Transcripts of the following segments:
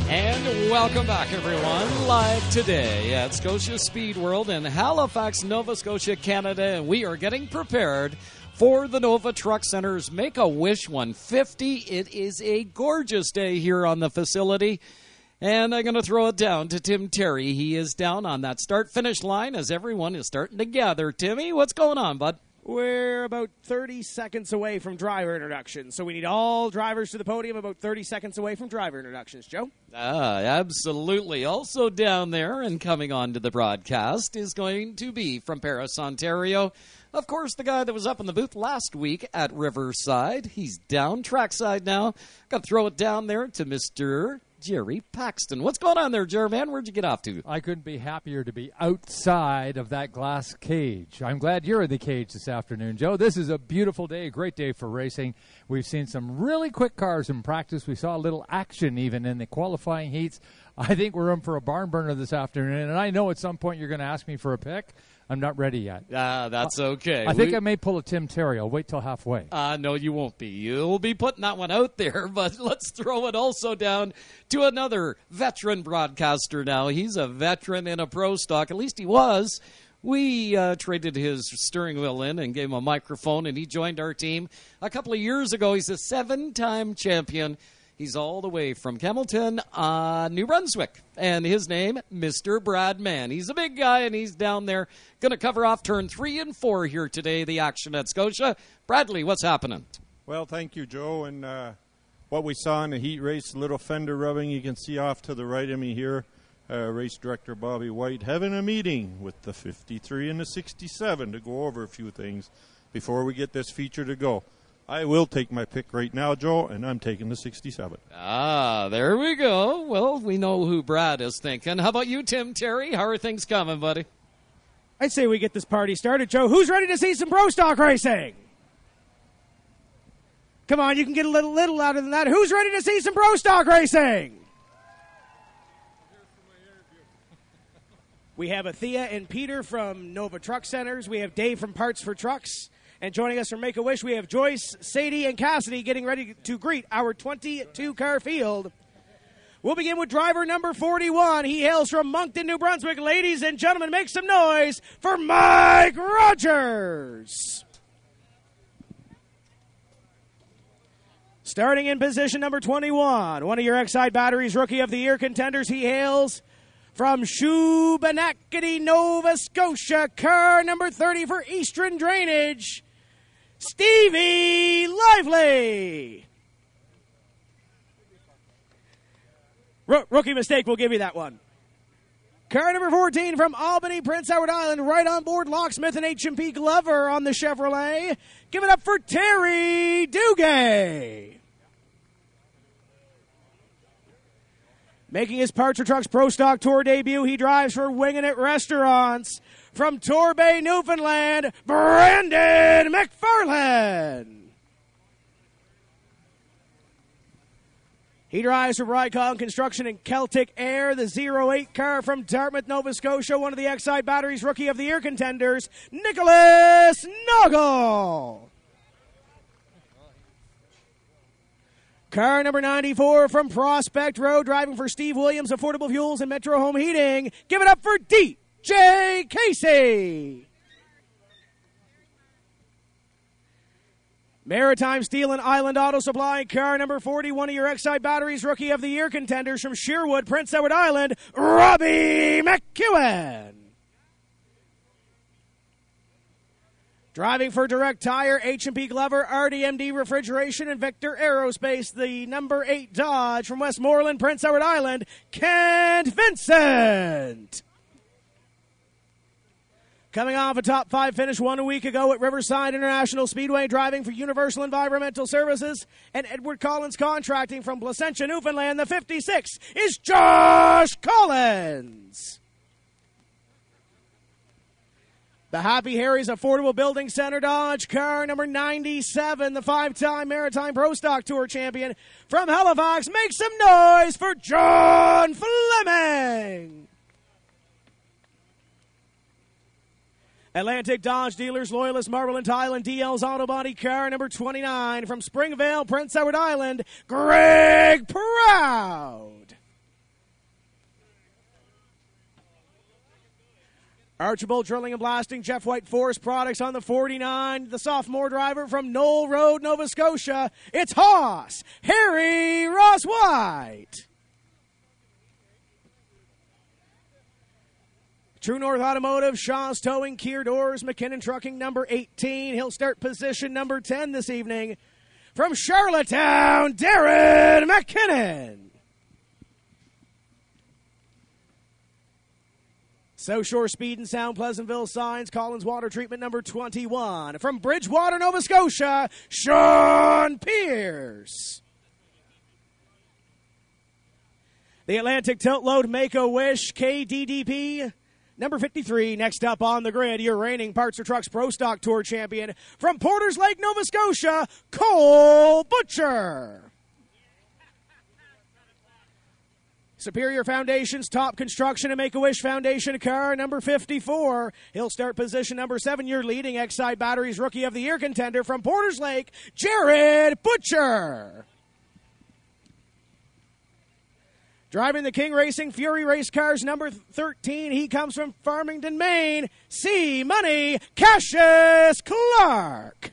And welcome back, everyone. Live today at Scotia Speed World in Halifax, Nova Scotia, Canada. And we are getting prepared for the Nova Truck Center's Make-A-Wish 150. It is a gorgeous day here on the facility. And I'm going to throw it down to Tim Terry. He is down on that start-finish line as everyone is starting to gather. Timmy, what's going on, bud? We're about 30 seconds away from driver introductions, so we need all drivers to the podium about 30 seconds away from driver introductions. Joe? Absolutely. Also down there and coming on to the broadcast is going to be from Paris, Ontario. Of course, the guy that was up in the booth last week at Riverside. He's down trackside now. Got to throw it down there to Mr. Jerry Paxton. What's going on there, Jerry, man? Where'd you get off to? I couldn't be happier to be outside of that glass cage. I'm glad you're in the cage this afternoon, Joe. This is a beautiful day, a great day for racing. We've seen some really quick cars in practice. We saw a little action even in the qualifying heats. I think we're in for a barn burner this afternoon, and I know at some point you're going to ask me for a pick. I'm not ready yet. That's okay. I think I may pull a Tim Terry. I'll wait till halfway. No, you won't be. You'll be putting that one out there, but let's throw it also down to another veteran broadcaster now. He's a veteran in a pro stock. At least he was. We traded his steering wheel in and gave him a microphone, and he joined our team a couple of years ago. He's a 7-time champion. He's all the way from Campbellton, New Brunswick. And his name, Mr. Brad Mann. He's a big guy, and he's down there. Going to cover off turn 3 and 4 here today, the action at Scotia. Bradley, what's happening? Well, thank you, Joe. And what we saw in the heat race, a little fender rubbing. You can see off to the right of me here, race director Bobby White having a meeting with the 53 and the 67 to go over a few things before we get this feature to go. I will take my pick right now, Joe, and I'm taking the 67. There we go. Well, we know who Brad is thinking. How about you, Tim Terry? How are things coming, buddy? I'd say we get this party started. Joe, who's ready to see some pro stock racing? Come on, you can get a little louder than that. Who's ready to see some pro stock racing? We have Athea and Peter from Nova Truck Centers. We have Dave from Parts for Trucks. And joining us from Make-A-Wish, we have Joyce, Sadie, and Cassidy getting ready to greet our 22-car field. We'll begin with driver number 41. He hails from Moncton, New Brunswick. Ladies and gentlemen, make some noise for Mike Rogers. Starting in position number 21, one of your Exide Batteries Rookie of the Year contenders. He hails from Shubenacadie, Nova Scotia. Car number 30 for Eastern Drainage, Stevie Lively. Rookie mistake, we'll give you that one. Car number 14 from Albany, Prince Edward Island, right on board Locksmith and H&P Glover on the Chevrolet. Give it up for Terry Dugay. Making his Parts for Trucks Pro Stock Tour debut, he drives for Winging It Restaurants. From Torbay, Newfoundland, Brandon McFarland. He drives for Brycon Construction and Celtic Air, the 08 car from Dartmouth, Nova Scotia, one of the Exide Batteries Rookie of the Year contenders, Nicholas Noggle. Car number 94 from Prospect Road, driving for Steve Williams, Affordable Fuels and Metro Home Heating. Give it up for DJ Casey. Maritime Steel and Island Auto Supply, car number 40, one of your Exide Batteries Rookie of the Year contenders from Sherwood, Prince Edward Island, Robbie McEwen. Driving for Direct Tire, H&P Glover, RDMD Refrigeration, and Victor Aerospace, the number 8 Dodge from Westmoreland, Prince Edward Island, Kent Vincent. Coming off a top 5 finish 1 week ago at Riverside International Speedway, driving for Universal Environmental Services and Edward Collins Contracting from Placentia, Newfoundland, the 56 is Josh Collins. The Happy Harry's Affordable Building Center Dodge, car number 97, the 5-time Maritime Pro Stock Tour champion from Halifax. Make some noise for John Fleming. Atlantic Dodge Dealers, Loyalist, Marble and Tile, and DL's Auto Body, car number 29 from Springvale, Prince Edward Island, Greg Proud. Archibald Drilling and Blasting, Jeff White Forest Products on the 49. The sophomore driver from Knoll Road, Nova Scotia. It's Haas, Harry Ross White. True North Automotive, Shaw's Towing, Kier Doors, McKinnon Trucking, number 18. He'll start position number 10 this evening. From Charlottetown, Darren McKinnon. South Shore Speed and Sound, Pleasantville Signs, Collins Water Treatment, number 21. From Bridgewater, Nova Scotia, Sean Pierce. The Atlantic Tilt Load Make-A-Wish, KDDP, number 53. Next up on the grid, your reigning Parts or Trucks Pro Stock Tour champion. From Porters Lake, Nova Scotia, Cole Butcher. Superior Foundation's Top Construction and Make-A-Wish Foundation car, number 54. He'll start position number 7. Your leading Exide Batteries Rookie of the Year contender from Porters Lake, Jared Butcher. Driving the King Racing Fury Race Cars, number 13. He comes from Farmington, Maine. C. Money, Cassius Clark.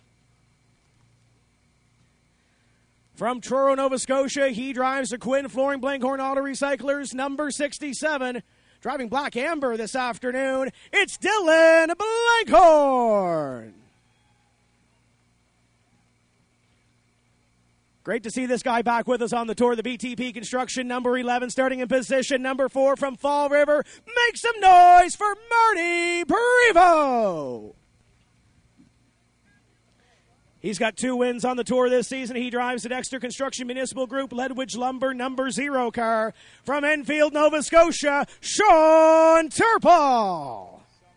From Truro, Nova Scotia, he drives the Quinn Flooring Blankhorn Auto Recyclers, number 67. Driving Black Amber this afternoon, it's Dylan Blankhorn. Great to see this guy back with us on the tour. The BTP Construction, number 11, starting in position number 4 from Fall River. Make some noise for Marty Prevost. He's got 2 wins on the tour this season. He drives the Dexter Construction Municipal Group Ledwidge Lumber number 0 car. From Enfield, Nova Scotia, Sean Turpal.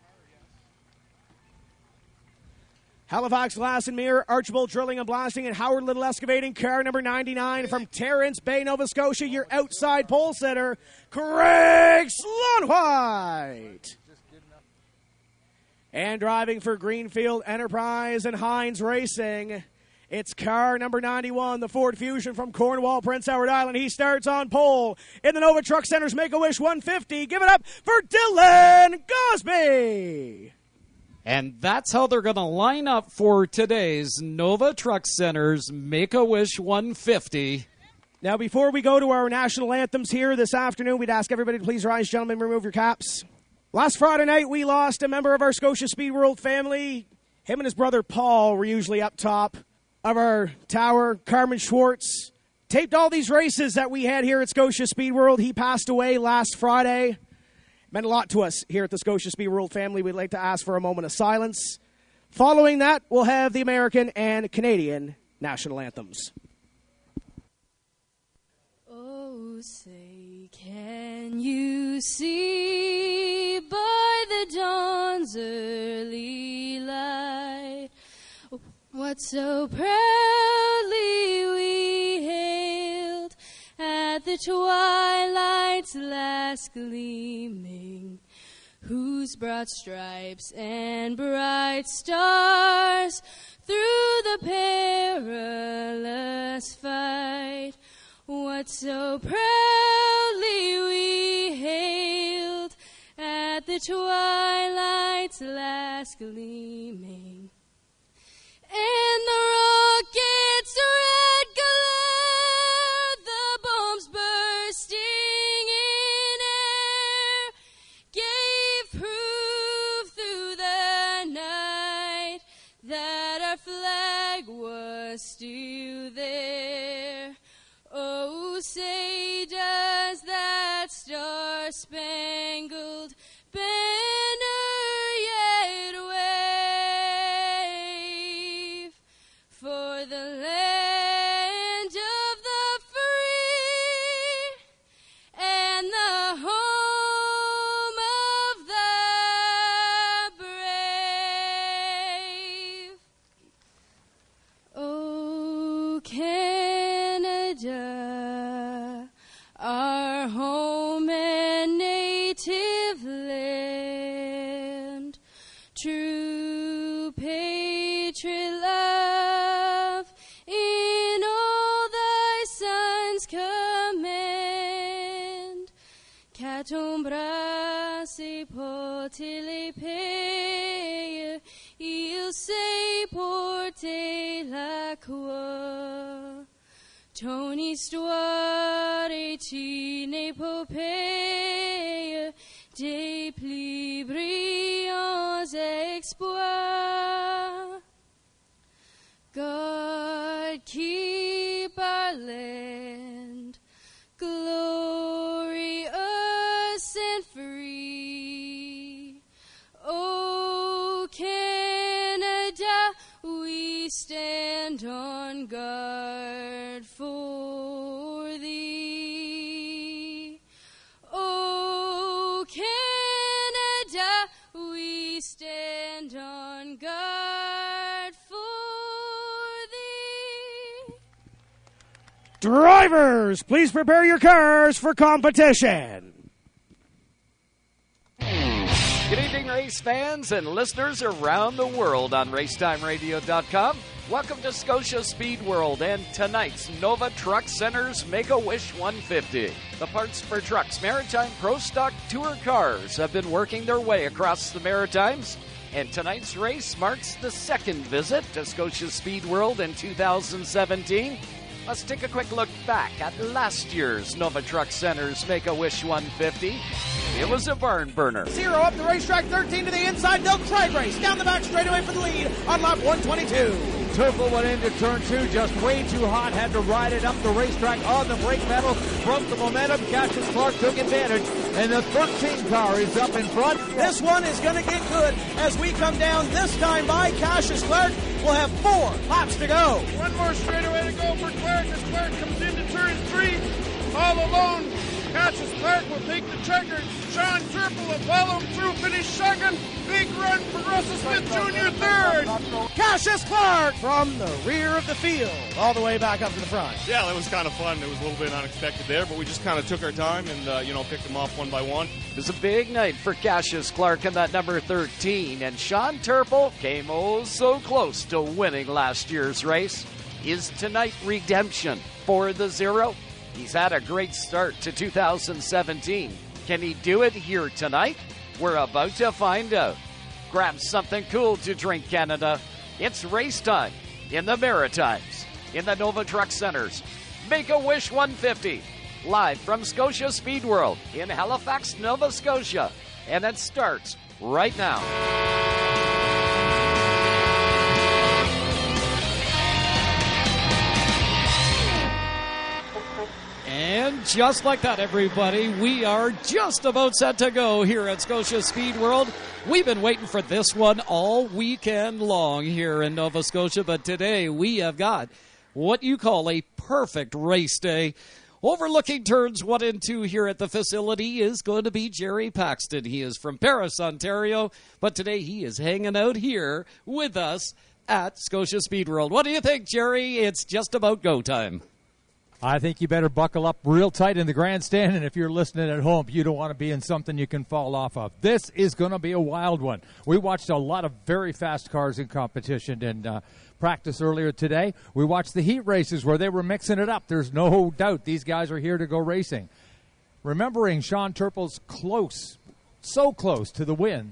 Halifax Glass and Mirror, Archibald Drilling and Blasting, and Howard Little Excavating, car number 99. From Terrence Bay, Nova Scotia, your outside pole sitter, Craig Sloan-White. And driving for Greenfield Enterprise and Hines Racing, it's car number 91, the Ford Fusion from Cornwall, Prince Edward Island. He starts on pole in the Nova Truck Center's Make-A-Wish 150. Give it up for Dylan Gosby. And that's how they're going to line up for today's Nova Truck Center's Make-A-Wish 150. Now, before we go to our national anthems here this afternoon, we'd ask everybody to please rise. Gentlemen, remove your caps. Last Friday night, we lost a member of our Scotia Speed World family. Him and his brother Paul were usually up top of our tower. Carmen Schwartz taped all these races that we had here at Scotia Speed World. He passed away last Friday. Meant a lot to us here at the Scotia Speed World family. We'd like to ask for a moment of silence. Following that, we'll have the American and Canadian national anthems. Oh, say, can you see by the dawn's early light what so proudly we hailed at the twilight's last gleaming, whose broad stripes and bright stars through the perilous fight, what so proudly we hailed at the twilight's last gleaming. And the rocket's red glare, the bombs bursting in air, gave proof through the night that our flag was still there. Oh, say does that star-spangled banner yet wave for the land of the free and the home of the brave? Oh, Canada, our home and native land, true patriot love in all thy sons command. Catumbra c'est porter les pays, il sait porter la croix. Ton histoire est une épopée des plus brillants exploits. God keep our land glorious and free. Oh, Canada, we stand on guard for thee. Oh, Canada, we stand on guard for thee. Drivers, please prepare your cars for competition. Good evening, race fans and listeners around the world on RaceTimeRadio.com. Welcome to Scotia Speed World and tonight's Nova Truck Center's Make-A-Wish 150. The Parts for Trucks Maritime Pro Stock Tour cars have been working their way across the Maritimes, and tonight's race marks the second visit to Scotia Speed World in 2017. Let's take a quick look back at last year's Nova Truck Center's Make-A-Wish 150. It was a barn burner. 0 up the racetrack, 13 to the inside. They'll try race down the back straightaway for the lead on lap 122. Turple went into turn 2, just way too hot, had to ride it up the racetrack on the brake pedal, broke the momentum. Cassius Clark took advantage, and the 13 car is up in front. This one is going to get good as we come down this time by Cassius Clark. We'll have 4 laps to go. One more straightaway to go for Clark as Clark comes into turn 3 all alone. Cassius Clark will take the checker. Sean Turple will follow him through, finish second. Big run for Russell Smith Jr. third. Cassius Clark from the rear of the field all the way back up to the front. Yeah, that was kind of fun. It was a little bit unexpected there, but we just kind of took our time and, picked them off one by one. It was a big night for Cassius Clark in that number 13, and Sean Turple came oh so close to winning last year's race. Is tonight redemption for the Zero? He's had a great start to 2017. Can he do it here tonight? We're about to find out. Grab something cool to drink, Canada. It's race time in the Maritimes, in the Nova Truck Centers. Make-A-Wish 150, live from Scotia Speed World in Halifax, Nova Scotia. And it starts right now. And just like that, everybody, we are just about set to go here at Scotia Speed World. We've been waiting for this one all weekend long here in Nova Scotia, but today we have got what you call a perfect race day. Overlooking turns 1 and 2 here at the facility is going to be Jerry Paxton. He is from Paris, Ontario, but today he is hanging out here with us at Scotia Speed World. What do you think, Jerry? It's just about go time. I think you better buckle up real tight in the grandstand, and if you're listening at home, you don't want to be in something you can fall off of. This is going to be a wild one. We watched a lot of very fast cars in competition and practice earlier today. We watched the heat races where they were mixing it up. There's no doubt these guys are here to go racing. Remembering Sean Turple's close, so close to the win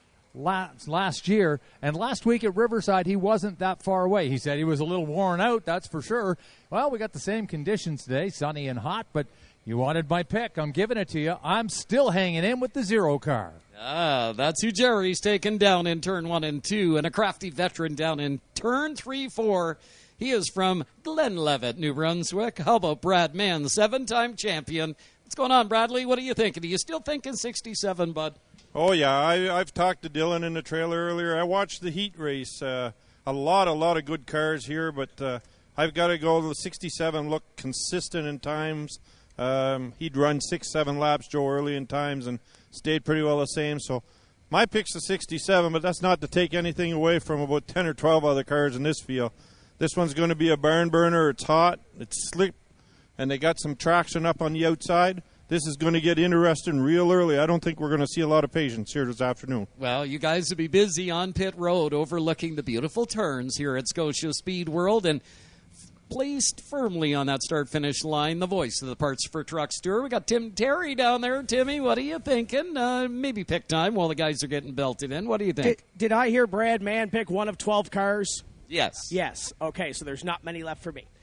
last year, and last week at Riverside he wasn't that far away. He said he was a little worn out, that's for sure. Well, we got the same conditions today, sunny and hot, but you wanted my pick. I'm giving it to you. I'm still hanging in with the Zero car. That's who Jerry's taken down in turn 1 and 2, and a crafty veteran down in turn 3, 4. He is from Glenlevitt, New Brunswick. How about Brad Mann, 7-time champion? What's going on, Bradley? What are you thinking? Are you still thinking 67, bud? Oh, yeah. I've talked to Dylan in the trailer earlier. I watched the heat race. A lot of good cars here, but I've got to go. The 67 looked consistent in times. He'd run 6-7 laps, Joe, early in times, and stayed pretty well the same. So my pick's the 67, but that's not to take anything away from about 10 or 12 other cars in this field. This one's going to be a barn burner. It's hot, it's slick, and they got some traction up on the outside. This is going to get interesting real early. I don't think we're going to see a lot of patience here this afternoon. Well, you guys will be busy on pit road overlooking the beautiful turns here at Scotia Speed World. And placed firmly on that start-finish line, the voice of the Parts for Trucks Tour. We got Tim Terry down there. Timmy, what are you thinking? Maybe pick time while the guys are getting belted in. What do you think? Did I hear Brad Mann pick one of 12 cars? Yes. Yes. Okay, so there's not many left for me.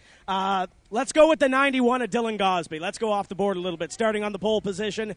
Let's go with the 91 of Dylan Gosby. Let's go off the board a little bit, starting on the pole position.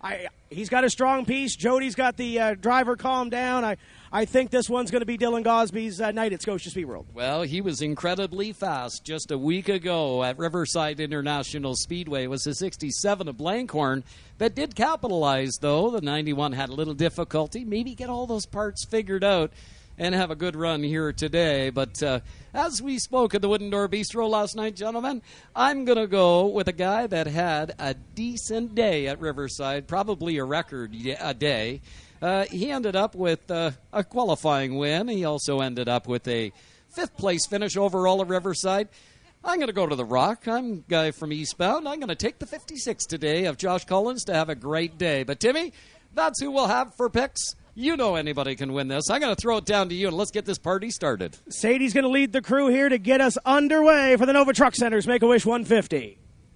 He's got a strong piece. Jody's got the driver calm down. I think this one's going to be Dylan Gosby's night at Scotia Speed World. Well, he was incredibly fast just a week ago at Riverside International Speedway. It was the 67 of Blankhorn that did capitalize, though. The 91 had a little difficulty. Maybe get all those parts figured out and have a good run here today. But as we spoke at the Wooden Door Bistro last night, gentlemen, I'm going to go with a guy that had a decent day at Riverside, probably a record day. He ended up with a qualifying win. He also ended up with a fifth-place finish overall at Riverside. I'm going to go to the Rock. I'm a guy from Eastbound. I'm going to take the 56 today of Josh Collins to have a great day. But, Timmy, that's who we'll have for picks. You know anybody can win this. I'm going to throw it down to you, and let's get this party started. Sadie's going to lead the crew here to get us underway for the Nova Truck Center's Make-A-Wish 150.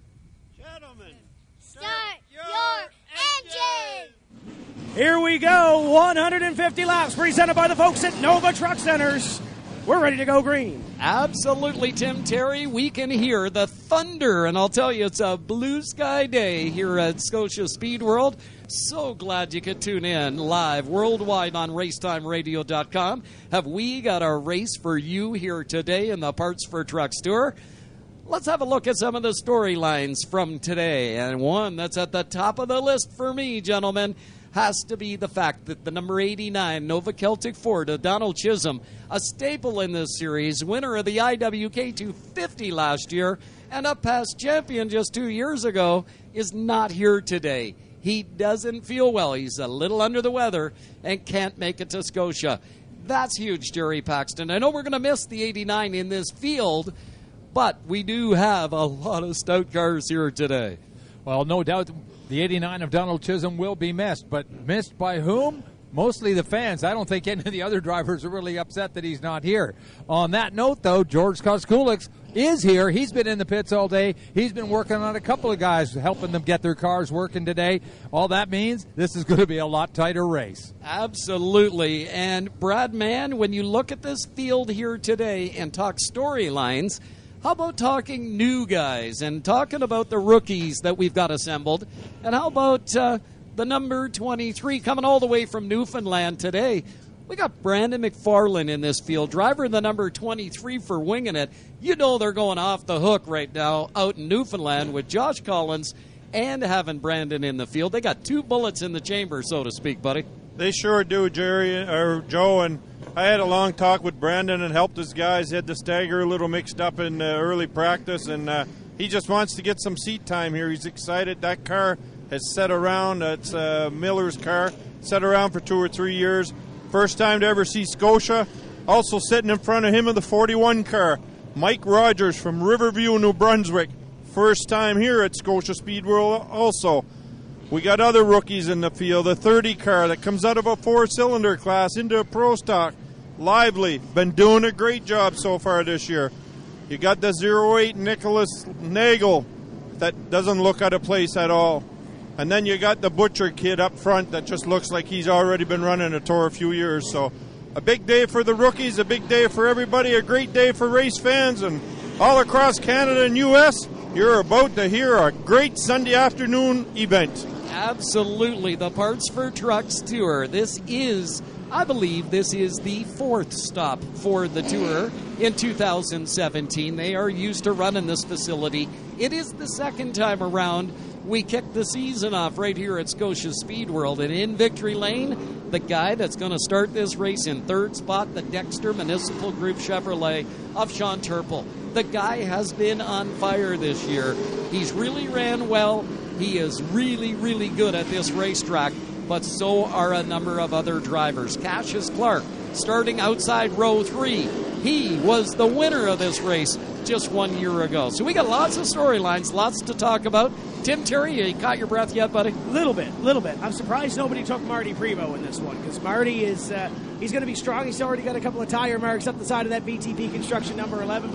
Gentlemen, Start your engine! Here we go, 150 laps presented by the folks at Nova Truck Centers. We're ready to go green. Absolutely, Tim Terry. We can hear the thunder, and I'll tell you, it's a blue sky day here at Scotia Speed World. So glad you could tune in live worldwide on racetimeradio.com. Have we got a race for you here today in the Parts for Trucks Tour? Let's have a look at some of the storylines from today. And one that's at the top of the list for me, gentlemen, has to be the fact that the number 89 Nova Celtic Ford of Donald Chisholm, a staple in this series, winner of the IWK 250 last year, and a past champion just 2 years ago, is not here today. He doesn't feel well. He's a little under the weather and can't make it to Scotia. That's huge, Jerry Paxton. I know we're going to miss the 89 in this field, but we do have a lot of stout cars here today. Well, no doubt the 89 of Donald Chisholm will be missed, but missed by whom? Mostly the fans. I don't think any of the other drivers are really upset that he's not here. On that note, though, George Koskulik is here. He's been in the pits all day. He's been working on a couple of guys, helping them get their cars working today. All that means this is going to be a lot tighter race. Absolutely. And Brad Mann, when you look at this field here today and talk storylines, how about talking new guys and talking about the rookies that we've got assembled? And how about the number 23 coming all the way from Newfoundland today? We got Brandon McFarlane in this field, driver the number 23 for Winging It. You know they're going off the hook right now out in Newfoundland with Josh Collins and having Brandon in the field. They got two bullets in the chamber, so to speak, buddy. They sure do, Jerry or Joe. And I had a long talk with Brandon and helped his guys. He had the stagger a little mixed up in early practice, and he just wants to get some seat time here. He's excited. That car has sat around. It's Miller's car. Sat around for 2 or 3 years. First time to ever see Scotia. Also sitting in front of him in the 41 car, Mike Rogers from Riverview, New Brunswick. First time here at Scotia Speed World also. We got other rookies in the field. The 30 car that comes out of a 4-cylinder class into a pro stock. Lively. Been doing a great job so far this year. You got the 08 Nicholas Nagel that doesn't look out of place at all. And then you got the Butcher kid up front that just looks like he's already been running a tour a few years. So a big day for the rookies, a big day for everybody, a great day for race fans. And all across Canada and U.S., you're about to hear a great Sunday afternoon event. Absolutely. The Parts for Trucks Tour. I believe this is the fourth stop for the tour in 2017. They are used to running this facility. It is the second time around. We kicked the season off right here at Scotia Speed World. And in Victory Lane, the guy that's going to start this race in third spot, the Dexter Municipal Group Chevrolet of Sean Turple. The guy has been on fire this year. He's really ran well. He is really, really good at this racetrack, but so are a number of other drivers. Cassius Clark, starting outside row 3. He was the winner of this race just 1 year ago. So we got lots of storylines, lots to talk about. Tim Terry, you caught your breath yet, buddy? Little bit. I'm surprised nobody took Marty Prevost in this one, because Marty is he's going to be strong. He's already got a couple of tire marks up the side of that VTP construction number 11, but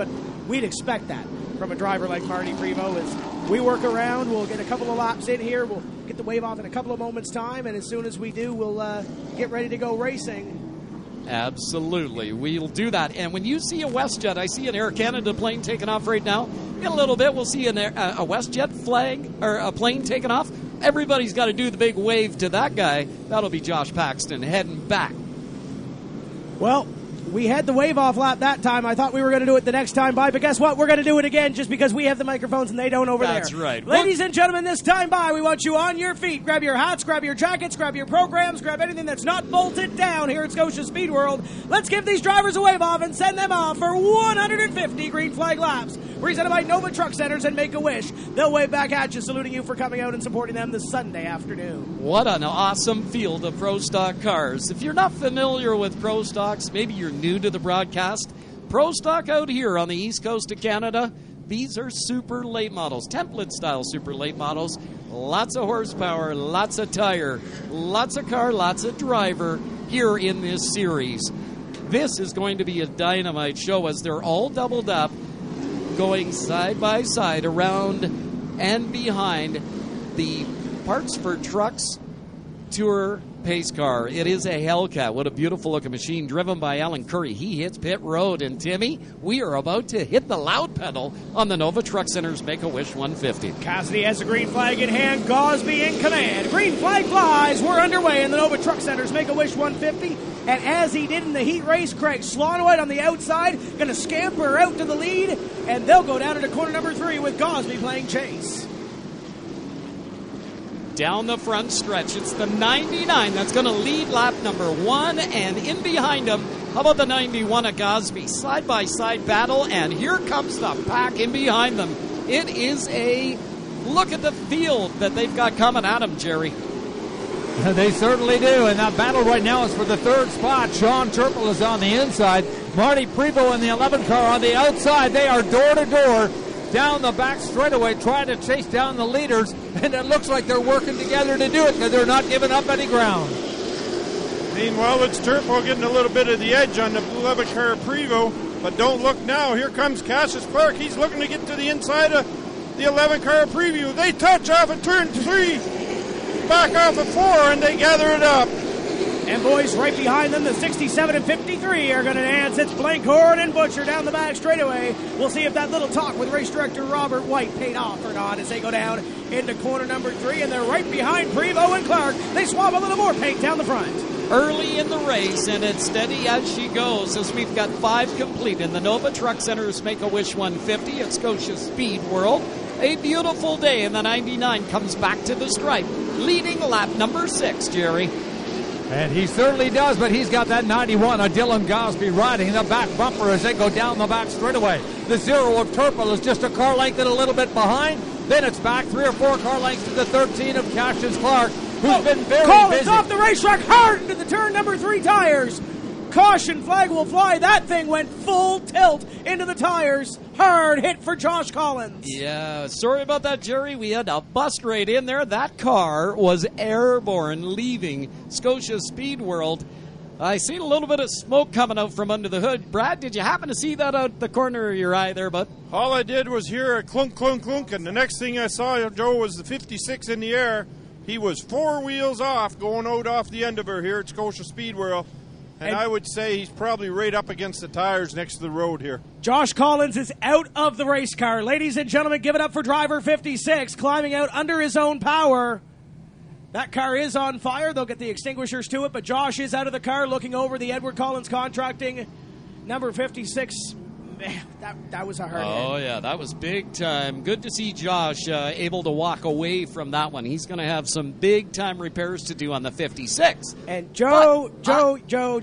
we'd expect that from a driver like Marty Prevost. As we work around, we'll get a couple of laps in here. We'll get the wave off in a couple of moments' time, and as soon as we do, we'll get ready to go racing. Absolutely. We'll do that. And when you see a WestJet, I see an Air Canada plane taking off right now. In a little bit, we'll see a WestJet flag or a plane taking off. Everybody's got to do the big wave to that guy. That'll be Josh Paxton heading back. Well, we had the wave-off lap that time. I thought we were going to do it the next time by, but guess what? We're going to do it again just because we have the microphones and they don't over there. That's right. Ladies and gentlemen, this time by, we want you on your feet. Grab your hats, grab your jackets, grab your programs, grab anything that's not bolted down here at Scotia Speed World. Let's give these drivers a wave-off and send them off for 150 green flag laps. Presented by Nova Truck Centers and Make-A-Wish. They'll wave back at you, saluting you for coming out and supporting them this Sunday afternoon. What an awesome field of Pro Stock cars. If you're not familiar with Pro Stocks, maybe you're new to the broadcast, Pro Stock out here on the east coast of Canada, these are super late models, template-style super late models. Lots of horsepower, lots of tire, lots of car, lots of driver here in this series. This is going to be a dynamite show as they're all doubled up, going side by side around and behind the Parts for Trucks Tour pace car. It is a Hellcat. What a beautiful looking machine driven by Alan Curry. He hits pit road, and Timmy, we are about to hit the loud pedal on the Nova Truck Center's Make-A-Wish 150. Cassidy has the green flag in hand. Gosby in command. Green flag flies. We're underway in the Nova Truck Center's Make-A-Wish 150. And as he did in the heat race, Craig Slonowhite on the outside, going to scamper out to the lead, and they'll go down into corner number 3 with Gosby playing chase. Down the front stretch, it's the 99 that's going to lead lap number 1, and in behind him, how about the 91 of Gosby? Side-by-side battle, and here comes the pack in behind them. It is a look at the field that they've got coming at them, Jerry. They certainly do, and that battle right now is for the 3rd spot. Sean Turple is on the inside. Marty Prevost in the 11 car on the outside. They are door-to-door down the back straightaway trying to chase down the leaders, and it looks like they're working together to do it because they're not giving up any ground. Meanwhile, it's Turpo getting a little bit of the edge on the 11 car Prevost, but don't look now. Here comes Cassius Clark. He's looking to get to the inside of the 11 car Prevost. They touch off at turn 3, back off at 4, and they gather it up. And boys, right behind them, the 67 and 53 are going to dance. It's Blankhorn and Butcher down the back straightaway. We'll see if that little talk with race director Robert White paid off or not as they go down into corner number 3, and they're right behind Prevost and Clark. They swap a little more paint down the front. Early in the race, and it's steady as she goes as we've got 5 complete in the Nova Truck Center's Make-A-Wish 150 at Scotia Speed World. A beautiful day, and the 99 comes back to the stripe, leading lap number 6, Jerry. And he certainly does, but he's got that 91 of Dylan Gosby riding the back bumper as they go down the back straightaway. The 0 of Turple is just a car length and a little bit behind. Then it's back 3 or 4 car lengths to the 13 of Cassius Clark, who's been very Collins busy. off the racetrack hard into the turn number 3 tires. Caution flag will fly. That thing went full tilt into the tires. Hard hit for Josh Collins. Yeah, sorry about that, Jerry. We had a bust right in there. That car was airborne leaving Scotia Speed World. I seen a little bit of smoke coming out from under the hood. Brad, did you happen to see that out the corner of your eye there, bud? All I did was hear a clunk, clunk, clunk, and the next thing I saw, Joe, was the 56 in the air. He was 4 wheels off, going out off the end of her here at Scotia Speed World. And I would say he's probably right up against the tires next to the road here. Josh Collins is out of the race car. Ladies and gentlemen, give it up for driver 56, climbing out under his own power. That car is on fire. They'll get the extinguishers to it, but Josh is out of the car looking over the Edward Collins Contracting. Number 56, man, that was a hard hit. Oh, yeah, that was big time. Good to see Josh able to walk away from that one. He's going to have some big-time repairs to do on the 56. And Joe, you're...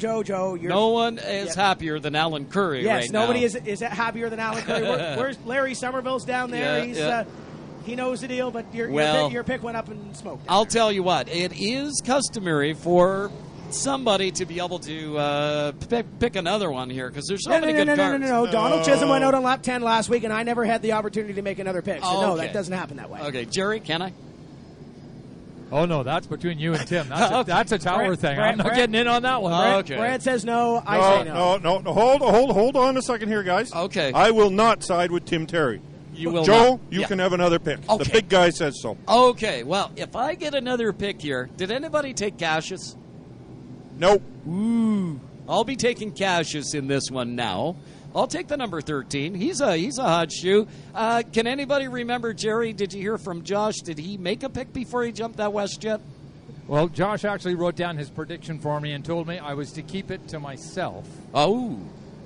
No one is happier than Alan Curry right now. Yes, nobody is happier than Alan Curry. Where's Larry Somerville's down there? He knows the deal, but your pick went up in smoke. I'll tell you what, it is customary for somebody to be able to pick another one here because there's so many good cars. No. Donald Chisholm went out on lap 10 last week, and I never had the opportunity to make another pick. So, no, that doesn't happen that way. Okay, Jerry, can I? Oh, no, that's between you and Tim. That's a tower Brad- thing. Brad- I'm not Brad- getting in on that one. Okay. Brad says no. I say no. No. Hold on a second here, guys. Okay. I will not side with Tim Terry. You will Joe, not. you Yeah. can have another pick. Okay. The big guy says so. Okay, well, if I get another pick here, did anybody take Cassius? Nope. Ooh. I'll be taking Cassius in this one now. I'll take the number 13. He's a hot shoe. Can anybody remember, Jerry, did you hear from Josh? Did he make a pick before he jumped that WestJet? Well, Josh actually wrote down his prediction for me and told me I was to keep it to myself. Oh.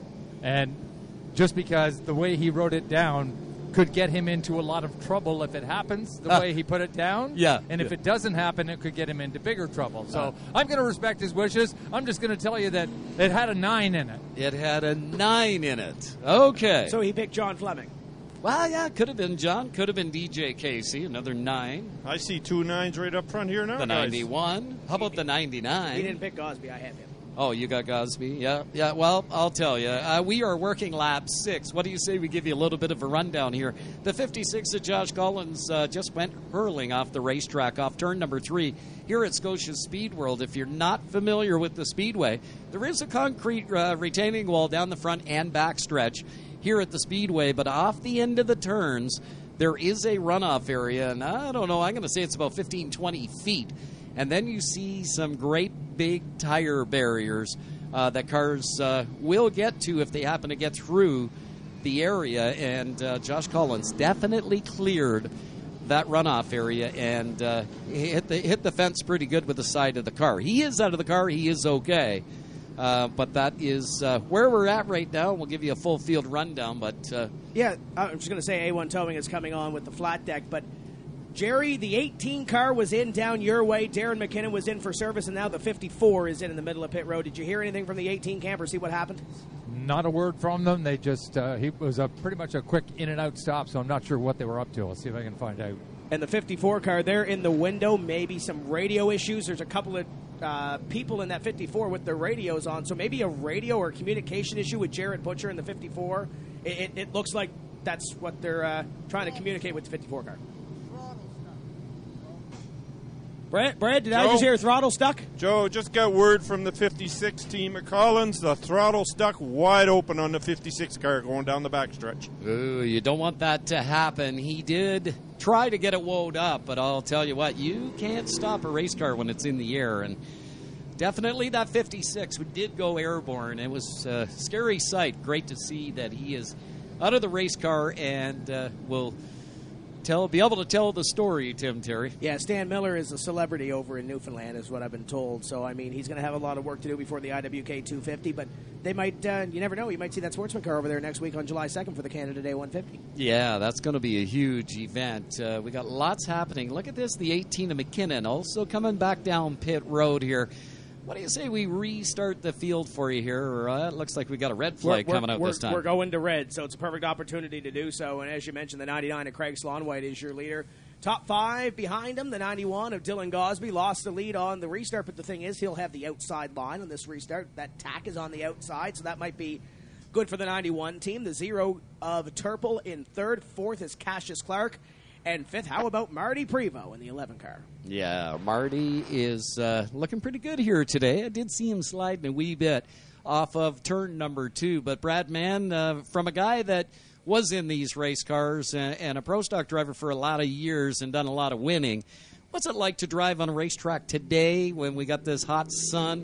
And just because the way he wrote it down could get him into a lot of trouble if it happens the way he put it down. Yeah. And if it doesn't happen, it could get him into bigger trouble. So I'm going to respect his wishes. I'm just going to tell you that it had a 9 in it. It had a 9 in it. Okay. So he picked John Fleming. Well, yeah, could have been John. Could have been DJ Casey, another 9. I see 2 9s right up front here now, The guys. 91. How about the 99? He didn't pick Gosby. I have him. Oh, you got Gosby? Yeah. Well, I'll tell you. We are working lap 6. What do you say we give you a little bit of a rundown here? The 56 of Josh Collins just went hurling off the racetrack, off turn number 3 here at Scotia Speed World. If you're not familiar with the Speedway, there is a concrete retaining wall down the front and back stretch here at the Speedway, but off the end of the turns, there is a runoff area, and I don't know, I'm going to say it's about 15, 20 feet. And then you see some great big tire barriers that cars will get to if they happen to get through the area. And Josh Collins definitely cleared that runoff area and hit the fence pretty good with the side of the car. He is out of the car. He is okay. But that is where we're at right now. We'll give you a full field rundown. But Yeah, I'm just going to say A1 Towing is coming on with the flat deck, but Jerry, the 18 car was in down your way. Darren McKinnon was in for service, and now the 54 is in the middle of pit road. Did you hear anything from the 18 camper? See what happened? Not a word from them. They just, he was pretty much a quick in and out stop, so I'm not sure what they were up to. I'll see if I can find out. And the 54 car there in the window, maybe some radio issues. There's a couple of people in that 54 with their radios on, so maybe a radio or communication issue with Jarrett Butcher in the 54. It looks like that's what they're trying to communicate with the 54 car. Brad, did I Joe? just hear throttle stuck? Joe, just got word from the 56 team at Collins. The throttle stuck wide open on the 56 car going down the backstretch. ooh, you don't want that to happen. He did try to get it wound up, but I'll tell you what, you can't stop a race car when it's in the air. And definitely that 56 did go airborne. It was a scary sight. Great to see that he is out of the race car and will be able to tell the story, Tim Terry. Yeah, Stan Miller is a celebrity over in Newfoundland, is what I've been told. So, I mean, he's going to have a lot of work to do before the IWK 250. But they might, you never know, you might see that sportsman car over there next week on July 2nd for the Canada Day 150. Yeah, that's going to be a huge event. We got lots happening. Look at this, the 18 of McKinnon also coming back down pit road here. What do you say we restart the field for you here? It looks like we got a red flag coming out this time. We're going to red, so it's a perfect opportunity to do so. And as you mentioned, the 99 of Craig Slonwhite is your leader. Top 5 behind him, the 91 of Dylan Gosby lost the lead on the restart, but the thing is he'll have the outside line on this restart. That tack is on the outside, so that might be good for the 91 team. The 0 of Turple in 3rd. 4th is Cassius Clark. And 5th, how about Marty Prevost in the 11 car? Yeah, Marty is looking pretty good here today. I did see him sliding a wee bit off of turn number 2. But Brad Mann, from a guy that was in these race cars and a pro stock driver for a lot of years and done a lot of winning, what's it like to drive on a racetrack today when we got this hot sun?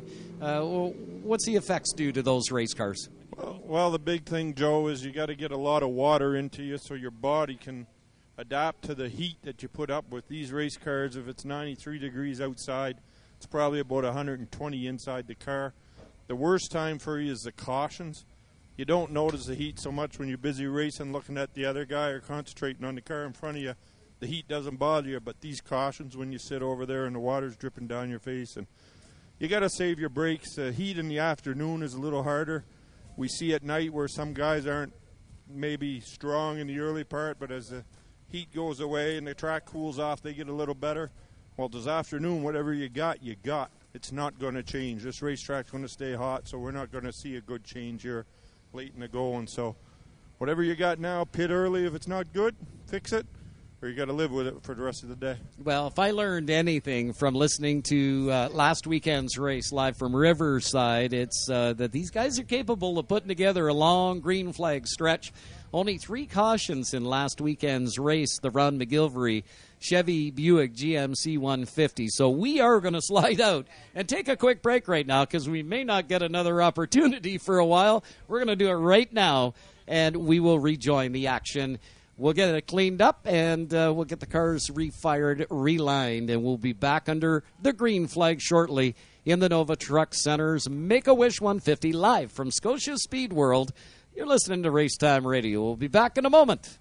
What's the effects due to those race cars? Well, the big thing, Joe, is you got to get a lot of water into you so your body can adapt to the heat that you put up with these race cars. If it's 93 degrees outside, it's probably about 120 inside the car. The worst time for you is the cautions. You don't notice the heat so much when you're busy racing, looking at the other guy or concentrating on the car in front of you. The heat doesn't bother you, but these cautions when you sit over there and the water's dripping down your face, and you got to save your brakes. Heat in the afternoon is a little harder. We see at night where some guys aren't maybe strong in the early part, but as the heat goes away and the track cools off, they get a little better. Well, this afternoon, whatever you got. It's not going to change. This racetrack's going to stay hot, so we're not going to see a good change here late in the going. So whatever you got now, pit early. If it's not good, fix it. or you got to live with it for the rest of the day. Well, if I learned anything from listening to last weekend's race live from Riverside, it's that these guys are capable of putting together a long green flag stretch. Only 3 cautions in last weekend's race, the Ron McGilvery Chevy Buick GMC 150. So we are going to slide out and take a quick break right now because we may not get another opportunity for a while. We're going to do it right now, and we will rejoin the action. We'll get it cleaned up, and we'll get the cars refired, relined, and we'll be back under the green flag shortly in the Nova Truck Center's Make-A-Wish 150 live from Scotia Speed World. You're listening to Race Time Radio. We'll be back in a moment.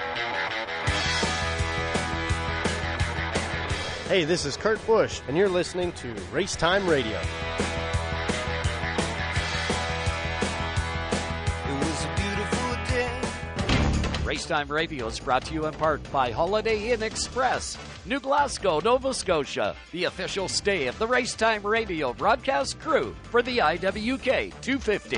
Hey, this is Kurt Busch, and you're listening to Race Time Radio. Racetime Radio is brought to you in part by Holiday Inn Express, New Glasgow, Nova Scotia, the official stay of the Racetime Radio broadcast crew for the IWK 250.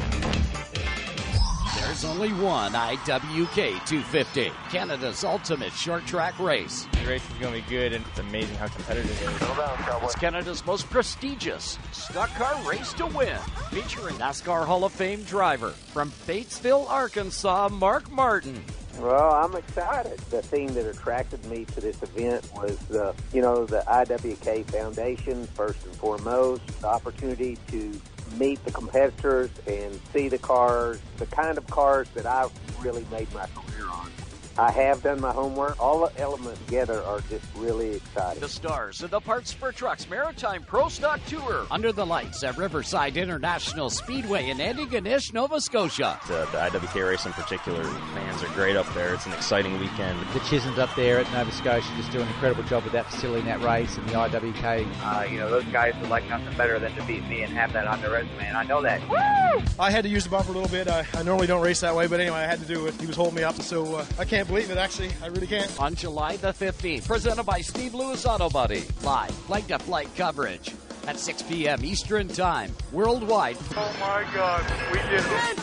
There's only one IWK 250, Canada's ultimate short track race. The race is going to be good, and it's amazing how competitive it is. It's Canada's most prestigious stock car race to win, featuring NASCAR Hall of Fame driver from Batesville, Arkansas, Mark Martin. Well, I'm excited. The thing that attracted me to this event was the IWK Foundation, first and foremost, the opportunity to meet the competitors and see the cars, the kind of cars that I've really made my career on. I have done my homework. All the elements together are just really exciting. The stars of the Parts for Trucks Maritime Pro Stock Tour under the lights at Riverside International Speedway in Antigonish, Nova Scotia. The IWK race in particular, fans are great up there. It's an exciting weekend. The Chisholms up there at Nova Scotia just do an incredible job with that facility and that race and the IWK. Those guys would like nothing better than to beat me and have that on their resume, and I know that. Woo! I had to use the bumper a little bit. I normally don't race that way, but anyway, I had to do it. He was holding me up, so I can't believe it, actually. I really can't. On July the 15th, presented by Steve Lewis Auto Body. Live flight-to-flight coverage at 6 p.m. Eastern Time, worldwide. Oh, my God. We did it.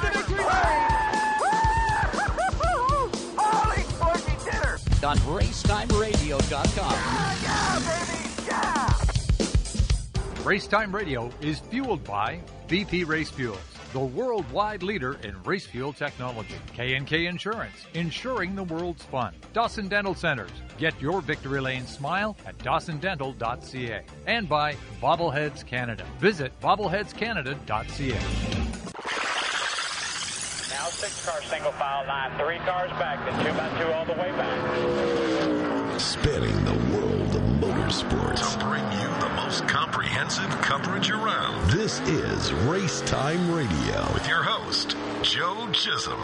Holy fucking dinner! On racetimeradio.com. Yeah, baby! Yeah! Racetime Radio is fueled by BP Race Fuels, the worldwide leader in race fuel technology. K&K Insurance, insuring the world's fun. Dawson Dental Centers, get your victory lane smile at dawsondental.ca. And by Bobbleheads Canada. Visit bobbleheadscanada.ca. Now 6-car single file line, 3 cars back, then 2x2 all the way back. Spanning the world of motorsports to bring you the most comprehensive coverage around. This is Race Time Radio with your host, Joe Chisholm.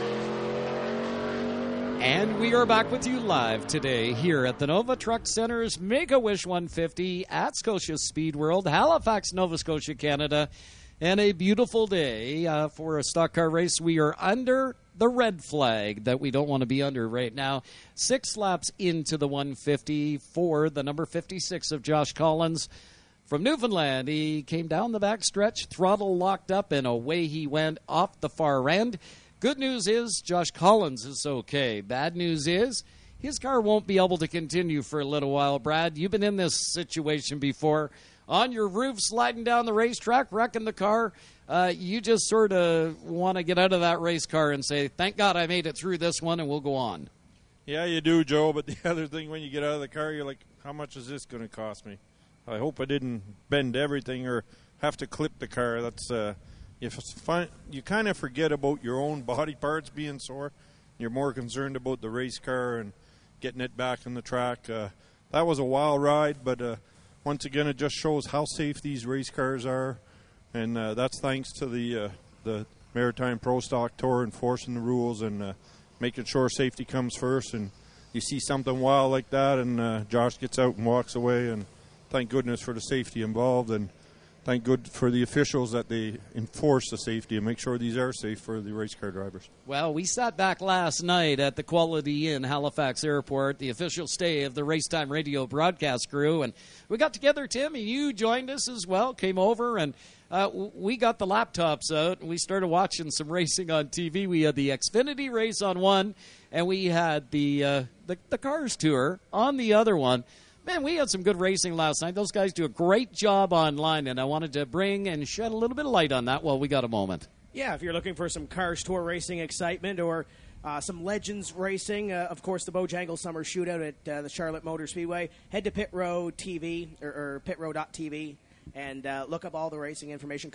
And we are back with you live today here at the Nova Truck Center's Make-A-Wish 150 at Scotia Speed World, Halifax, Nova Scotia, Canada. And a beautiful day for a stock car race. We are under the red flag that we don't want to be under right now. 6 laps into the 150 for the number 56 of Josh Collins from Newfoundland. He came down the back stretch, throttle locked up, and away he went off the far end. Good news is Josh Collins is okay. Bad news is his car won't be able to continue for a little while. Brad, you've been in this situation before. On your roof, sliding down the racetrack, wrecking the car. You just sort of want to get out of that race car and say, thank God I made it through this one, and we'll go on. Yeah, you do, Joe, but the other thing, when you get out of the car, you're like, how much is this going to cost me? I hope I didn't bend everything or have to clip the car. That's you kind of forget about your own body parts being sore. You're more concerned about the race car and getting it back on the track. That was a wild ride, but once again, it just shows how safe these race cars are, and that's thanks to the Maritime Pro Stock Tour enforcing the rules and making sure safety comes first. And you see something wild like that, and Josh gets out and walks away, and thank goodness for the safety involved, and thank good for the officials that they enforce the safety and make sure these are safe for the race car drivers. Well, we sat back last night at the Quality Inn, Halifax Airport, the official stay of the Racetime Radio broadcast crew, and we got together, Tim, and you joined us as well, came over, and we got the laptops out, and we started watching some racing on TV. We had the Xfinity race on one, and we had the Cars Tour on the other one. Man, we had some good racing last night. Those guys do a great job online, and I wanted to bring and shed a little bit of light on that while we got a moment. Yeah, if you're looking for some Cars Tour racing excitement or some Legends racing, of course, the Bojangles Summer Shootout at the Charlotte Motor Speedway, head to Pit Road TV or pitrow.tv and look up all the racing information,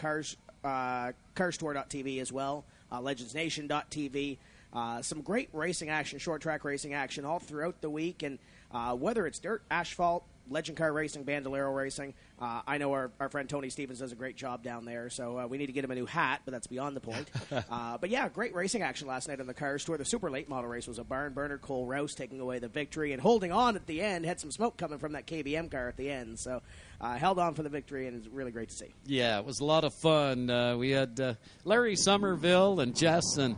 carstour.tv as well, legendsnation.tv. Some great racing action, short track racing action all throughout the week, and whether it's dirt, asphalt, legend car racing, Bandolero racing. I know our friend Tony Stevens does a great job down there, so we need to get him a new hat, but that's beyond the point. But yeah, great racing action last night on the Cars Tour. The super late model race was a barn burner. Cole Rouse taking away the victory and holding on at the end. Had some smoke coming from that KBM car at the end, so held on for the victory, and it's really great to see. Yeah, it was a lot of fun. We had Larry Somerville and Jess and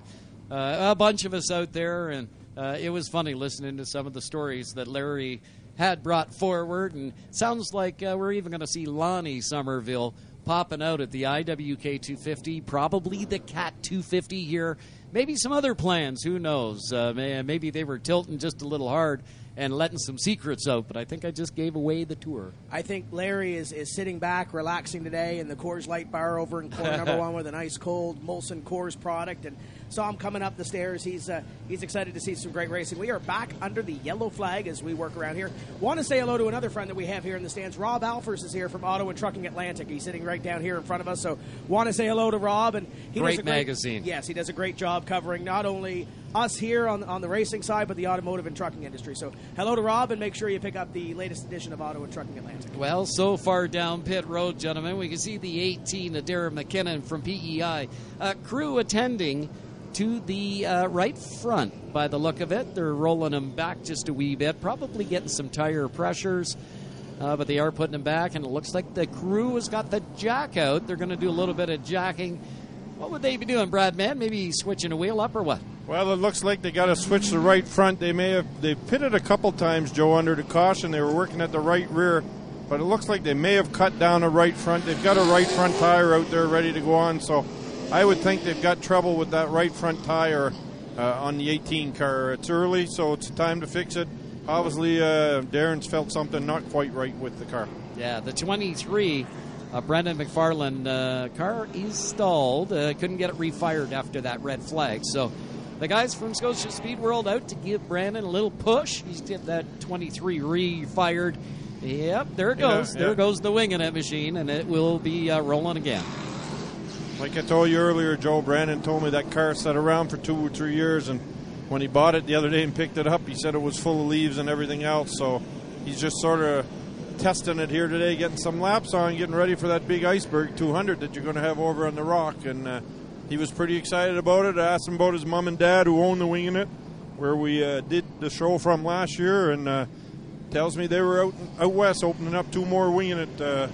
a bunch of us out there, and it was funny listening to some of the stories that Larry had brought forward, and sounds like we're even going to see Lonnie Somerville popping out at the IWK 250, probably the Cat 250 here. Maybe some other plans, who knows? Maybe they were tilting just a little hard and letting some secrets out, but I think I just gave away the tour. I think Larry is sitting back, relaxing today in the Coors Light bar over in corner number one with a nice cold Molson Coors product, and saw him coming up the stairs. He's excited to see some great racing. We are back under the yellow flag as we work around here. Want to say hello to another friend that we have here in the stands. Rob Alfers is here from Auto and Trucking Atlantic. He's sitting right down here in front of us, so want to say hello to Rob. And he does a great magazine. Yes, he does a great job covering not only us here on the racing side, but the automotive and trucking industry. So hello to Rob, and make sure you pick up the latest edition of Auto and Trucking Atlantic. Well, so far down pit road, gentlemen, we can see the 18 of Darren McKinnon from PEI. Crew attending to the right front by the look of it. They're rolling him back just a wee bit, probably getting some tire pressures, but they are putting him back, and it looks like the crew has got the jack out. They're going to do a little bit of jacking. What would they be doing, Brad, man? Maybe switching a wheel up or what? Well, it looks like they got to switch the right front. They pitted a couple times, Joe, under the caution. They were working at the right rear, but it looks like they may have cut down a right front. They've got a right front tire out there ready to go on, so I would think they've got trouble with that right front tire on the 18 car. It's early, so it's time to fix it. Obviously, Darren's felt something not quite right with the car. Yeah, the 23 Brendan McFarlane car is stalled. Couldn't get it refired after that red flag. So the guys from Scotia Speed World out to give Brandon a little push. He's get that 23 refired. Yep, there it goes. There goes the wing in that machine, and it will be rolling again. Like I told you earlier, Joe, Brandon told me that car sat around for 2 or 3 years, and when he bought it the other day and picked it up, he said it was full of leaves and everything else. So he's just sort of testing it here today, getting some laps on, getting ready for that big Iceberg 200 that you're going to have over on the Rock. And he was pretty excited about it. I asked him about his mom and dad who own the Wing in It, where we did the show from last year, and tells me they were out west opening up 2 more Wing in It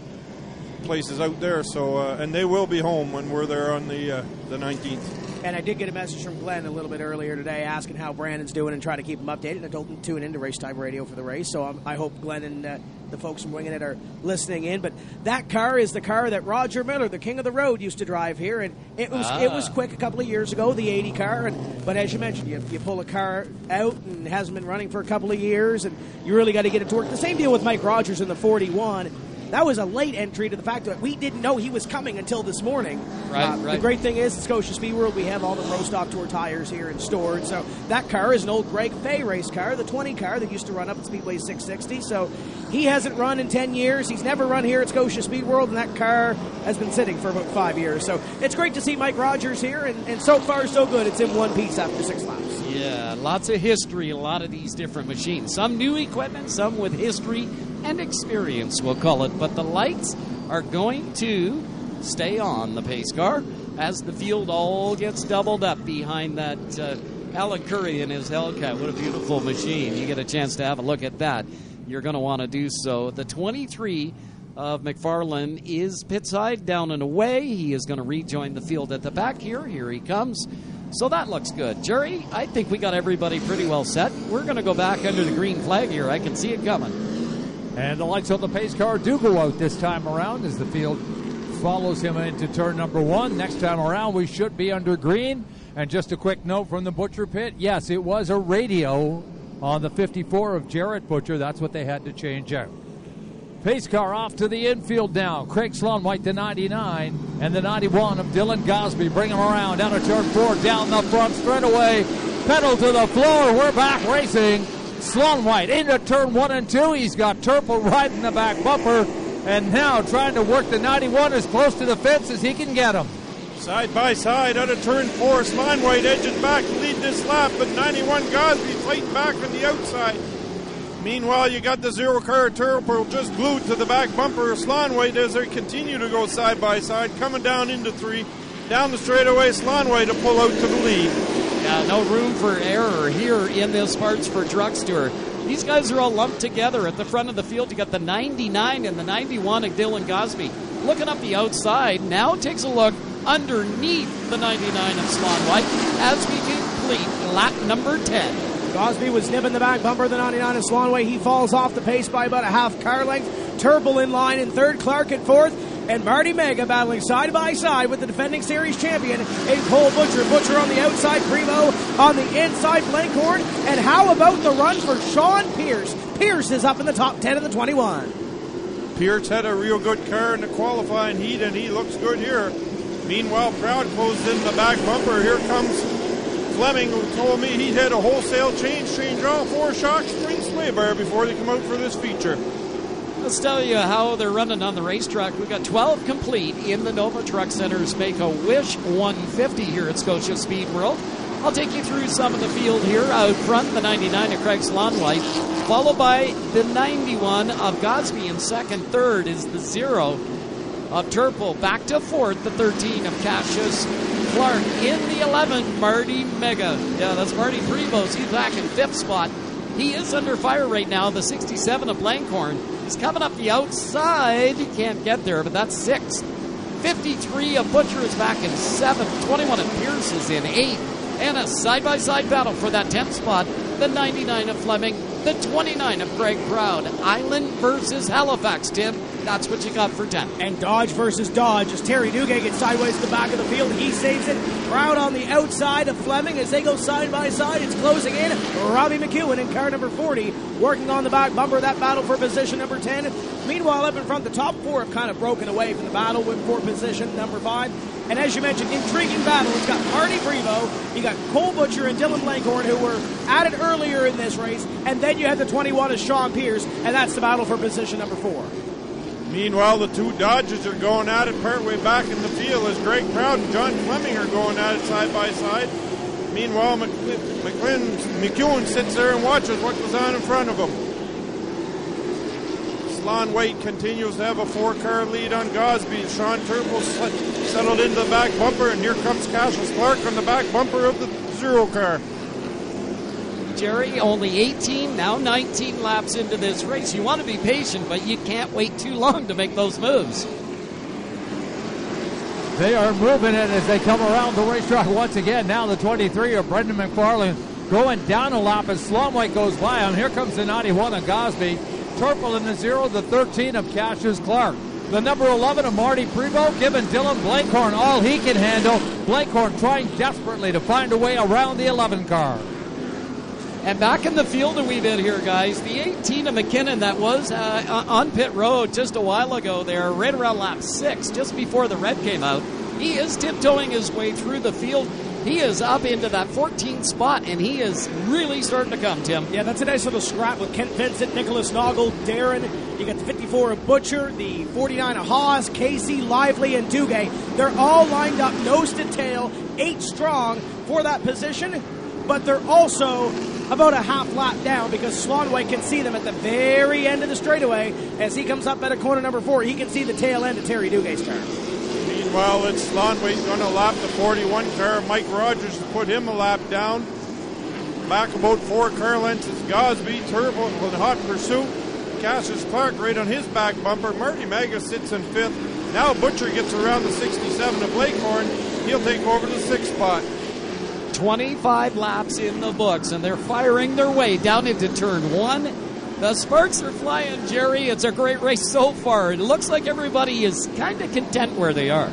places out there. So and they will be home when we're there on the 19th. And I did get a message from Glenn a little bit earlier today asking how Brandon's doing and trying to keep him updated. I told him to tune into Race Time Radio for the race, so I hope Glenn and the folks from Winging It are listening in. But that car is the car that Roger Miller, the king of the road, used to drive here, and it was quick a couple of years ago, the 80 car. But as you mentioned, you pull a car out and it hasn't been running for a couple of years, and you really got to get it to work. The same deal with Mike Rogers in the 41. That was a late entry to the fact that we didn't know he was coming until this morning. Right. The great thing is, at Scotia Speed World, we have all the Pro Stock Tour tires here and stored. So that car is an old Greg Fay race car, the 20 car that used to run up at Speedway 660. So he hasn't run in 10 years. He's never run here at Scotia Speed World, and that car has been sitting for about 5 years. So it's great to see Mike Rogers here, and so far so good. It's in one piece after 6 laps. Yeah, lots of history, a lot of these different machines. Some new equipment, some with history and experience, we'll call it. But the lights are going to stay on the pace car as the field all gets doubled up behind that Alan Curry and his Hellcat. What a beautiful machine. You get a chance to have a look at that, you're going to want to do so. The 23 of McFarlane is pit side, down and away. He is going to rejoin the field at the back here. Here he comes. So that looks good. Jerry, I think we got everybody pretty well set. We're going to go back under the green flag here. I can see it coming. And the lights on the pace car do go out this time around as the field follows him into turn number 1. Next time around, we should be under green. And just a quick note from the Butcher pit. Yes, it was a radio on the 54 of Jarrett Butcher. That's what they had to change out. Pace car off to the infield now. Craig Slonwhite, the 99, and the 91 of Dylan Gosby. Bring him around down to turn 4, down the front straightaway. Pedal to the floor. We're back racing. Slonwhite into turn 1 and 2. He's got Turple riding the back bumper, and now trying to work the 91 as close to the fence as he can get him. Side by side out of turn 4, Slonwhite edges back to lead this lap, but 91 Gosby fighting back on the outside. Meanwhile, you got the 0 car Turple just glued to the back bumper of Slonwhite as they continue to go side by side, coming down into 3. Down the straightaway, Slonwhite to pull out to the lead. Yeah, no room for error here in this Parts for Trucks Tour. These guys are all lumped together at the front of the field. You got the 99 and the 91 of Dylan Gosby. Looking up the outside, now takes a look underneath the 99 of Slonwhite as we complete lap number 10. Gosby was nibbing the back bumper of the 99 of Slonwhite. He falls off the pace by about a half car length. Turple in line in third, Clark in fourth, and Marty Mega battling side by side with the defending series champion in Cole Butcher. Butcher on the outside, Primo on the inside, Blankhorn. And how about the run for Sean Pierce? Pierce is up in the top 10 of the 21. Pierce had a real good car in the qualifying heat, and he looks good here. Meanwhile, Proud closed in the back bumper. Here comes Fleming, who told me he had a wholesale change all 4 shock spring sway bar before they come out for this feature. Let's tell you how they're running on the racetrack. We've got 12 complete in the Nova Truck Center's Make-A-Wish 150 here at Scotia Speed World. I'll take you through some of the field here. Out front, the 99 of Craig Slonwhite, followed by the 91 of Gosby in second. Third is the 0 of Turple. Back to fourth, the 13 of Cassius Clark. In the 11, Marty Mega. Yeah, that's Marty Prevost. He's back in fifth spot. He is under fire right now, the 67 of Blankhorn. He's coming up the outside. He can't get there, but that's sixth. 53 of Butcher is back in seventh. 21 of Pierce is in eighth. And a side-by-side battle for that 10th spot. The 99 of Fleming, the 29 of Greg Proud. Island versus Halifax, Tim. That's what you got for 10. And Dodge versus Dodge as Terry Duguay gets sideways to the back of the field. He saves it. Proud on the outside of Fleming as they go side by side. It's closing in. Robbie McEwen in car number 40 working on the back bumper. That battle for position number 10. Meanwhile, up in front, the top 4 have kind of broken away from the battle for position number 5. And as you mentioned, intriguing battle. It's got Marty Prevost, you got Cole Butcher and Dylan Blankhorn, who were at it earlier in this race, and then you had the 21 of Sean Pierce, and that's the battle for position number 4. Meanwhile, the 2 Dodges are going at it partway back in the field as Greg Proud and John Fleming are going at it side by side. Meanwhile, McEwen sits there and watches what goes on in front of him. Slonwhite continues to have a 4-car lead on Gosby. Sean Turple settled into the back bumper, and here comes Cassius Clark on the back bumper of the 0 car. Jerry, only 18, now 19 laps into this race. You want to be patient, but you can't wait too long to make those moves. They are moving it as they come around the racetrack once again. Now the 23 of Brendan McFarlane going down a lap as Slonwhite goes by him. Here comes the 91 of Gosby. Turple in the 0, the 13 of Cassius Clark. The number 11 of Marty Prevost giving Dylan Blankhorn all he can handle. Blankhorn trying desperately to find a way around the 11 car. And back in the field a wee bit here, guys. The 18 of McKinnon that was on pit road just a while ago there, right around lap 6, just before the red came out. He is tiptoeing his way through the field. He is up into that 14th spot, and he is really starting to come, Tim. Yeah, that's a nice little scrap with Kent Vincent, Nicholas Noggle, Darren. You got the 54 of Butcher, the 49 of Haas, Casey, Lively, and Duguay. They're all lined up nose to tail, 8 strong for that position, but they're also about a half lap down because Slonwhite can see them at the very end of the straightaway. As he comes up at a corner number 4, he can see the tail end of Terry Dugay's car. Meanwhile, it's Slonwhite going to lap the 41 car. Mike Rogers to put him a lap down. Back about 4 car lengths is Gosby. Turbo in hot pursuit. Cassius Clark right on his back bumper. Marty Mega sits in 5th. Now Butcher gets around the 67 of Blankhorn. He'll take over the 6th spot. 25 laps in the books, and they're firing their way down into turn 1 The sparks are flying, Jerry. It's a great race so far. It looks like everybody is kind of content where they are.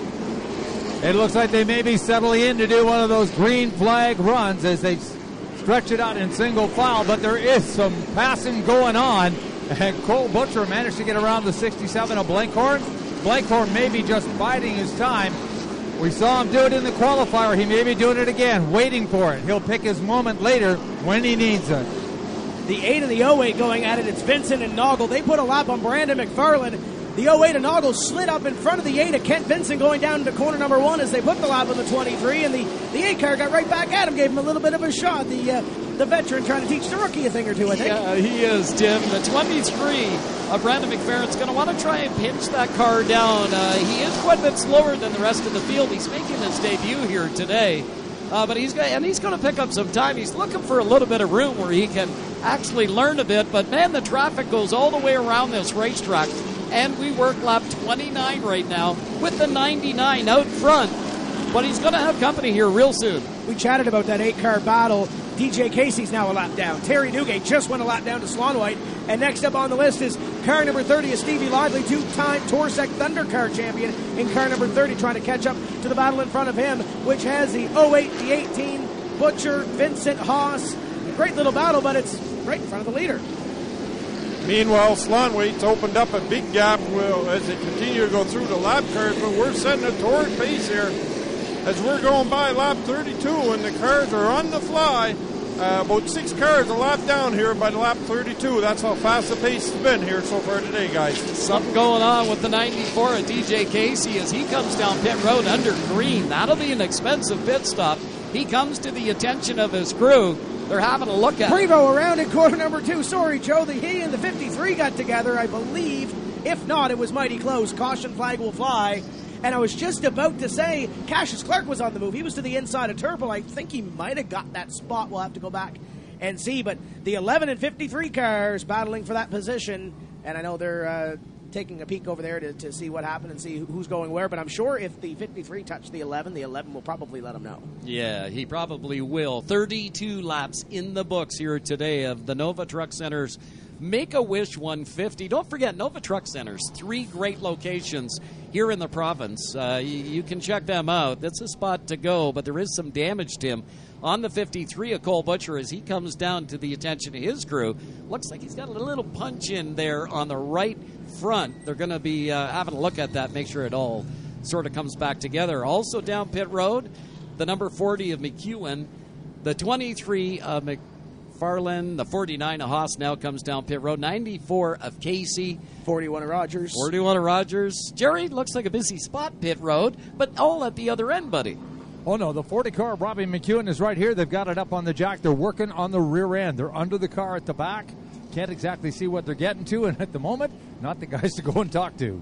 It looks like they may be settling in to do one of those green flag runs as they stretch it out in single file, but there is some passing going on. And Cole Butcher managed to get around the 67 of Blankhorn. Blankhorn may be just biding his time. We saw him do it in the qualifier. He may be doing it again, waiting for it. He'll pick his moment later when he needs it. The 8 and the 08 going at it. It's Vincent and Noggle. They put a lap on Brandon McFarland. The 08 of Noggle slid up in front of the 8 of Kent Vincent going down into corner number 1 as they put the lap on the 23, and the 8 car got right back at him, gave him a little bit of a shot. The veteran trying to teach the rookie a thing or two, I think. Yeah, he is, Tim. The 23 of Brandon McFarland's going to want to try and pinch that car down. He is quite a bit slower than the rest of the field. He's making his debut here today. But he's going to pick up some time. He's looking for a little bit of room where he can actually learn a bit. But, man, the traffic goes all the way around this racetrack. And we work lap 29 right now with the 99 out front. But he's going to have company here real soon. We chatted about that 8-car battle. DJ Casey's now a lap down. Terry Newgate just went a lap down to Slon White. And next up on the list is car number 30 is Stevie Lively, two-time Torsec Thunder Car champion. In car number 30 trying to catch up to the battle in front of him, which has the 08, the 18, Butcher, Vincent, Haas. A great little battle, but it's right in front of the leader. Meanwhile, Slonwaite's opened up a big gap as they continue to go through the lap cars, but we're setting a torrid pace here as we're going by lap 32, and the cars are on the fly. About 6 cars a lap down here by the lap 32. That's how fast the pace has been here so far today, guys. Something going on with the 94 of DJ Casey as he comes down pit road under green. That'll be an expensive pit stop. He comes to the attention of his crew. They're having a look at it. Prevost around in corner number 2. Sorry, Joe. He and the 53 got together, I believe. If not, it was mighty close. Caution flag will fly. And I was just about to say, Cassius Clark was on the move. He was to the inside of Turple. I think he might have got that spot. We'll have to go back and see. But the 11 and 53 cars battling for that position. And I know they're taking a peek over there to see what happened and see who's going where. But I'm sure if the 53 touched the 11 will probably let him know. Yeah, he probably will. 32 laps in the books here today of the Nova Truck Center's Make-A-Wish 150. Don't forget, Nova Truck Centers, 3 great locations here in the province. You can check them out. That's a spot to go, but there is some damage to him on the 53 of Cole Butcher as he comes down to the attention of his crew. Looks like he's got a little punch in there on the right front. They're going to be having a look at that, make sure it all sort of comes back together. Also down pit road, the number 40 of McEwen, the 23 of McFarland, the 49 of Haas now comes down pit road, 94 of Casey, 41 of Rogers. 41 of Rogers. Jerry, looks like a busy spot pit road, but all at the other end, buddy. Oh, no, the 40 car of Robbie McEwen is right here. They've got it up on the jack. They're working on the rear end. They're under the car at the back. Can't exactly see what they're getting to, and at the moment, not the guys to go and talk to.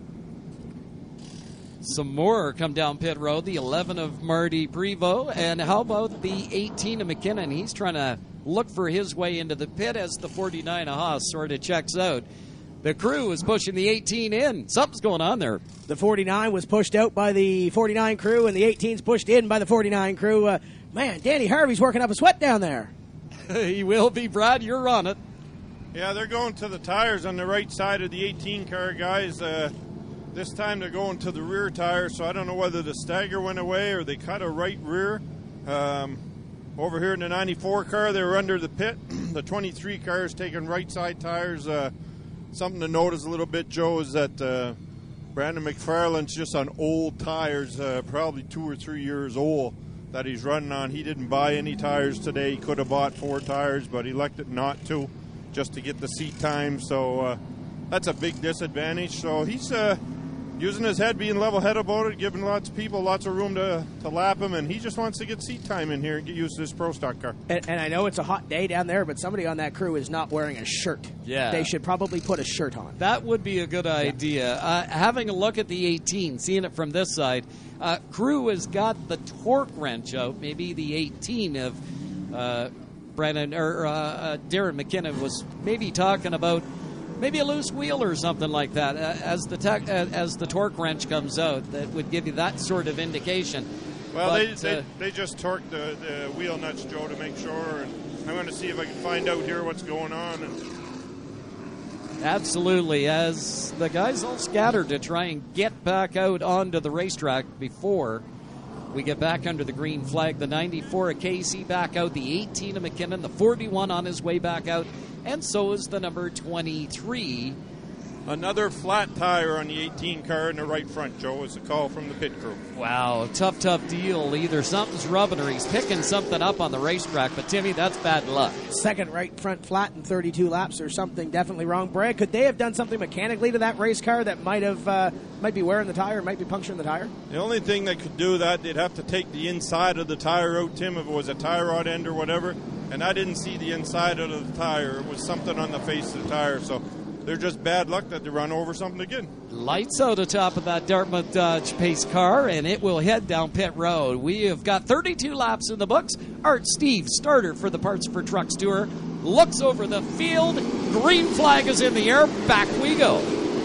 Some more come down pit road, the 11 of Marty Prevost, and how about the 18 of McKinnon? He's trying to look for his way into the pit as the 49 of Haas sort of checks out. The crew is pushing the 18 in. Something's going on there. The 49 was pushed out by the 49 crew, and the 18's pushed in by the 49 crew. Man, Danny Harvey's working up a sweat down there. He will be, Brad. You're on it. Yeah, they're going to the tires on the right side of the 18 car, guys. This time they're going to the rear tire, so I don't know whether the stagger went away or they cut a right rear. Over here in the 94 car, they were under the pit. The 23 car is taking right side tires. Something to notice a little bit, Joe, is that Brandon McFarland's just on old tires, probably 2 or 3 years old, that he's running on. He didn't buy any tires today. He could have bought 4 tires, but he elected not to, just to get the seat time. So that's a big disadvantage. So he's using his head, being level-headed about it, giving lots of people lots of room to lap him, and he just wants to get seat time in here and get used to this Pro Stock car. And I know it's a hot day down there, but somebody on that crew is not wearing a shirt. Yeah. They should probably put a shirt on. That would be a good idea. Having a look at the 18, seeing it from this side, crew has got the torque wrench out. Maybe the 18 of Brandon or Darren McKinnon was maybe talking about maybe a loose wheel or something like that. As the torque wrench comes out, that would give you that sort of indication. Well, they just torqued the wheel nuts, Joe, to make sure. And I'm going to see if I can find out here what's going on. And Absolutely, as the guys all scattered to try and get back out onto the racetrack before we get back under the green flag. The 94 of Casey back out, the 18 of McKinnon, the 41 on his way back out, and so is the number 23. Another flat tire on the 18 car in the right front, Joe, is a call from the pit crew. Wow, tough deal. Either something's rubbing or he's picking something up on the racetrack, but Timmy, that's bad luck. Second right front flat in 32 laps. There's something definitely wrong. Brad, could they have done something mechanically to that race car that might be wearing the tire, might be puncturing the tire? The only thing they could do that, they'd have to take the inside of the tire out, Tim, if it was a tie rod end or whatever, and I didn't see the inside of the tire. It was something on the face of the tire, so they're just bad luck that they run over something again. Lights out atop of that Dartmouth Dodge pace car, and it will head down pit road. We have got 32 laps in the books. Art Steve, starter for the Parts for Trucks Tour, looks over the field. Green flag is in the air. Back we go.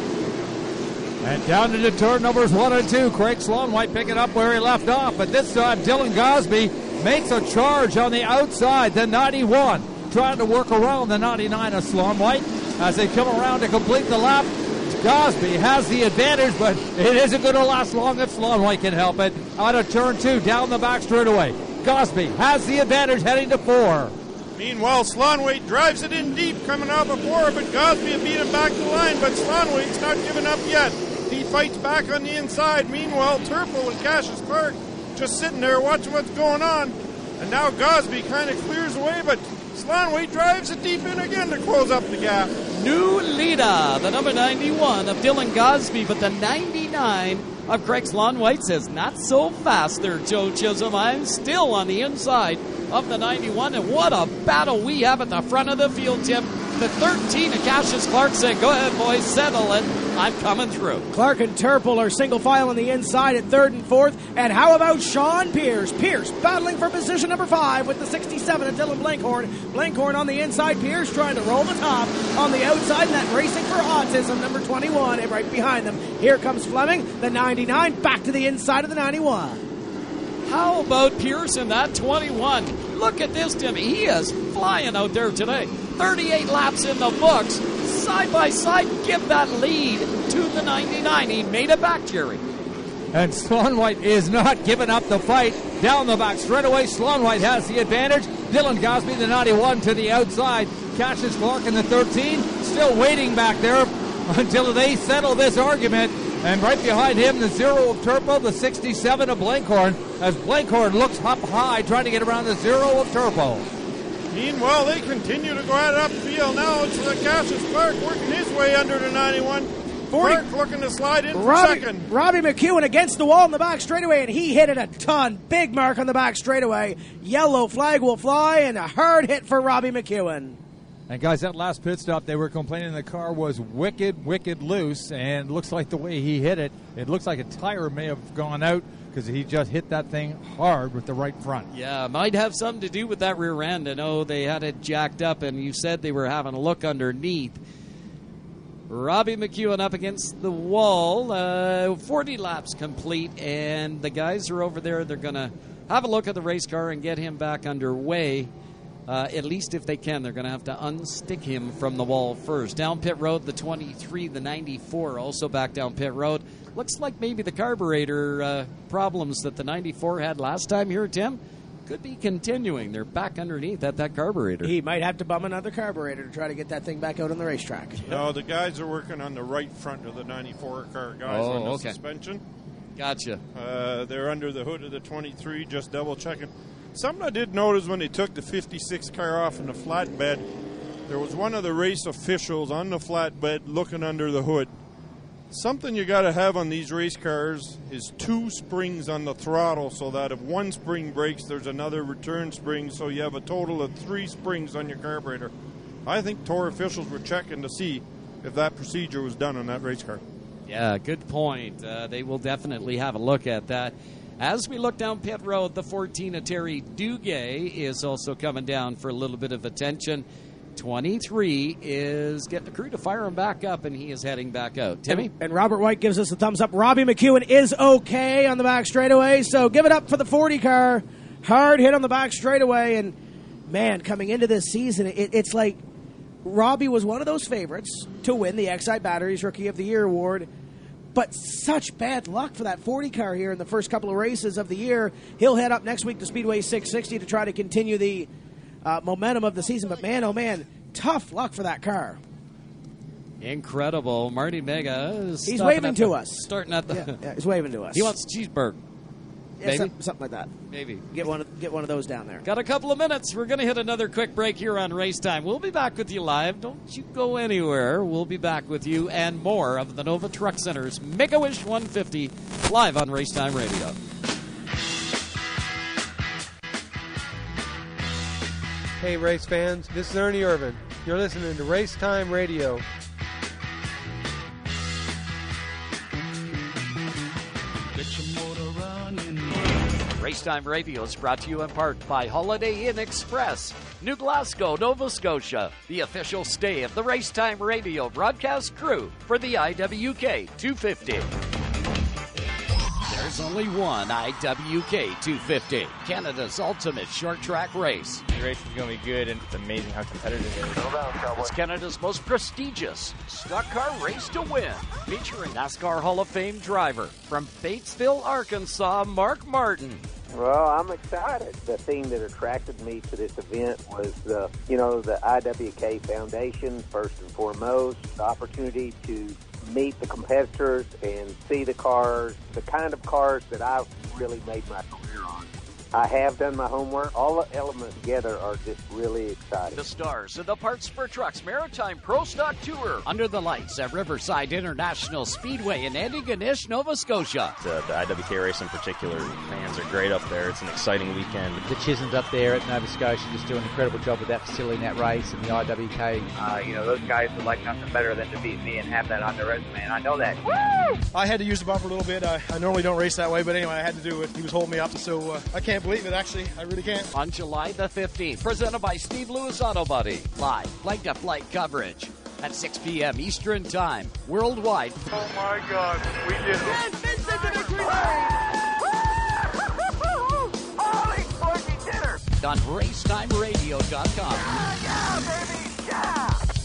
And down into turn numbers 1 and 2. Craig Sloan-White picking up where he left off, but this time Dylan Gosby makes a charge on the outside, the 91, trying to work around the 99 of Sloan-White. As they come around to complete the lap, Gosby has the advantage, but it isn't going to last long if Sloan-White can help it. Out of turn 2, down the back straightaway. Gosby has the advantage heading to 4. Meanwhile, Sloan-White drives it in deep coming out of 4, but Gosby beat him back the line, but Sloan-White's not giving up yet. He fights back on the inside. Meanwhile, Turple and Cassius Park just sitting there watching what's going on. And now Gosby kind of clears away, but Sloan-White drives it deep in again to close up the gap. New leader, the number 91 of Dylan Gosby, but the 99 of Craig Sloan-White says, not so fast there, Joe Chisholm. I'm still on the inside of the 91, and what a battle we have at the front of the field, Tim. The 13 of Cassius Clark said, go ahead, boys, settle it. I'm coming through. Clark and Turple are single file on the inside at 3rd and 4th. And how about Sean Pierce? Pierce battling for position number 5 with the 67 of Dylan Blankhorn. Blankhorn on the inside. Pierce trying to roll the top on the outside. And that Racing for Autism, number 21, and right behind them. Here comes Fleming, the 99, back to the inside of the 91. How about Pierce in that 21? Look at this, Timmy. He is flying out there today. 38 laps in the books. Side by side, give that lead to the 99. He made it back, Jerry. And Sloan-White is not giving up the fight. Down the back straightaway, Sloan-White has the advantage. Dylan Gosby, the 91, to the outside. Cassius Clark in the 13, still waiting back there until they settle this argument. And right behind him, the 0 of Turpo, the 67 of Blankhorn, as Blankhorn looks up high, trying to get around the 0 of Turpo. Meanwhile, they continue to go at it upfield. Now it's Cassius Clark working his way under the 91. Clark looking to slide in for second. Robbie McEwen against the wall in the back straightaway, and he hit it a ton. Big mark on the back straightaway. Yellow flag will fly, and a hard hit for Robbie McEwen. And guys, that last pit stop, they were complaining the car was wicked loose, and looks like the way he hit it, it looks like a tire may have gone out because he just hit that thing hard with the right front. Yeah, might have something to do with that rear end. I know they had it jacked up, and you said they were having a look underneath. Robbie McEwen up against the wall. 40 laps complete, and the guys are over there. They're going to have a look at the race car and get him back underway. At least if they can, they're going to have to unstick him from the wall first. Down pit road, the 23, the 94, also back down pit road. Looks like maybe the carburetor problems that the 94 had last time here, Tim, could be continuing. They're back underneath at that carburetor. He might have to bum another carburetor to try to get that thing back out on the racetrack. No, the guys are working on the right front of the 94 car, guys, on the suspension. Gotcha. They're under the hood of the 23, just double checking. Something I did notice when they took the 56 car off in the flatbed, there was one of the race officials on the flatbed looking under the hood. Something you got to have on these race cars is 2 springs on the throttle so that if one spring breaks, there's another return spring, so you have a total of 3 springs on your carburetor. I think tour officials were checking to see if that procedure was done on that race car. Yeah, good point. They will definitely have a look at that. As we look down pit road, the 14 of Terry Duguay is also coming down for a little bit of attention. 23 is getting the crew to fire him back up, and he is heading back out. Timmy? And Robert White gives us a thumbs up. Robbie McEwen is okay on the back straightaway, so give it up for the 40 car. Hard hit on the back straightaway, and man, coming into this season, it's like Robbie was one of those favorites to win the Exide Batteries Rookie of the Year award, but such bad luck for that 40 car here in the first couple of races of the year. He'll head up next week to Speedway 660 to try to continue the momentum of the season, but man, oh man, tough luck for that car. Incredible. Marty Mega is he's waving to us. Starting at the... Yeah, he's waving to us. He wants a cheeseburger. Yeah, something like that. Maybe. Get one of those down there. Got a couple of minutes. We're going to hit another quick break here on Race Time. We'll be back with you live. Don't you go anywhere. We'll be back with you and more of the Nova Truck Center's Make-A-Wish 150 live on Race Time Radio. Hey, race fans. This is Ernie Irvin. You're listening to Race Time Radio. Racetime Radio is brought to you in part by Holiday Inn Express, New Glasgow, Nova Scotia, the official stay of the Racetime Radio broadcast crew for the IWK 250. There's only one IWK 250, Canada's ultimate short track race. The race is going to be good, and it's amazing how competitive it is. It's Canada's most prestigious stock car race to win, featuring NASCAR Hall of Fame driver from Batesville, Arkansas, Mark Martin. Well, I'm excited. The thing that attracted me to this event was the IWK Foundation, first and foremost, the opportunity to meet the competitors and see the cars, the kind of cars that I've really made my career on. I have done my homework. All the elements together are just really exciting. The stars of the Parts for Trucks Maritime Pro Stock Tour under the lights at Riverside International Speedway in Antigonish, Nova Scotia. The IWK race in particular, fans are great up there. It's an exciting weekend. The Chisholms up there at Nova Scotia just do an incredible job with that facility and that race, and the IWK. Those guys would like nothing better than to beat me and have that on their resume, and I know that. Woo! I had to use the bumper a little bit. I normally don't race that way, but anyway, I had to do it. He was holding me up, so I can't believe it, actually. I really can't. On July the 15th, presented by Steve Lewis Auto Body. Live, flight-to-flight coverage at 6 p.m. Eastern Time, worldwide. Oh, my God. We did it. Yes, Vincent to victory Holy porky dinner! On racetimeradio.com. Yeah, baby, yeah!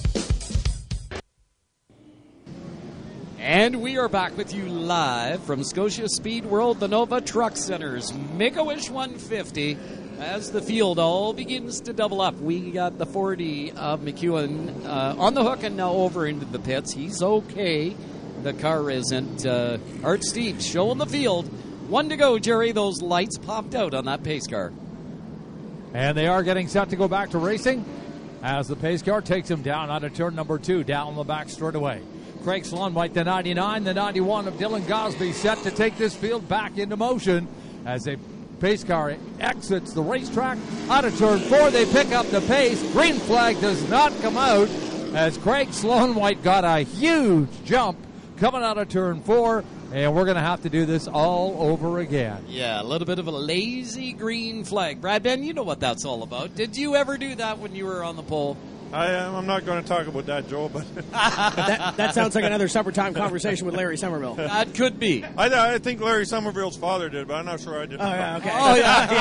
And we are back with you live from Scotia Speed World, the Nova Truck Center's Make-A-Wish 150. As the field all begins to double up, we got the 40 of McEwen on the hook and now over into the pits. He's okay. The car isn't. Art Steve showing the field. One to go, Jerry. Those lights popped out on that pace car. And they are getting set to go back to racing as the pace car takes him down out of turn number 2, down the back straight away. Craig Slonwhite, the 99, the 91 of Dylan Gosby set to take this field back into motion as a pace car exits the racetrack. Out of turn 4, they pick up the pace. Green flag does not come out as Craig Slonwhite got a huge jump coming out of turn 4, and we're going to have to do this all over again. Yeah, a little bit of a lazy green flag. Brad Ben, you know what that's all about. Did you ever do that when you were on the pole? I'm not going to talk about that, Joe, but that sounds like another supper-time conversation with Larry Somerville. That could be. I think Larry Somerville's father did, but I'm not sure I did. Oh, yeah, okay. Oh,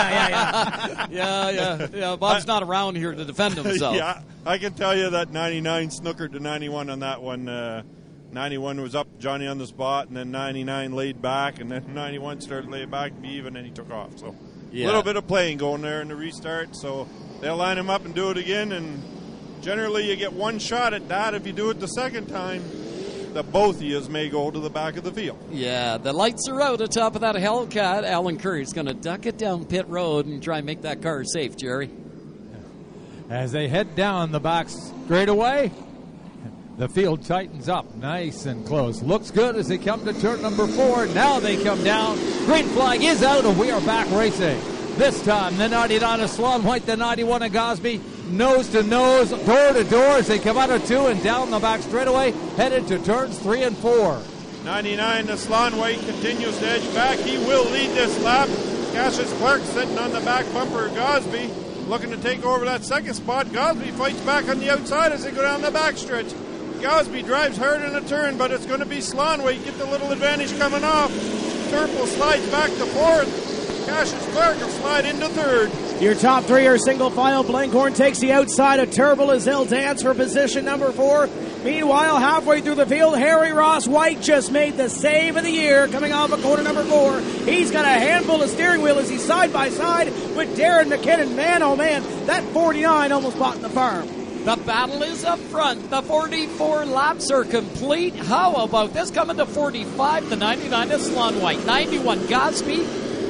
yeah. Bob's not around here to defend himself. Yeah, I can tell you that 99 snookered to 91 on that one. 91 was up, Johnny on the spot, and then 99 laid back, and then 91 started laid back to be even, and he took off. So a little bit of playing going there in the restart. So they'll line him up and do it again, and generally you get one shot at that. If you do it the second time, the both of you may go to the back of the field. Yeah, the lights are out atop of that Hellcat. Alan Curry's going to duck it down pit road and try and make that car safe, Jerry. As they head down the back straightaway, the field tightens up nice and close. Looks good as they come to turn number 4. Now they come down. Green flag is out, and we are back racing. This time, the 99 of Slonwhite, the 91 of Gosby, nose to nose, door to door as they come out of 2 and down the back straightaway, headed to turns 3 and 4. 99 of Slonwhite continues to edge back. He will lead this lap. Cassius Clark sitting on the back bumper of Gosby, looking to take over that second spot. Gosby fights back on the outside as they go down the backstretch. Gosby drives hard in a turn, but it's going to be Slonwhite get the little advantage coming off. Turple slides back to 4th. Cassius Clark will slide into third. Your top three are single file. Blankhorn takes the outside of Terrible as They'll Dance for position number 4. Meanwhile, halfway through the field, Harry Ross White just made the save of the year coming off of corner number 4. He's got a handful of steering wheel as he's side by side with Darren McKinnon. Man, oh man, that 49 almost bought in the farm. The battle is up front. The 44 laps are complete. How about this? Coming to 45, the 99 is Slon White, 91 Gosby,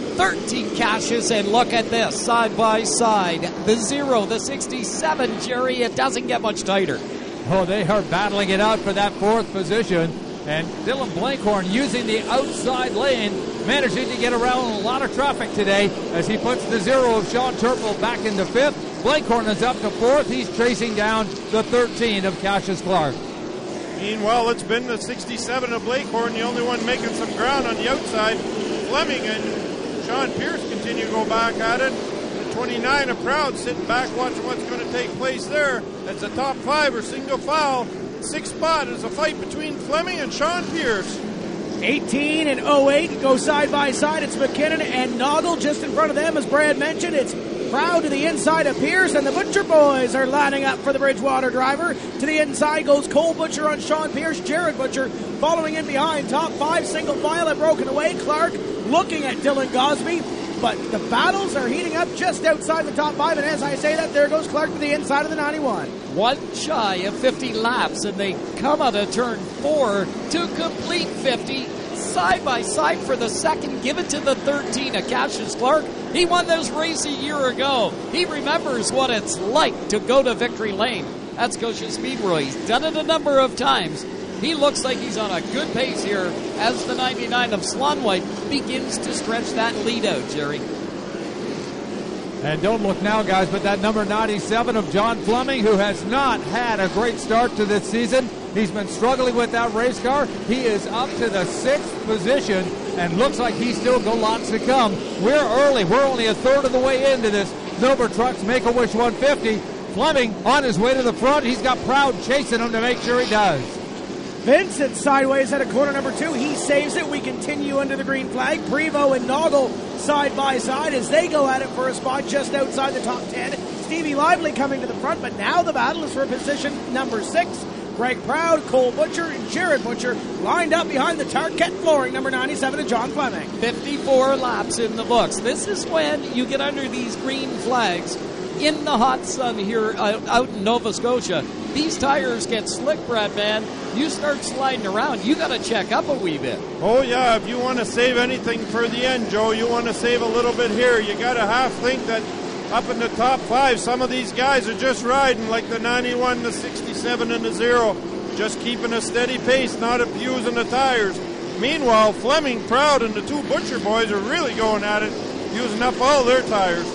13 Cassius, and look at this, side by side. The 0, the 67, Jerry, it doesn't get much tighter. Oh, they are battling it out for that 4th position. And Dylan Blankhorn using the outside lane, managing to get around a lot of traffic today as he puts the 0 of Sean Turple back into 5th. Blankhorn is up to 4th. He's chasing down the 13 of Cassius Clark. Meanwhile, it's been the 67 of Blankhorn, the only one making some ground on the outside. Fleming and Sean Pierce continue to go back at it. The 29 of Proud sitting back watching what's going to take place there. That's the top 5 or single file. 6th spot is a fight between Fleming and Sean Pierce. 18 and 08 go side by side. It's McKinnon and Noggle just in front of them, as Brad mentioned. It's Proud to the inside of Pierce, and the Butcher boys are lining up for the Bridgewater driver. To the inside goes Cole Butcher on Sean Pierce. Jared Butcher following in behind. Top 5 single file have broken away. Clark looking at Dylan Gosby. But the battles are heating up just outside the top 5, and as I say that, there goes Clark to the inside of the 91. One shy of 50 laps, and they come out of turn 4 to complete 50. Side by side for the second. Give it to the 13 of Cassius Clark. He won this race a year ago. He remembers what it's like to go to victory lane at Scotia Speedway. He's done it a number of times. He looks like he's on a good pace here as the 99 of Slon White begins to stretch that lead out, Jerry. And don't look now, guys, but that number 97 of John Fleming, who has not had a great start to this season. He's been struggling with that race car. He is up to the 6th position and looks like he's still got lots to come. We're early. We're only a third of the way into this Nova Trucks Make-A-Wish 150. Fleming on his way to the front. He's got Proud chasing him to make sure he does. Vincent sideways at a corner number 2. He saves it. We continue under the green flag. Prevost and Noggle side by side as they go at it for a spot just outside the top 10. Stevie Lively coming to the front, but now the battle is for position number 6. Greg Proud, Cole Butcher, and Jared Butcher lined up behind the Target flooring, number 97 of John Fleming. 54 laps in the books. This is when you get under these green flags in the hot sun here out in Nova Scotia. These tires get slick, Brad, man. You start sliding around, you got to check up a wee bit. Oh, yeah, if you want to save anything for the end, Joe, you want to save a little bit here. You got to half think that up in the top 5, some of these guys are just riding like the 91, the 67, and the 0, just keeping a steady pace, not abusing the tires. Meanwhile, Fleming, Proud, and the 2 Butcher boys are really going at it, using up all their tires.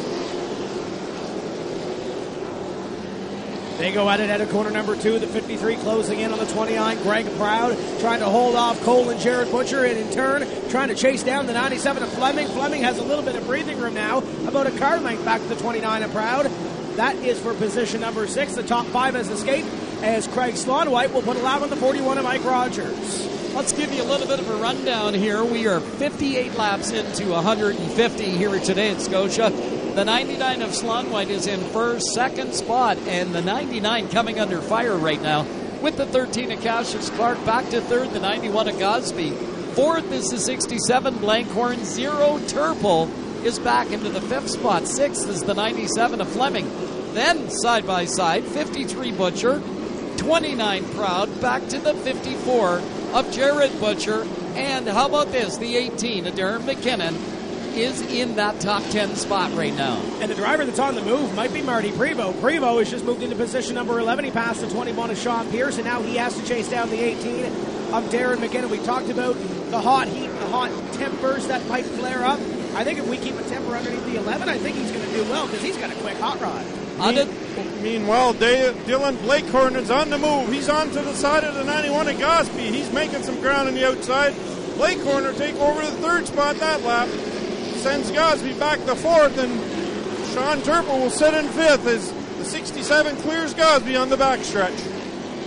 They go at it at a corner number 2. The 53 closing in on the 29. Greg Proud trying to hold off Cole and Jared Butcher, and in turn trying to chase down the 97 of Fleming. Fleming has a little bit of breathing room now, about a car length back to the 29 of Proud. That is for position number 6. The top 5 has escaped as Craig Slon White will put a lap on the 41 of Mike Rogers. Let's give you a little bit of a rundown here. We are 58 laps into 150 here today at Scotia. The 99 of Slon White is in first, second spot, and the 99 coming under fire right now with the 13 of Cassius Clark. Back to third, the 91 of Gosby. Fourth is the 67 Blankhorn. 0 Turple is back into the 5th spot. 6th is the 97 of Fleming. Then, side by side, 53 Butcher, 29 Proud, back to the 54 of Jared Butcher. And how about this? The 18 of Darren McKinnon is in that top 10 spot right now. And the driver that's on the move might be Marty Prevost. Prevost has just moved into position number 11. He passed the 21 of Sean Pierce, and now he has to chase down the 18 of Darren McKinnon. We talked about the hot heat, the hot tempers that might flare up. I think if we keep a temper underneath the 11, I think he's going to do well because he's got a quick hot rod. Meanwhile, Dylan Blankhorn is on the move. He's on to the side of the 91 of Gosby. He's making some ground on the outside. Blankhorn will take over the 3rd spot that lap. Sends Gosby back to 4th, and Sean Turple will sit in 5th as the 67 clears Gosby on the backstretch.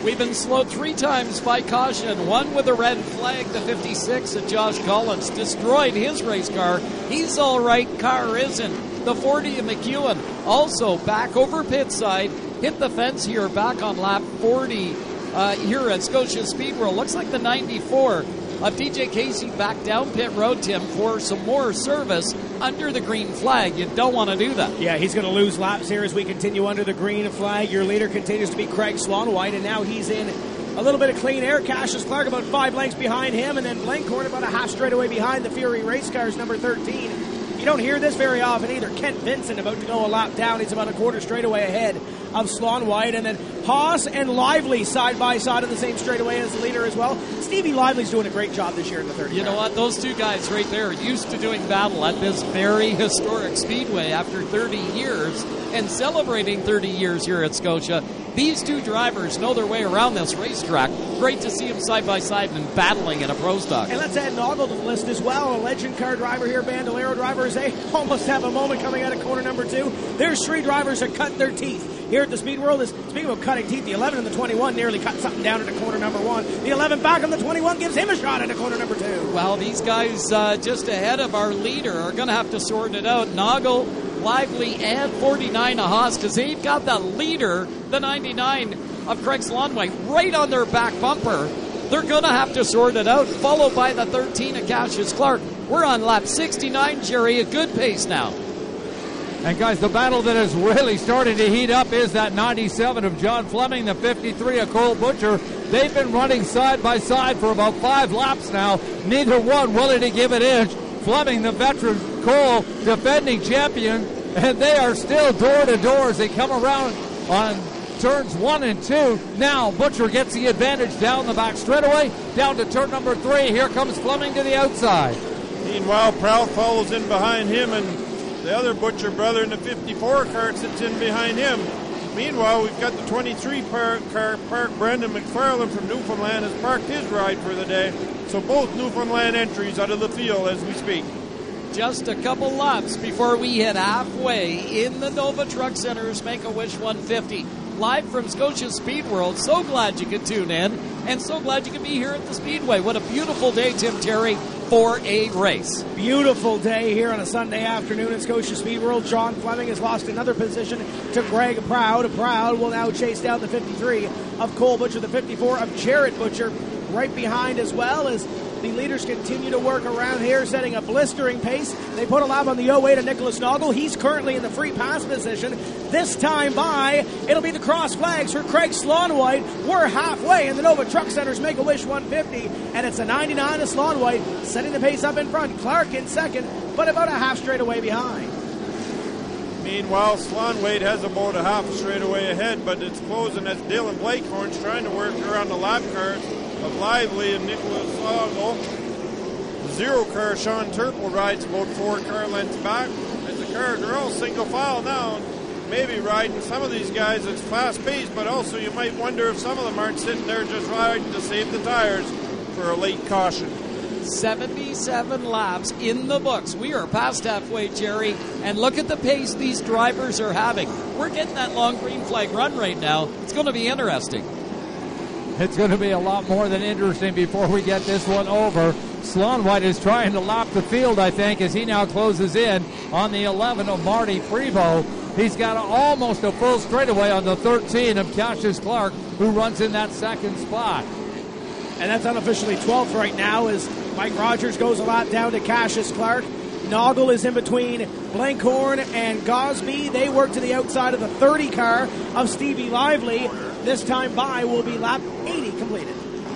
We've been slowed 3 times by caution. One with a red flag, the 56 of Josh Collins. Destroyed his race car. He's all right. Carr isn't. The 40 of McEwen also back over pit side. Hit the fence here back on lap 40 here at Scotia Speed World. Looks like the 94 of DJ Casey back down pit road, Tim, for some more service under the green flag. You don't want to do that. Yeah, he's going to lose laps here as we continue under the green flag. Your leader continues to be Craig Slonwhite, and now he's in a little bit of clean air. Cassius Clark about 5 lengths behind him, and then Blankhorn about a half straightaway behind the Fury Race Cars, number 13. You don't hear this very often either. Kent Vincent about to go a lap down. He's about a quarter straightaway ahead of Slonwhite. And then Haas and Lively side by side in the same straightaway as the leader as well. Stevie Lively's doing a great job this year in the third. You know what? Those two guys right there used to doing battle at this very historic speedway after 30 years and celebrating 30 years here at Scotia. These two drivers know their way around this racetrack. Great to see them side by side and battling in a pro stock. And let's add Noggle to the list as well. A legend car driver here, Bandolero drivers. They almost have a moment coming out of corner number 2. There's 3 drivers that cut their teeth here at the Speed World. Speaking of cutting teeth, the 11 and the 21 nearly cut something down into corner number 1. The 11 back on the 21 gives him a shot into corner number 2. Well, these guys just ahead of our leader are going to have to sort it out. Noggle, Lively, and 49 of Haas, because they've got the leader, the 99 of Craig Slonwhite, right on their back bumper. They're going to have to sort it out, followed by the 13 of Cassius Clark. We're on lap 69, Jerry, a good pace now. And guys, the battle that is really starting to heat up is that 97 of John Fleming, the 53 of Cole Butcher. They've been running side by side for about 5 laps now. Neither one willing to give an inch. Fleming, the veteran, Cole, defending champion, and they are still door to door as they come around on turns 1 and 2. Now Butcher gets the advantage down the back straightaway, down to turn number 3. Here comes Fleming to the outside. Meanwhile, Prout follows in behind him, and the other Butcher brother in the 54 car sits in behind him. Meanwhile, we've got the 23 car parked. Brendan McFarlane from Newfoundland has parked his ride for the day. So both Newfoundland entries out of the field as we speak. Just a couple laps before we hit halfway in the Nova Truck Center's Make-A-Wish 150. Live from Scotia Speed World. So glad you could tune in, and so glad you could be here at the Speedway. What a beautiful day, Tim Terry, for a race. Beautiful day here on a Sunday afternoon at Scotia Speed World. John Fleming has lost another position to Greg Proud. Proud will now chase down the 53 of Cole Butcher, the 54 of Jarrett Butcher, right behind as well as the leaders continue to work around here, setting a blistering pace. They put a lap on the 08 of Nicholas Noggle. He's currently in the free pass position. This time by, it'll be the cross flags for Craig Slonwhite. We're halfway in the Nova Truck Center's Make-A-Wish 150, and it's a 99 of Slonwhite setting the pace up in front. Clark in second, but about a half straightaway behind. Meanwhile, Slonwhite has about a half straightaway ahead, but it's closing as Dylan Blakehorn's trying to work around the lap cars of Lively and Nicholas Noggle. The 0 car, Sean Turple, rides about 4 car lengths back. As the cars are all single file now, maybe riding some of these guys. It's fast paced, but also you might wonder if some of them aren't sitting there just riding to save the tires for a late caution. 77 laps in the books. We are past halfway, Jerry, and look at the pace these drivers are having. We're getting that long green flag run right now. It's going to be interesting. It's going to be a lot more than interesting before we get this one over. Slonwhite is trying to lap the field, I think, as he now closes in on the 11 of Marty Prevost. He's got almost a full straightaway on the 13 of Cassius Clark, who runs in that second spot. And that's unofficially 12th right now as Mike Rogers goes a lot down to Cassius Clark. Noggle is in between Blankhorn and Gosby. They work to the outside of the 30 car of Stevie Lively. This time by will be lap 80 completed.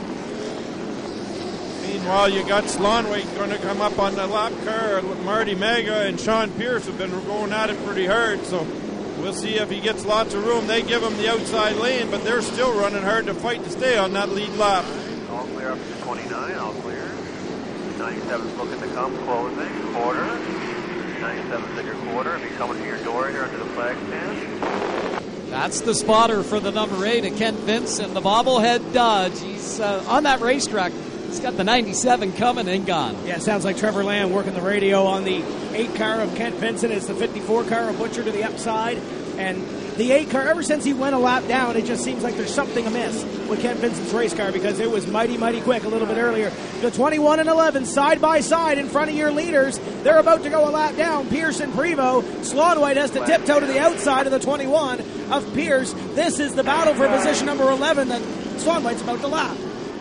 Meanwhile, you got Slonwhite going to come up on the lap car. Marty Mega and Sean Pierce have been going at it pretty hard, so we'll see if he gets lots of room. They give him the outside lane, but they're still running hard to fight to stay on that lead lap. All clear up to 29, all clear. 97's looking to come, closing, quarter. 97's in your quarter, be coming to your door here under the flag stand. That's the spotter for the number 8 of Kent Vincent, the bobblehead Dodge. He's on that racetrack. He's got the 97 coming and gone. Yeah, it sounds like Trevor Lamb working the radio on the 8 car of Kent Vincent. It's the 54 car of Butcher to the upside. And the 8 car, ever since he went a lap down, it just seems like there's something amiss with Kent Vincent's race car because it was mighty, mighty quick a little bit earlier. The 21 and 11 side by side in front of your leaders. They're about to go a lap down. Pierce and Prevost. Sloan-White has to tiptoe to the outside of the 21 of Pierce. This is the battle for position number 11 that Sloan-White's about to lap.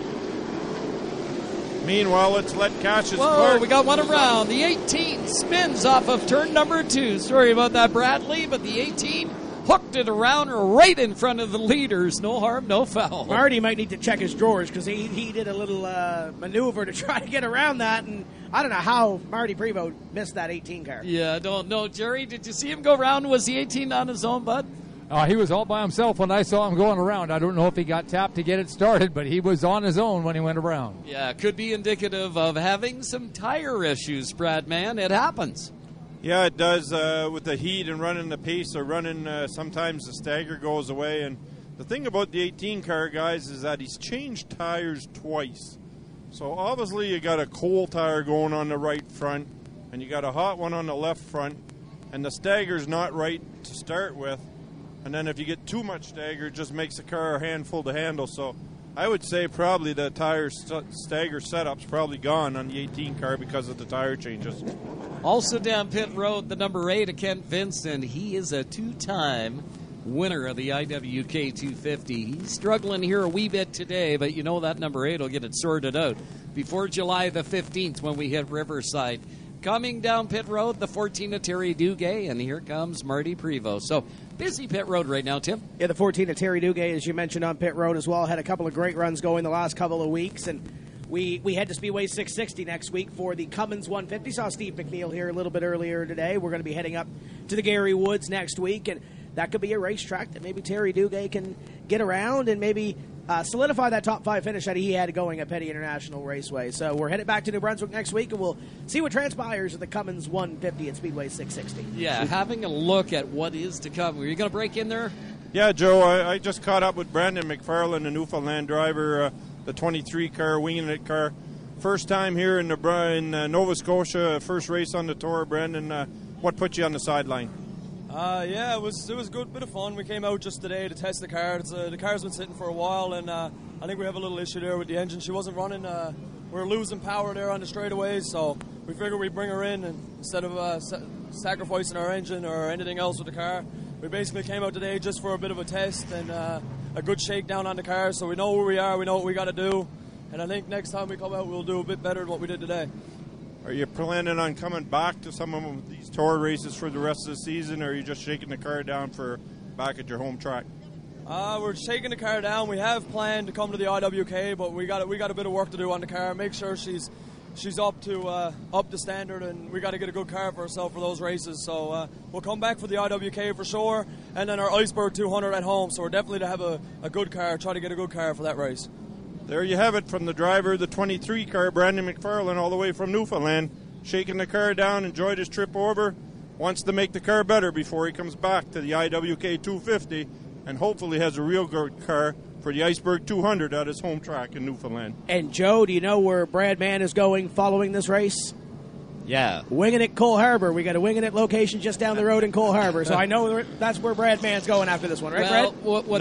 Meanwhile, let's let Cassius Whoa, Clark. we got one around. The 18 spins off of turn number 2. Sorry about that, Bradley, but the 18 hooked it around right in front of the leaders. No harm, no foul. Marty might need to check his drawers because he did a little maneuver to try to get around that, and I don't know how Marty Prevost missed that 18 car. Yeah, I don't know. Jerry, did you see him go around? Was the 18 on his own, bud? He was all by himself when I saw him going around. I don't know if he got tapped to get it started, but he was on his own when he went around. Yeah, could be indicative of having some tire issues, Brad, man. It happens. Yeah, it does with the heat and running the pace or running. Sometimes the stagger goes away. And the thing about the 18 car, guys, is that he's changed tires twice. So obviously you got a cold tire going on the right front, and you got a hot one on the left front, and the stagger's not right to start with. And then if you get too much stagger, it just makes the car a handful to handle. So I would say probably the tire stagger setup's probably gone on the 18 car because of the tire changes. Also down pit road, the number 8 of Kent Vincent. He is a 2-time winner of the IWK 250. He's struggling here a wee bit today, but you know that number 8 will get it sorted out before July the 15th when we hit Riverside. Coming down pit road, the 14 of Terry Duguay, and here comes Marty Prevost. So busy pit road right now, Tim. Yeah, the 14 of Terry Duguay, as you mentioned, on pit road as well. Had a couple of great runs going the last couple of weeks, and we head to Speedway 660 next week for the Cummins 150. Saw Steve McNeil here a little bit earlier today. We're going to be heading up to the Gary Woods next week, and that could be a racetrack that maybe Terry Duguay can get around and maybe solidify that top 5 finish that he had going at Petty International Raceway. So we're headed back to New Brunswick next week, and we'll see what transpires at the Cummins 150 at Speedway 660. Yeah, having a look at what is to come. Were you going to break in there? Yeah, Joe, I just caught up with Brandon McFarland, the Newfoundland driver, the 23 car, winging it car. First time here in Nova Scotia, first race on the tour. Brandon, what put you on the sideline? Yeah, it was a good bit of fun. We came out just today to test the car. The car's been sitting for a while, and I think we have a little issue there with the engine. She wasn't running. We were losing power there on the straightaways, so we figured we'd bring her in, and instead of sacrificing our engine or anything else with the car, we basically came out today just for a bit of a test and a good shakedown on the car, so we know where we are, we know what we got to do, and I think next time we come out we'll do a bit better than what we did today. Are you planning on coming back to some of these tour races for the rest of the season, or are you just shaking the car down for back at your home track? We're shaking the car down. We have planned to come to the IWK, but we got a bit of work to do on the car. Make sure she's up to standard, and we got to get a good car for ourselves for those races. So we'll come back for the IWK for sure, and then our Iceberg 200 at home. So we're definitely to have a good car. Try to get a good car for that race. There you have it from the driver, the 23 car, Brandon McFarland, all the way from Newfoundland, shaking the car down, enjoyed his trip over, wants to make the car better before he comes back to the IWK 250, and hopefully has a real good car for the Iceberg 200 at his home track in Newfoundland. And Joe, do you know where Brad Mann is going following this race? Yeah. Winging It Cole Harbor. We got a Winging It location just down the road in Cole Harbor, so I know that's where Brad Mann's going after this one, right, Brad?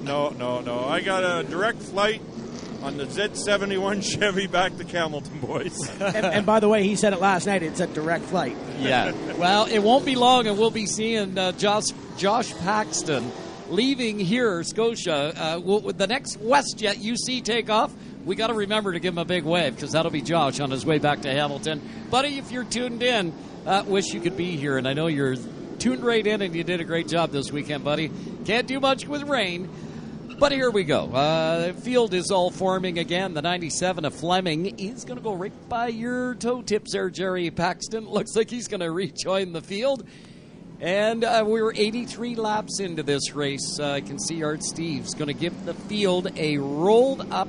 No. I got a direct flight on the Z71 Chevy back to Camelton, boys. and by the way, he said it last night. It's a direct flight. Yeah. Well, it won't be long, and we'll be seeing Josh Paxton leaving here, Scotia. With the next WestJet UC takeoff, we got to remember to give him a big wave because that'll be Josh on his way back to Hamilton. Buddy, if you're tuned in, wish you could be here, and I know you're tuned right in, and you did a great job this weekend, buddy. Can't do much with rain. But here we go. The field is all forming again. The 97 of Fleming is going to go right by your toe tips there, Jerry Paxton. Looks like he's going to rejoin the field. And we're 83 laps into this race. I can see Art Steve's going to give the field a rolled up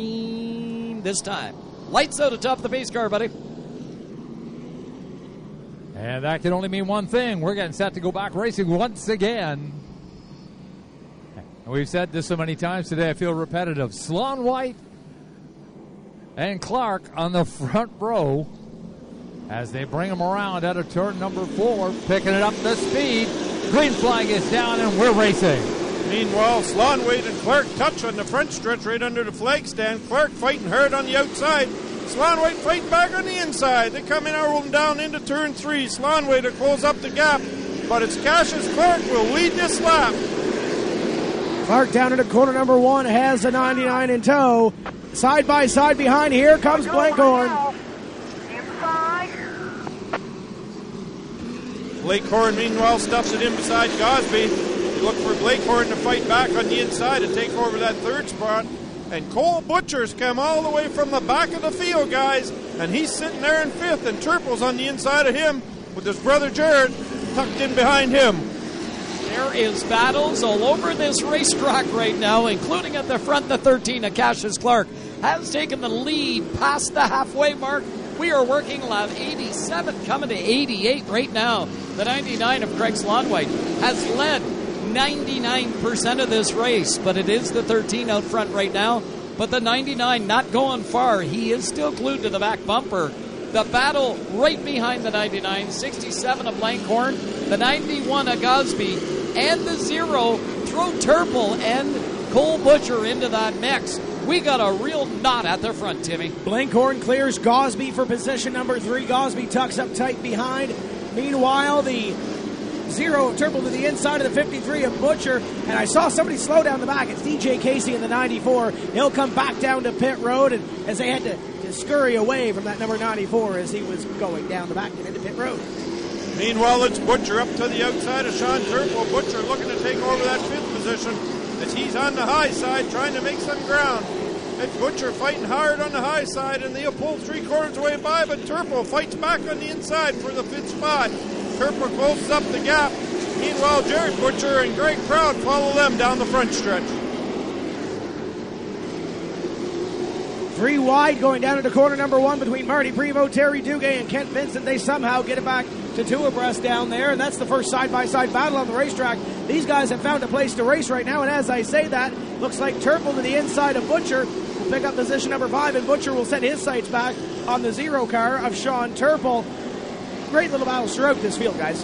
green this time. Lights out atop the pace car, buddy. And that can only mean one thing. We're getting set to go back racing once again. We've said this so many times today, I feel repetitive. Sloan-White and Clark on the front row as they bring them around out of turn number 4, picking it up the speed. Green flag is down, and we're racing. Meanwhile, Sloan, Wade, and Clark touch on the front stretch right under the flag stand. Clark fighting hard on the outside. Sloan, Wade fighting back on the inside. They come in rolling down into turn 3. Sloan, Wade to close up the gap. But it's Cassius Clark will lead this lap. Clark down into corner number 1 has the 99 in tow. Side by side behind. Here comes Blankhorn. Blake Horn, meanwhile, stuffs it in beside Gosby. They look for Blake Horn to fight back on the inside to take over that third spot. And Cole Butcher's come all the way from the back of the field, guys. And he's sitting there in 5th, and Turple's on the inside of him with his brother Jared tucked in behind him. There is battles all over this racetrack right now, including at the front. The 13 of Cassius Clark has taken the lead past the halfway mark. We are working lap 87, coming to 88 right now. The 99 of Craig Slonwhite has led 99% of this race, but it is the 13 out front right now. But the 99 not going far. He is still glued to the back bumper. The battle right behind the 99, 67 of Blankhorn, the 91 of Gosby, and the 0 throw Turple and Cole Butcher into that mix. We got a real knot at the front, Timmy. Blankhorn clears Gosby for position number 3. Gosby tucks up tight behind. Meanwhile, the 0 of Turple to the inside of the 53 of Butcher. And I saw somebody slow down the back. It's DJ Casey in the 94. He'll come back down to pit road, and as they had to scurry away from that number 94 as he was going down the back and into pit road. Meanwhile, it's Butcher up to the outside of Sean Turple. Butcher looking to take over that 5th position as he's on the high side trying to make some ground. It's Butcher fighting hard on the high side, and they'll pull 3/4 away by, but Turple fights back on the inside for the 5th spot. Turple closes up the gap. Meanwhile, Jared Butcher and Greg Proud follow them down the front stretch. 3 wide going down into corner number 1 between Marty Prevost, Terry Duguay, and Kent Vincent. They somehow get it back to 2 abreast down there, and that's the first side-by-side battle on the racetrack. These guys have found a place to race right now, and as I say that, looks like Turple to the inside of Butcher will pick up position number 5, and Butcher will set his sights back on the 0 car of Sean Turple. Great little battles throughout this field, guys.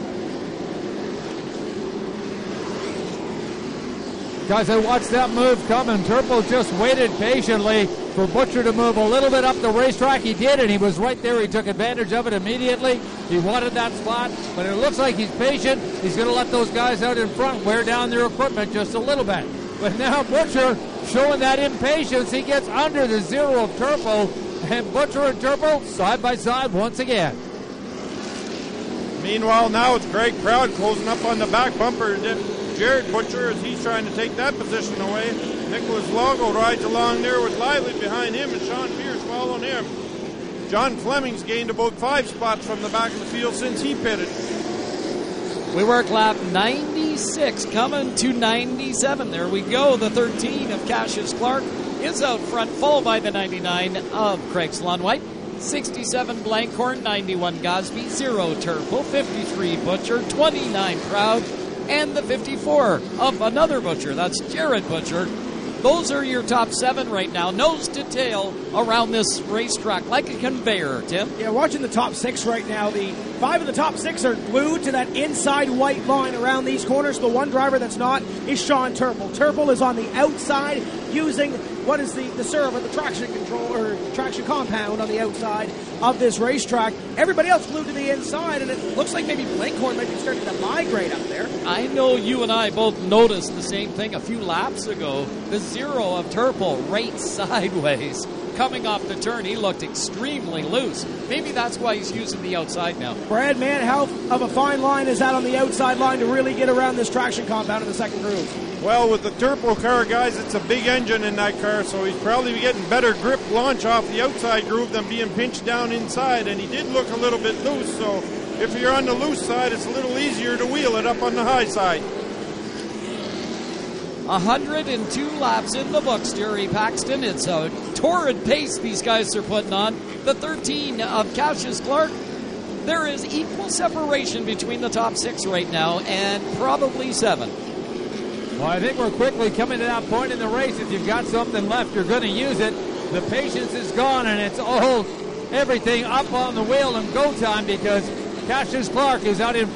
Guys, I watched that move coming. Turple just waited patiently for Butcher to move a little bit up the racetrack. He did, and he was right there. He took advantage of it immediately. He wanted that spot, but it looks like he's patient. He's going to let those guys out in front wear down their equipment just a little bit. But now Butcher showing that impatience. He gets under the 0 of Turple, and Butcher and Turple side by side once again. Meanwhile, now it's Greg Proud closing up on the back bumper. Jared Butcher as he's trying to take that position away. Nicholas Lago rides along there with Lively behind him and Sean Pierce following him. John Fleming's gained about 5 spots from the back of the field since he pitted. We work lap 96 coming to 97. There we go. The 13 of Cassius Clark is out front, followed by the 99 of Craig Slonwhite. 67 Blankhorn, 91 Gosby, 0 Turple, 53 Butcher, 29 Proud, and the 54 of another Butcher. That's Jared Butcher. Those are your top 7 right now, nose to tail around this racetrack like a conveyor, Tim. Yeah, watching the top 6 right now, the 5 of the top 6 are glued to that inside white line around these corners. The one driver that's not is Sean Turple. Turple is on the outside using what is the servo, the traction control or traction compound on the outside of this racetrack. Everybody else glued to the inside, and it looks like maybe Blankhorn might be starting to migrate up there. I know you and I both noticed the same thing a few laps ago. The 0 of Turple right sideways. Coming off the turn, he looked extremely loose. Maybe that's why he's using the outside now. Brad Mann, how of a fine line is that on the outside line to really get around this traction compound in the second groove? Well, with the Turple car, guys, it's a big engine in that car, so he's probably getting better grip launch off the outside groove than being pinched down inside, and he did look a little bit loose, so if you're on the loose side, it's a little easier to wheel it up on the high side. 102 laps in the books, Jerry Paxton. It's a torrid pace these guys are putting on. The 13 of Cassius Clark. There is equal separation between the top 6 right now and probably 7. Well, I think we're quickly coming to that point in the race. If you've got something left, you're going to use it. The patience is gone, and it's everything up on the wheel and go time because Cassius Clark is out in front.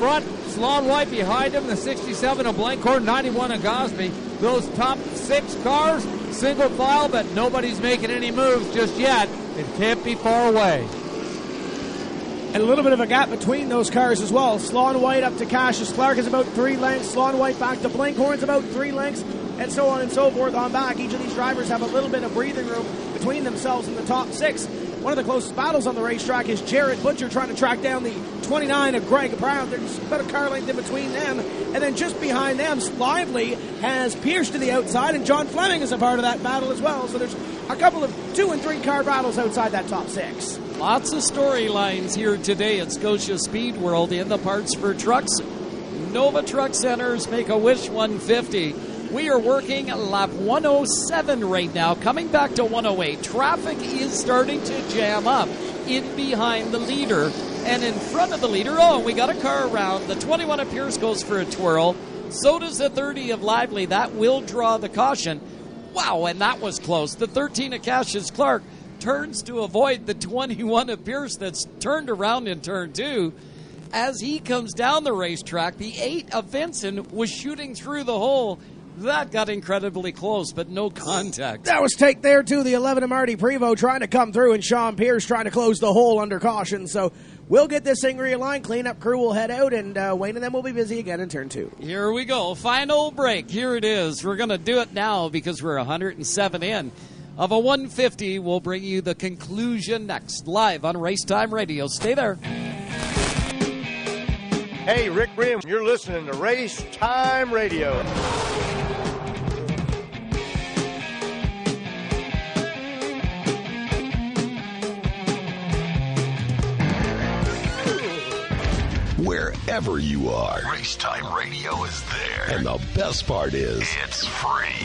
Sloan White behind him, the 67 of Blankhorn, 91 of Gosby. Those top 6 cars, single file, but nobody's making any moves just yet. It can't be far away. And a little bit of a gap between those cars as well. Sloan White up to Cassius Clark is about 3 lengths. Sloan White back to Blankhorn's about 3 lengths. And so on and so forth on back. Each of these drivers have a little bit of breathing room between themselves and the top 6. One of the closest battles on the racetrack is Jared Butcher trying to track down the 29 of Greg Brown. There's about a car length in between them. And then just behind them, Lively has Pierce to the outside, and John Fleming is a part of that battle as well. So there's a couple of 2 and 3 car battles outside that top 6. Lots of storylines here today at Scotia Speed World in the Parts for Trucks. Nova Truck Centers Make-A-Wish 150. We are working lap 107 right now, coming back to 108. Traffic is starting to jam up in behind the leader and in front of the leader. Oh, we got a car around. The 21 of Pierce goes for a twirl. So does the 30 of Lively. That will draw the caution. Wow, and that was close. The 13 of Cassius Clark turns to avoid the 21 of Pierce that's turned around in turn 2. As he comes down the racetrack, the 8 of Vincent was shooting through the hole. That got incredibly close, but no contact. That was take there, too. The 11 of Marty Prevost trying to come through, and Sean Pierce trying to close the hole under caution. So we'll get this thing realigned. Cleanup crew will head out, and Wayne and them will be busy again in turn 2. Here we go. Final break. Here it is. We're going to do it now because we're 107 in. Of a 150, we'll bring you the conclusion next, live on Racetime Radio. Stay there. Hey, Rick Grimm, you're listening to Race Time Radio. Wherever you are, Racetime Radio is there. And the best part is, it's free.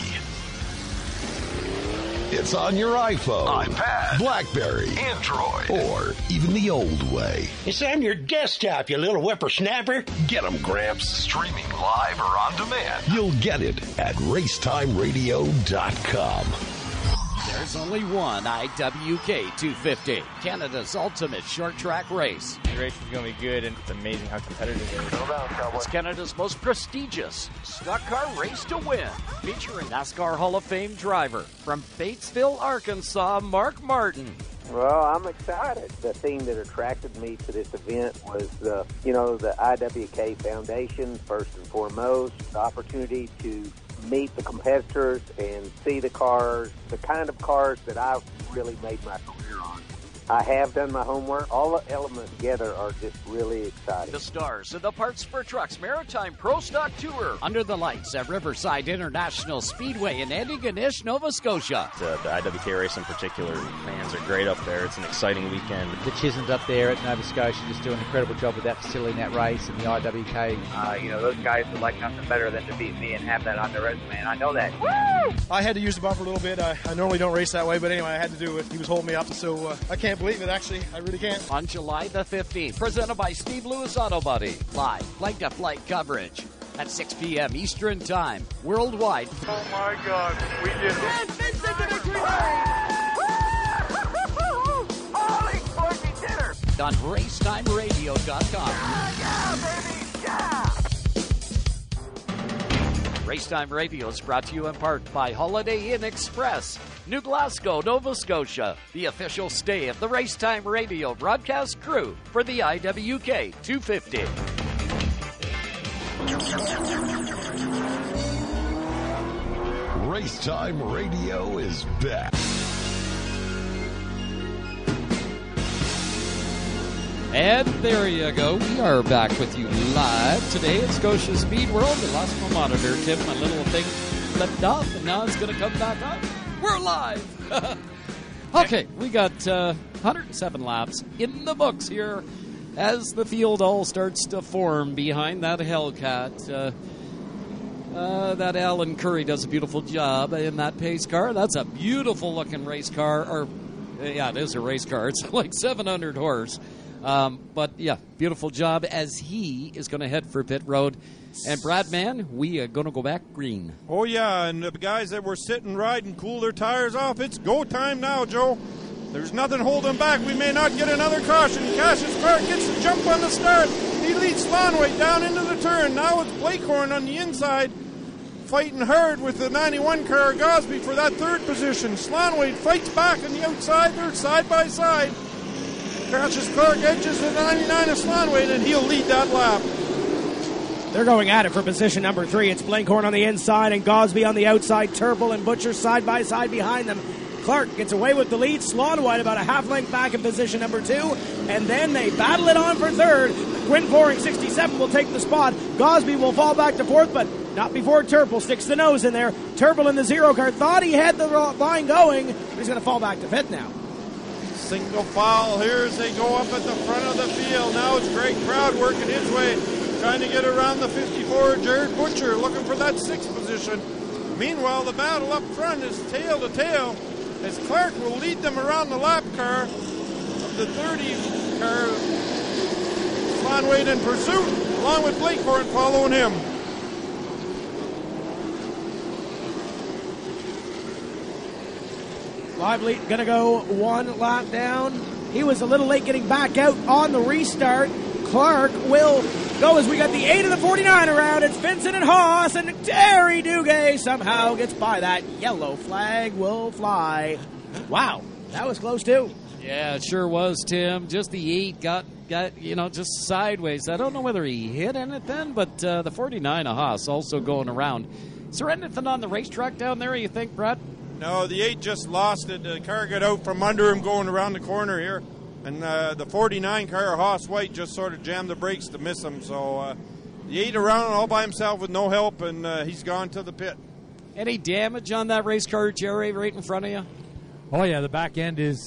It's on your iPhone, iPad, BlackBerry, Android, or even the old way. It's on your desktop, you little whippersnapper. Get them, Gramps, streaming live or on demand. You'll get it at racetimeradio.com. There's only one IWK 250, Canada's ultimate short track race. The race is going to be good, and it's amazing how competitive it is. It's Canada's most prestigious stock car race to win, featuring NASCAR Hall of Fame driver from Batesville, Arkansas, Mark Martin. Well, I'm excited. The thing that attracted me to this event was the IWK Foundation, first and foremost, the opportunity to meet the competitors and see the cars, the kind of cars that I've really made my career on. I have done my homework. All the elements together are just really exciting. The stars of the Parts for Trucks Maritime Pro Stock Tour under the lights at Riverside International Speedway in Antigonish, Nova Scotia. The IWK race in particular, fans are great up there. It's an exciting weekend. The Chisholms up there at Nova Scotia just do an incredible job with that facility and that race and the IWK. Those guys would like nothing better than to beat me and have that on their resume, and I know that. Woo! I had to use the bumper a little bit. I normally don't race that way, but anyway, I had to do it. He was holding me up, so I can't believe it, actually. I really can't. On July the 15th, presented by Steve Lewis Auto Body. Live flight-to-flight coverage at 6 p.m. Eastern Time, worldwide. Oh, my God. We did it. Holy Porky dinner. On racetimeradio.com. Yeah, baby. Yeah. Racetime Radio is brought to you in part by Holiday Inn Express, New Glasgow, Nova Scotia, the official stay of the Racetime Radio broadcast crew for the IWK 250. Racetime Radio is back. And there you go. We are back with you live today at Scotia Speed World. I lost my monitor, Tim. My little thing flipped off, and now it's going to come back on. We're live. Okay, we got 107 laps in the books here as the field all starts to form behind that Hellcat. That Alan Curry does a beautiful job in that pace car. That's a beautiful-looking race car. Yeah, it is a race car. It's like 700 horse. But, yeah, beautiful job as he is going to head for pit road. And, Brad, man, we are going to go back green. Oh, yeah, and the guys that were sitting, riding, cool their tires off, it's go time now, Joe. There's nothing holding back. We may not get another caution. Cassius Clark gets the jump on the start. He leads Slonway down into the turn. Now it's Blakehorn on the inside, fighting hard with the 91 car Gosby for that third position. Slonway fights back on the outside. They're side by side. Cassius Clark edges the 99 of Slonway, and he'll lead that lap. They're going at it for position number 3. It's Blankhorn on the inside and Gosby on the outside. Turple and Butcher side by side behind them. Clark gets away with the lead. Slonwhite about a half length back in position number 2. And then they battle it on for third. Gwyn Boring 67 will take the spot. Gosby will fall back to 4th, but not before Turple sticks the nose in there. Turple in the 0 car thought he had the line going, but he's going to fall back to 5th now. Single foul here as they go up at the front of the field. Now it's Greg Proud working his way, trying to get around the 54. Jared Butcher looking for that 6th position. Meanwhile, the battle up front is tail to tail as Clark will lead them around the lap car of the 30 car. Slonway in pursuit, along with Blakehorn following him. Lively going to go 1 lap down. He was a little late getting back out on the restart. Clark will go as we got the 8 of the 49 around. It's Vincent and Haas, and Terry Duguay somehow gets by that. Yellow flag will fly. Wow, that was close too. Yeah, it sure was, Tim. Just the 8 got just sideways. I don't know whether he hit anything, but the 49 of Haas also going around. Is there anything on the racetrack down there, you think, Brett? No, the 8 just lost it. The car got out from under him going around the corner here. And the 49 car, Haas White, just sort of jammed the brakes to miss him. So the 8 around all by himself with no help, and he's gone to the pit. Any damage on that race car, Jerry, right in front of you? Oh, yeah, the back end is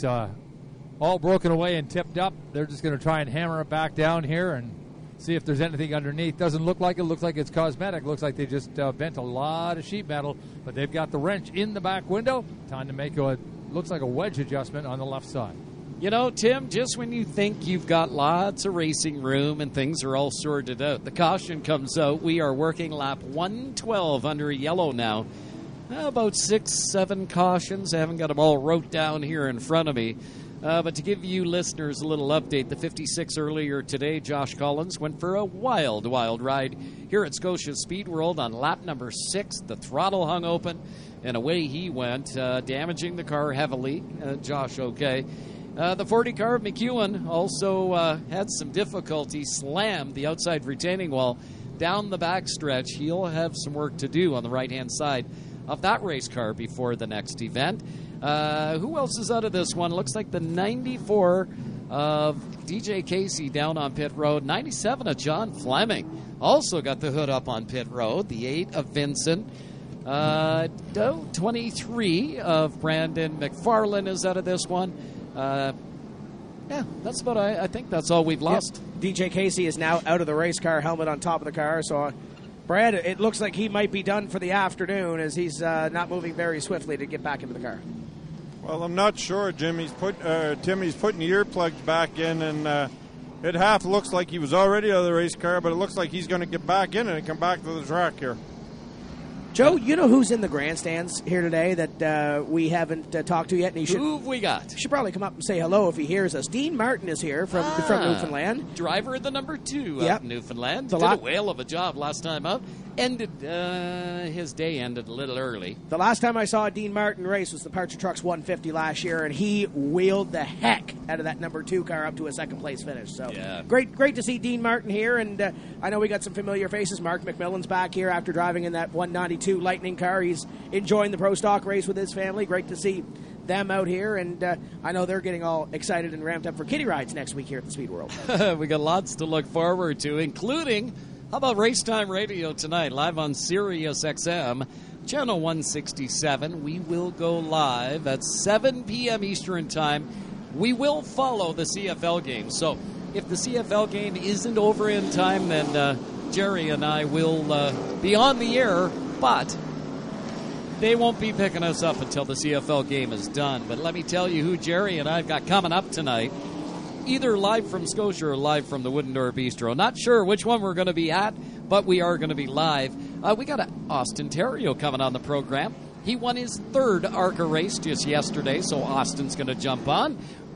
all broken away and tipped up. They're just going to try and hammer it back down here and see if there's anything underneath. Doesn't look like it. Looks like it's cosmetic. Looks like they just bent a lot of sheet metal, but they've got the wrench in the back window. Time to make looks like a wedge adjustment on the left side. You know, Tim, just when you think you've got lots of racing room and things are all sorted out, the caution comes out. We are working lap 112 under yellow now. About 6-7 cautions. I haven't got them all wrote down here in front of me. But to give you listeners a little update, the 56 earlier today, Josh Collins, went for a wild ride here at Scotia Speed World on lap number 6. The throttle hung open, and away he went, damaging the car heavily. Josh, okay. The 40 car, McEwen, also had some difficulty, slammed the outside retaining wall down the backstretch. He'll have some work to do on the right-hand side of that race car before the next event. Who else is out of this one? Looks like the 94 of DJ Casey down on pit road. 97 of John Fleming also got the hood up on pit road. The 8 of Vincent. 23 of Brandon McFarlane is out of this one. Yeah, that's about. I think that's all we've lost. Yep. DJ Casey is now out of the race car, helmet on top of the car. So, Brad, it looks like he might be done for the afternoon as he's not moving very swiftly to get back into the car. Well, I'm not sure, Jim. He's putting the earplugs back in, and it half looks like he was already out of the race car, but it looks like he's going to get back in and come back to the track here. Joe, you know who's in the grandstands here today that we haven't talked to yet? And who have we got? He should probably come up and say hello if he hears us. Dean Martin is here from Newfoundland. Driver of the number 2 yep. Up in Newfoundland. Did a whale of a job last time up. His day ended a little early. The last time I saw Dean Martin race was the Parcher Trucks 150 last year, and he wheeled the heck out of that number 2 car up to a second place finish. So yeah. Great to see Dean Martin here, and I know we got some familiar faces. Mark McMillan's back here after driving in that 192 Lightning car. He's enjoying the Pro Stock race with his family. Great to see them out here, and I know they're getting all excited and ramped up for kiddie rides next week here at the Speed World. We got lots to look forward to, including, how about Race Time Radio tonight, live on Sirius XM, channel 167. We will go live at 7 p.m. Eastern Time. We will follow the CFL game, so if the CFL game isn't over in time, then Jerry and I will be on the air, but they won't be picking us up until the CFL game is done. But let me tell you who Jerry and I've got coming up tonight, either live from Scotia or live from the Wooden Door Bistro. Not sure which one we're going to be at, but we are going to be live. We got Austin Terrio coming on the program. He won his 3rd ARCA race just yesterday, so Austin's going to jump on.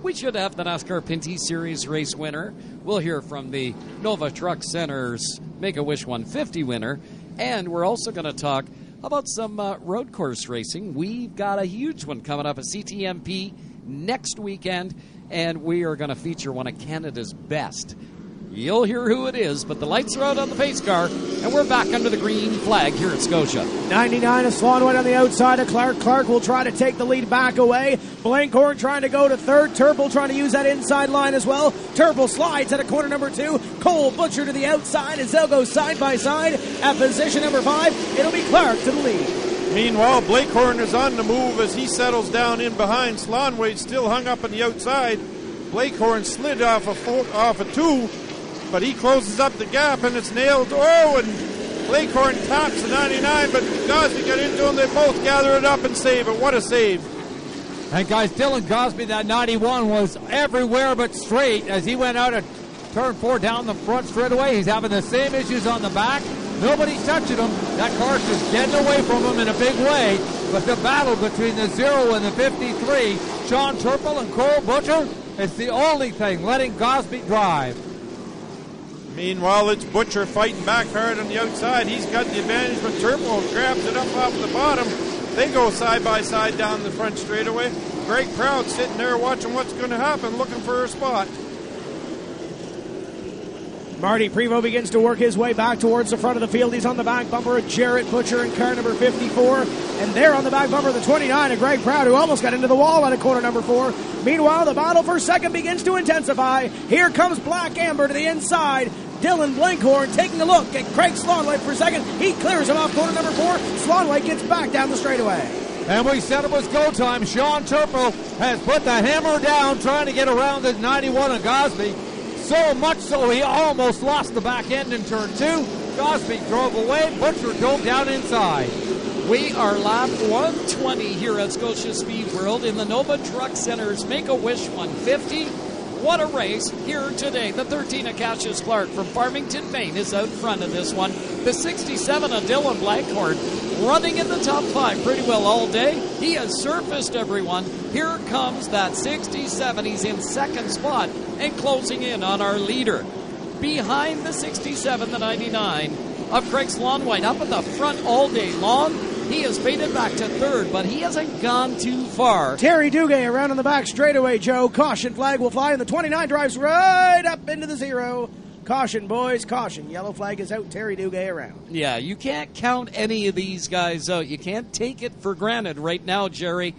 We should have the NASCAR Pinty Series race winner. We'll hear from the Nova Truck Center's Make-A-Wish 150 winner. And we're also going to talk about some road course racing. We've got a huge one coming up at CTMP next weekend, and we are going to feature one of Canada's best. You'll hear who it is, but the lights are out on the pace car, and we're back under the green flag here at Scotia. 99 of Slonwhite on the outside of Clark. Clark will try to take the lead back away. Blankhorn trying to go to third. Turple trying to use that inside line as well. Turple slides at a corner number 2. Cole Butcher to the outside as they'll go side by side. At position number 5, it'll be Clark to the lead. Meanwhile, Blakehorn is on the move as he settles down in behind. Slonwhite still hung up on the outside. Blakehorn slid off a 2, but he closes up the gap, and it's nailed. Oh, and Blakehorn taps the 99, but Gosby got into him. They both gather it up and save it. What a save. And guys, Dylan Gosby, that 91 was everywhere but straight as he went out at turn 4 down the front straightaway. He's having the same issues on the back. Nobody's touching him. That car's just getting away from him in a big way. But the battle between the 0 and the 53, Sean Turple and Cole Butcher, it's the only thing letting Gosby drive. Meanwhile, it's Butcher fighting back hard on the outside. He's got the advantage, but Turple grabs it up off the bottom. They go side by side down the front straightaway. Greg Proud sitting there watching what's going to happen, looking for a spot. Marty Prevost begins to work his way back towards the front of the field. He's on the back bumper of Jarrett Butcher in car number 54. And there on the back bumper of the 29 of Greg Proud, who almost got into the wall at a corner number 4. Meanwhile, the battle for second begins to intensify. Here comes Black Amber to the inside. Dylan Blankhorn taking a look at Craig Slonwhite for second. He clears him off corner number 4. Slonwhite gets back down the straightaway. And we said it was go time. Sean Turple has put the hammer down trying to get around the 91 of Gosby. So much so he almost lost the back end in turn 2. Gosby drove away. Butcher drove down inside. We are lap 120 here at Scotia Speed World in the Nova Truck Center's Make-A-Wish 150. What a race here today. The 13 of Cassius Clark from Farmington, Maine is out front of this one. The 67 of Dylan Blankhorn running in the top 5 pretty well all day. He has surfaced everyone. Here comes that 67. He's in second spot and closing in on our leader. Behind the 67, the 99 of Craig Slonwhite up in the front all day long. He has faded back to third, but he hasn't gone too far. Terry Duguay around on the back straightaway, Joe. Caution flag will fly, and the 29 drives right up into the 0. Caution, boys, caution. Yellow flag is out. Terry Duguay around. Yeah, you can't count any of these guys out. You can't take it for granted right now, Jerry.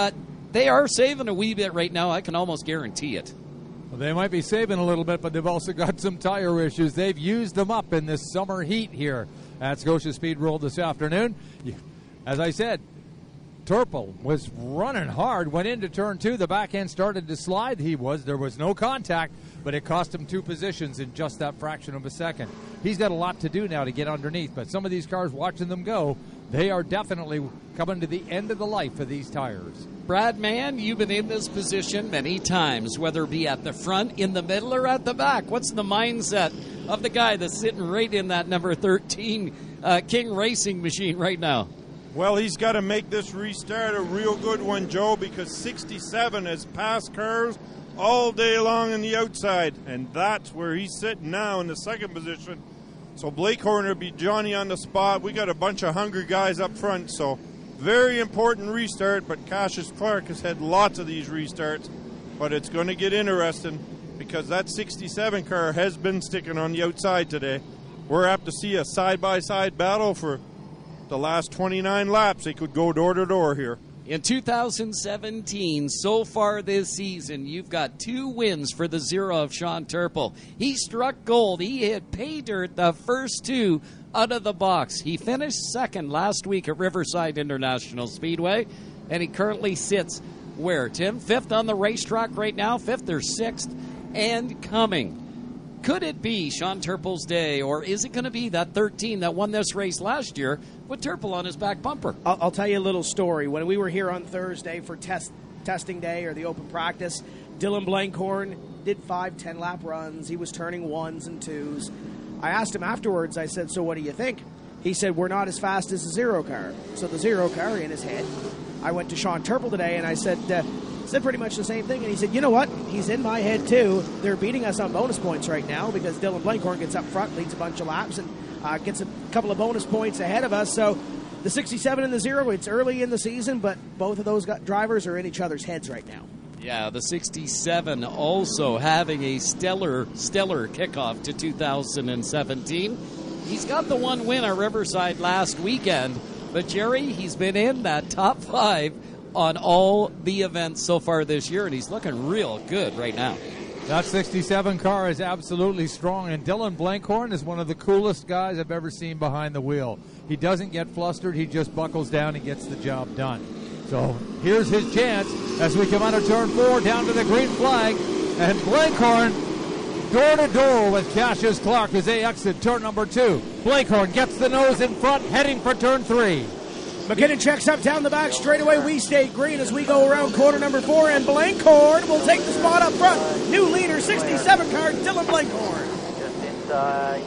They are saving a wee bit right now. I can almost guarantee it. Well, they might be saving a little bit, but they've also got some tire issues. They've used them up in this summer heat here at Scotia Speed World this afternoon. As I said, Turple was running hard, went into turn 2. The back end started to slide. There was no contact, but it cost him 2 positions in just that fraction of a second. He's got a lot to do now to get underneath, but some of these cars, watching them go, they are definitely coming to the end of the life of these tires. Brad Mann, you've been in this position many times, whether it be at the front, in the middle, or at the back. What's the mindset of the guy that's sitting right in that number 13 King Racing machine right now? Well, he's got to make this restart a real good one, Joe, because 67 has passed cars all day long on the outside, and that's where he's sitting now in the second position. So Blakehorn will be Johnny on the spot. We got a bunch of hungry guys up front, so very important restart, but Cassius Clark has had lots of these restarts, but it's going to get interesting because that 67 car has been sticking on the outside today. We're apt to see a side-by-side battle for the last 29 laps. They could go door to door here. In 2017, so far this season, you've got 2 wins for the 0 of Sean Turple. He struck gold. He hit pay dirt the first 2 out of the box. He finished second last week at Riverside International Speedway, and he currently sits where, Tim? 5th on the racetrack right now, 5th or 6th, and coming. Could it be Sean Turple's day, or is it going to be that 13 that won this race last year with Turple on his back bumper? I'll tell you a little story. When we were here on Thursday for testing day or the open practice, Dylan Blankhorn did 5 10-lap runs. He was turning 1s and 2s. I asked him afterwards, I said, so what do you think? He said, we're not as fast as the 0 car. So the 0 car in his head. I went to Sean Turple today and I said, said pretty much the same thing, and he said, you know what? He's in my head, too. They're beating us on bonus points right now because Dylan Blankhorn gets up front, leads a bunch of laps, and gets a couple of bonus points ahead of us. So the 67 and the 0, it's early in the season, but both of those drivers are in each other's heads right now. Yeah, the 67 also having a stellar kickoff to 2017. He's got the one win at Riverside last weekend, but Jerry, he's been in that top 5 on all the events so far this year, and he's looking real good right now. That 67 car is absolutely strong, and Dylan Blankhorn is one of the coolest guys I've ever seen behind the wheel. He doesn't get flustered. He just buckles down and gets the job done. So here's his chance as we come out of turn 4 down to the green flag, and Blankhorn door-to-door with Cassius Clark as they exit turn number 2. Blankhorn gets the nose in front, heading for turn 3. McKinnon checks up down the back straightaway. We stay green as we go around corner number 4, and Blankhorn will take the spot up front. New leader, 67 car, Dylan Blankhorn. Just inside.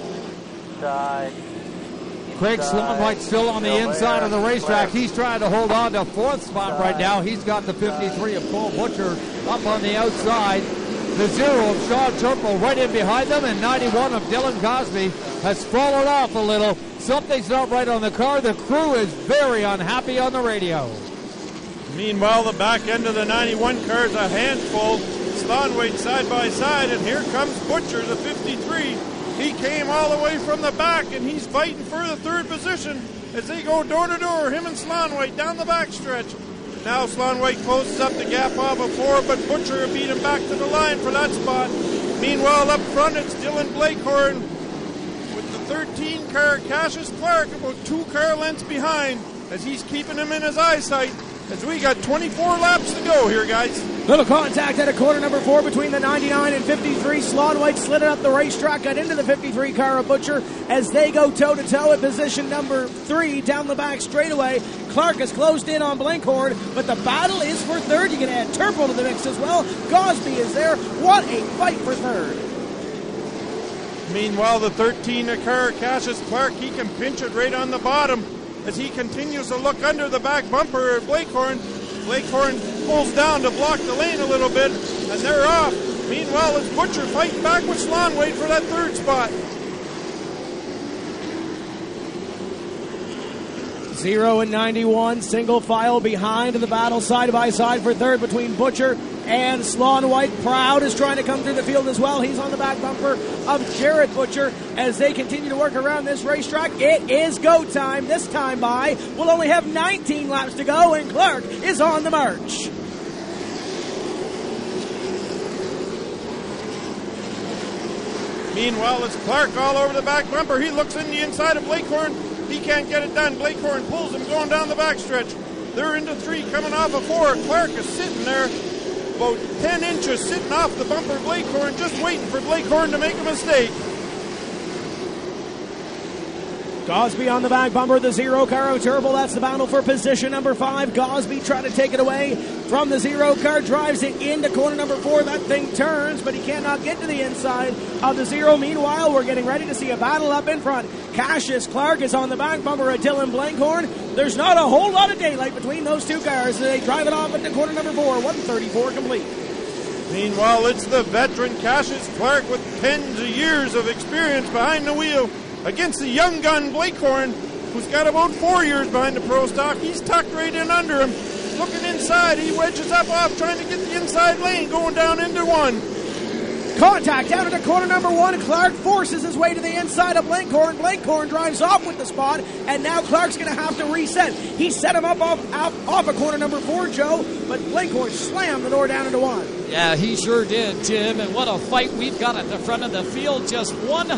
Craig Sloan still on the inside of the racetrack. He's trying to hold on to 4th spot right now. He's got the 53 of Cole Butcher up on the outside. The 0 of Sean Turple right in behind them, and 91 of Dylan Cosby has fallen off a little. Something's not right on the car. The crew is very unhappy on the radio. Meanwhile, the back end of the 91 car is a handful. Slonwade side by side, and here comes Butcher, the 53. He came all the way from the back, and he's fighting for the 3rd position as they go door to door, him and Slonwade down the back stretch. Now Slonwade closes up the gap off of 4, but Butcher beat him back to the line for that spot. Meanwhile, up front, it's Dylan Blankhorn with the 13 car, Cassius Clark, about 2 car lengths behind as he's keeping him in his eyesight as we got 24 laps to go here, guys. Little contact at a corner number 4 between the 99 and 53. Slonwade slid it up the racetrack, got into the 53 car of Butcher as they go toe-to-toe at position number 3 down the back straightaway. Clark has closed in on Blankhorn, but the battle is for 3rd. You can add Turple to the mix as well. Gosby is there. What a fight for 3rd. Meanwhile, the 13 car, Cassius Clark, he can pinch it right on the bottom as he continues to look under the back bumper of Blankhorn. Blankhorn pulls down to block the lane a little bit, and they're off. Meanwhile, it's Butcher fighting back with Slonwade for that 3rd spot. 0 and 91, single file behind the battle side by side for 3rd between Butcher and Slonwade. Proud is trying to come through the field as well. He's on the back bumper of Jared Butcher as they continue to work around this racetrack. It is go time. This time by, we'll only have 19 laps to go, and Clark is on the march. Meanwhile, it's Clark all over the back bumper. He looks in the inside of Blankhorn. He can't get it done. Blankhorn pulls him going down the backstretch. They're into 3 coming off of 4. Clark is sitting there about 10 inches sitting off the bumper of Blankhorn, just waiting for Blankhorn to make a mistake. Gosby on the back bumper, the 0 car of Turbo. That's the battle for position number 5. Gosby trying to take it away from the 0 car, drives it into corner number 4. That thing turns, but he cannot get to the inside of the 0. Meanwhile, we're getting ready to see a battle up in front. Cassius Clark is on the back bumper of Dylan Blankhorn. There's not a whole lot of daylight between those 2 cars. They drive it off into corner number 4, 134 complete. Meanwhile, it's the veteran Cassius Clark with tens of years of experience behind the wheel against the young gun Blankhorn, who's got about 4 years behind the pro stock. He's tucked right in under him. Looking inside, he wedges up off, trying to get the inside lane, going down into 1. Contact down into corner number 1. Clark forces his way to the inside of Blankhorn. Blankhorn drives off with the spot, and now Clark's going to have to reset. He set him up off of corner number 4, Joe, but Blankhorn slammed the door down into 1. Yeah, he sure did, Tim, and what a fight we've got at the front of the field. Just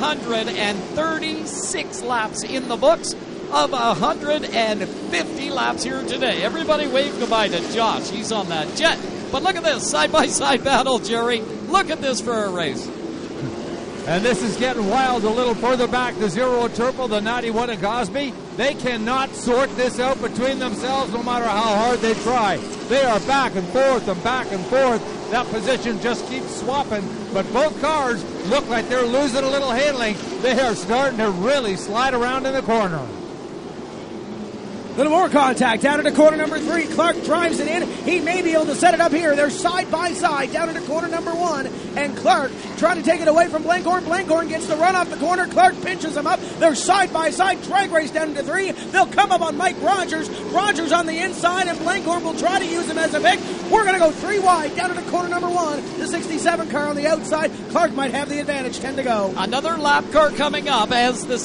136 laps in the books of 150 laps here today. Everybody wave goodbye to Josh. He's on that jet. But look at this side-by-side battle, Jerry. Look at this for a race. And this is getting wild a little further back. The 0 of Turple, the 91 of Gosby. They cannot sort this out between themselves no matter how hard they try. They are back and forth and back and forth. That position just keeps swapping. But both cars look like they're losing a little handling. They are starting to really slide around in the corner. Little more contact down into corner number 3. Clark drives it in. He may be able to set it up here. They're side by side down into corner number 1. And Clark trying to take it away from Blankhorn. Blankhorn gets the run off the corner. Clark pinches him up. They're side by side. Drag race down into 3. They'll come up on Mike Rogers. Rogers on the inside, and Blankhorn will try to use him as a pick. We're going to go 3 wide down into corner number 1. The 67 car on the outside. Clark might have the advantage. 10 to go. Another lap car coming up as the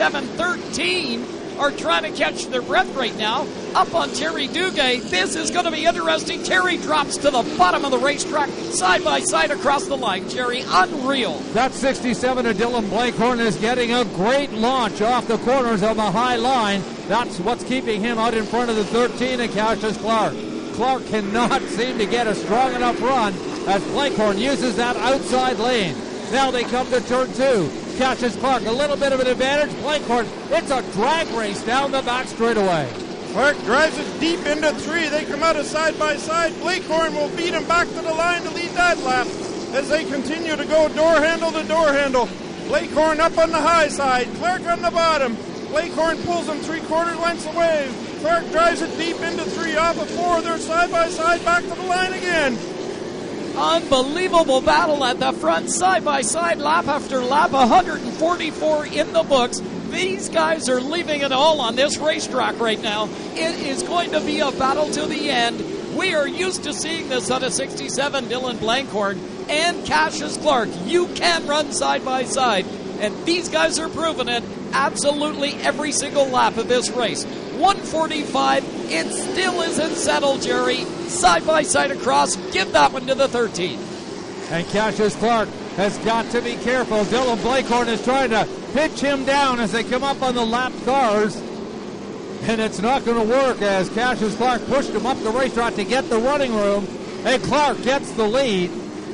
67-13 are trying to catch their breath right now. Up on Terry Duguay. This is going to be interesting. Terry drops to the bottom of the racetrack, side by side across the line. Terry, unreal. That 67 of Dylan Blankhorn is getting a great launch off the corners on the high line. That's what's keeping him out in front of the 13 and Cassius Clark. Clark cannot seem to get a strong enough run as Blankhorn uses that outside lane. Now they come to turn 2. Cassius Clark, a little bit of an advantage. Blankhorn, it's a drag race down the back straightaway. Clark drives it deep into 3. They come out of side by side. Blankhorn will beat him back to the line to lead that lap as they continue to go door handle to door handle. Blankhorn up on the high side. Clark on the bottom. Blankhorn pulls him 3/4 lengths away. Clark drives it deep into 3 off of 4. They're side by side back to the line again. Unbelievable battle at the front, side by side, lap after lap, 144 in the books. These guys are leaving it all on this racetrack right now. It is going to be a battle to the end. We are used to seeing this out of 67, Dylan Blankhorn and Cassius Clark. You can run side by side, and these guys are proving it absolutely every single lap of this race. 145, it still isn't settled, Jerry. Side by side across, give that one to the 13. And Cassius Clark has got to be careful. Dylan Blankhorn is trying to pitch him down as they come up on the lap cars. And it's not going to work as Cassius Clark pushed him up the racetrack to get the running room. And Clark gets the lead.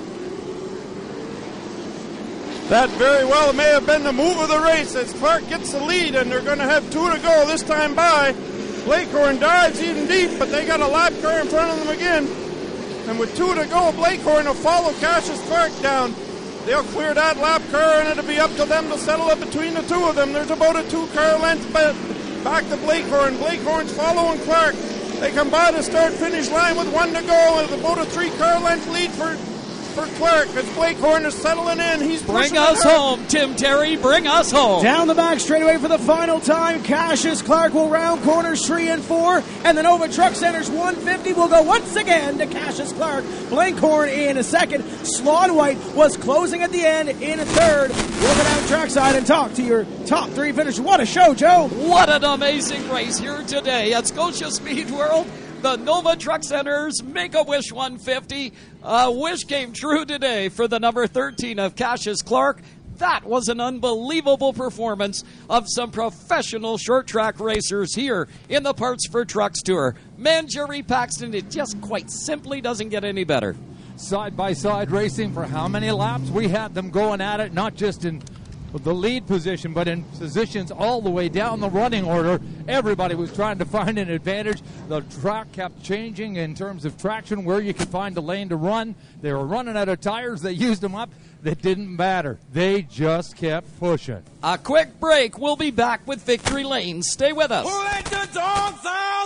That very well may have been the move of the race as Clark gets the lead, and they're going to have 2 to go this time by. Blankhorn dives even deep, but they got a lap car in front of them again. And with 2 to go, Blankhorn will follow Cassius Clark down. They'll clear that lap car, and it'll be up to them to settle it between the 2 of them. There's about a 2-car length back to Blankhorn. Blankhorn's following Clark. They come by the start-finish line with 1 to go, and about a 3-car length lead for Clark as Blankhorn is settling in. He's bring us home, Tim Terry. Bring us home. Down the back straightaway for the final time. Cassius Clark will round corners 3 and 4, and the Nova Truck Center's 150 will go once again to Cassius Clark. Blankhorn in a second. Slon White was closing at the end in a third. We'll go down trackside and talk to your top 3 finishers. What a show, Joe! What an amazing race here today at Scotia Speed World. The Nova Truck Center's Make-A-Wish 150. A wish came true today for the number 13 of Cassius Clark. That was an unbelievable performance of some professional short track racers here in the Parts for Trucks Tour. Man, Jerry Paxton, it just quite simply doesn't get any better. Side-by-side racing for how many laps? We had them going at it, not just in the lead position, but in positions all the way down the running order. Everybody was trying to find an advantage. The track kept changing in terms of traction, where you could find a lane to run. They were running out of tires. They used them up. That didn't matter. They just kept pushing. A quick break. We'll be back with Victory Lane. Stay with us. Who let the dogs out?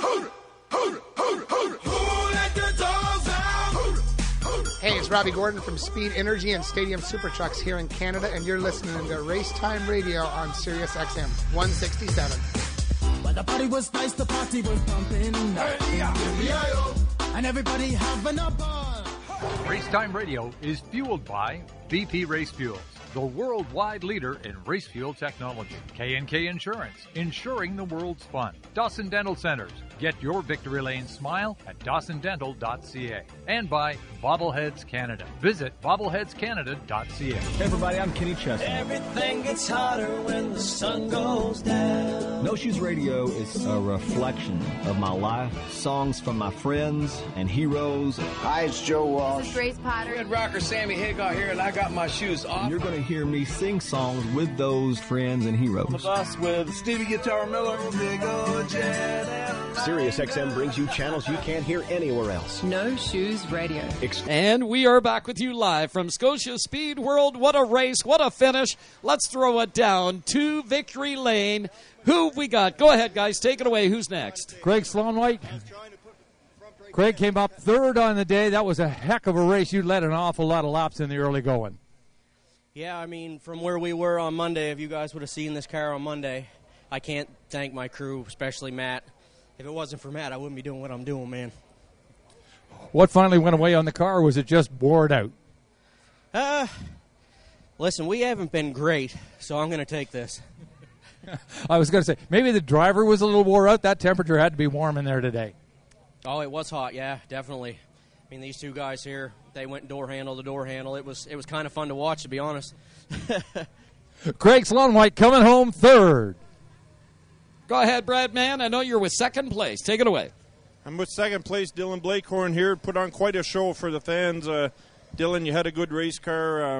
Who let the dogs out? Hey, it's Robbie Gordon from Speed Energy and Stadium Super Trucks here in Canada, and you're listening to Race Time Radio on Sirius XM 167. Well, the party was nice, the party was pumping, and everybody having a ball. Race Time Radio is fueled by BP Race Fuels, the worldwide leader in race fuel technology. K&K Insurance, insuring the world's fun. Dawson Dental Centers, get your Victory Lane smile at dawsondental.ca. And by Bobbleheads Canada. Visit bobbleheadscanada.ca. Hey everybody, I'm Kenny Chesney. Everything gets hotter when the sun goes down. No Shoes Radio is a reflection of my life. Songs from my friends and heroes. Hi, it's Joe Walsh. This is Grace Potter. Red Rocker Sammy Hagar here, and I got my shoes off. You're going to hear me sing songs with those friends and heroes. On the bus with Stevie Guitar Miller. Big old jet. Sirius XM brings you channels you can't hear anywhere else. No Shoes Radio. And we are back with you live from Scotia Speed World. What a race, what a finish. Let's throw it down to Victory Lane. Who have we got? Go ahead, guys. Take it away. Who's next? Craig Sloan-White. Craig came up third on the day. That was a heck of a race. You led an awful lot of laps in the early going. Yeah, I mean, from where we were on Monday, if you guys would have seen this car on Monday, I can't thank my crew, especially Matt. If it wasn't for Matt, I wouldn't be doing what I'm doing, man. What finally went away on the car? Or was it just bored out? Listen, we haven't been great, so I'm going to take this. I was going to say, maybe the driver was a little wore out. That temperature had to be warm in there today. Oh, it was hot, yeah, definitely. I mean, these two guys here, they went door handle to door handle. It was kind of fun to watch, to be honest. Craig Sloan-White coming home third. Go ahead, Brad Mann. I know you're with second place. Take it away. I'm with second place, Dylan Blakehorn here. Put on quite a show for the fans. Dylan, you had a good race car.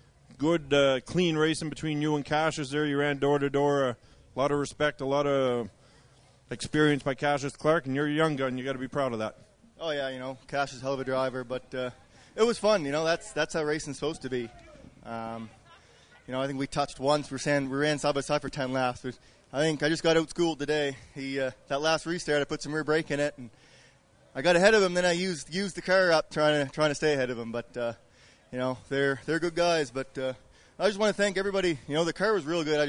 Good, clean racing between you and Cassius there. You ran door to door. A lot of respect, a lot of experience by Cassius Clark, and you're a young gun. You got to be proud of that. Oh yeah, Cassius is a hell of a driver, but it was fun. That's how racing's supposed to be. I think we touched once. We ran side by side for 10 laps. But I think I just got outschooled today. That last restart, I put some rear brake in it, and I got ahead of him. Then I used the car up trying to stay ahead of him. But they're good guys. But I just want to thank everybody. The car was real good.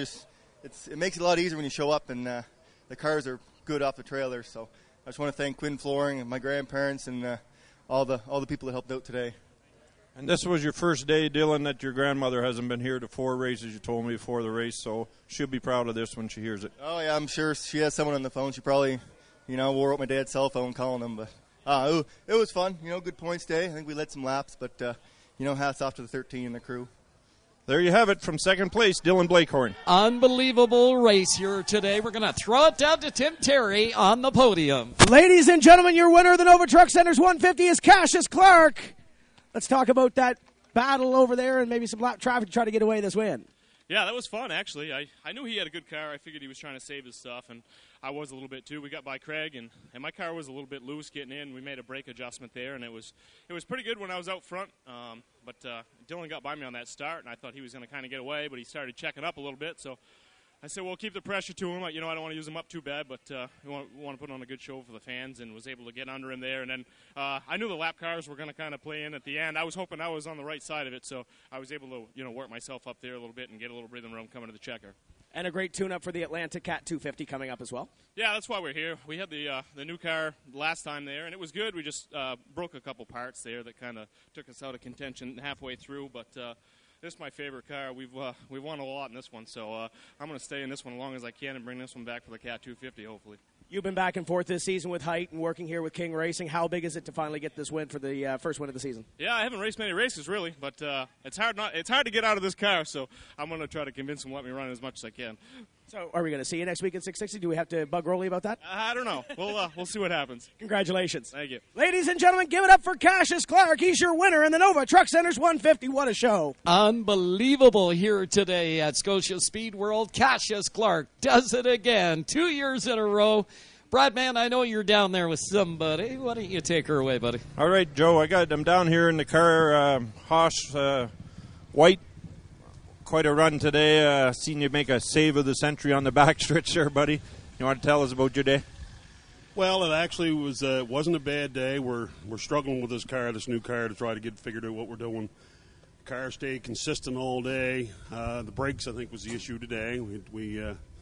It makes it a lot easier when you show up and the cars are good off the trailer. So I just want to thank Quinn Flooring and my grandparents and all the people that helped out today. And this was your first day, Dylan, that your grandmother hasn't been here to 4 races, you told me before the race, so she'll be proud of this when she hears it. Oh, yeah, I'm sure she has someone on the phone. She probably, wore out my dad's cell phone calling him. But it was fun. Good points day. I think we led some laps, but, hats off to the 13 and the crew. There you have it from second place, Dylan Blakehorn. Unbelievable race here today. We're going to throw it down to Tim Terry on the podium. Ladies and gentlemen, your winner of the Nova Truck Centers 150 is Cassius Clark. Let's talk about that battle over there and maybe some lap traffic to try to get away this win. Yeah, that was fun, actually. I knew he had a good car. I figured he was trying to save his stuff, and I was a little bit, too. We got by Craig, and my car was a little bit loose getting in. We made a brake adjustment there, and it was pretty good when I was out front. But Dylan got by me on that start, and I thought he was going to kind of get away, but he started checking up a little bit. So I said, well, keep the pressure to him. I don't want to use him up too bad, but we want to put on a good show for the fans, and was able to get under him there. And then I knew the lap cars were going to kind of play in at the end. I was hoping I was on the right side of it, so I was able to work myself up there a little bit and get a little breathing room coming to the checker. And a great tune-up for the Atlanta Cat 250 coming up as well. Yeah, that's why we're here. We had the new car last time there, and it was good. We just broke a couple parts there that kind of took us out of contention halfway through, but this is my favorite car. We've won a lot in this one, so I'm going to stay in this one as long as I can and bring this one back for the Cat 250, hopefully. You've been back and forth this season with Height and working here with King Racing. How big is it to finally get this win for the first win of the season? Yeah, I haven't raced many races, really, but it's hard to get out of this car, so I'm going to try to convince him to let me run as much as I can. So are we going to see you next week at 660? Do we have to bug Rolly about that? I don't know. We'll see what happens. Congratulations. Thank you. Ladies and gentlemen, give it up for Cassius Clark. He's your winner in the Nova Truck Centers 150. What a show. Unbelievable here today at Scotia Speed World. Cassius Clark does it again, 2 years in a row. Brad Mann, I know you're down there with somebody. Why don't you take her away, buddy? All right, Joe, I'm down here in the car. Haas White, quite a run today. Seen you make a save of the century on the backstretch there, buddy. You want to tell us about your day? Well, it actually wasn't a bad day. We're struggling with this new car, to try to get figured out what we're doing. The car stayed consistent all day. The brakes, I think, was the issue today. We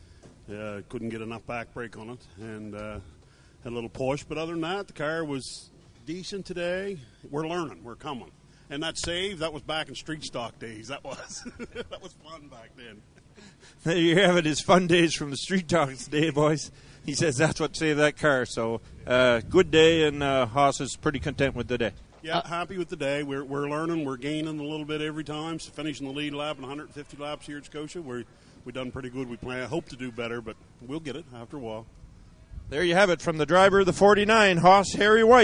couldn't get enough back brake on it, and had a little push. But other than that, the car was decent today. We're learning. We're coming. And that save, that was back in street stock days. That was that was fun back then. There you have it, his fun days from the street talks day, boys. He says that's what saved that car. So good day, and Haas is pretty content with the day. Yeah, happy with the day. We're learning. We're gaining a little bit every time. So finishing the lead lap in 150 laps here at Scotia, we've done pretty good. I hope to do better, but we'll get it after a while. There you have it from the driver of the 49, Haas Harry White.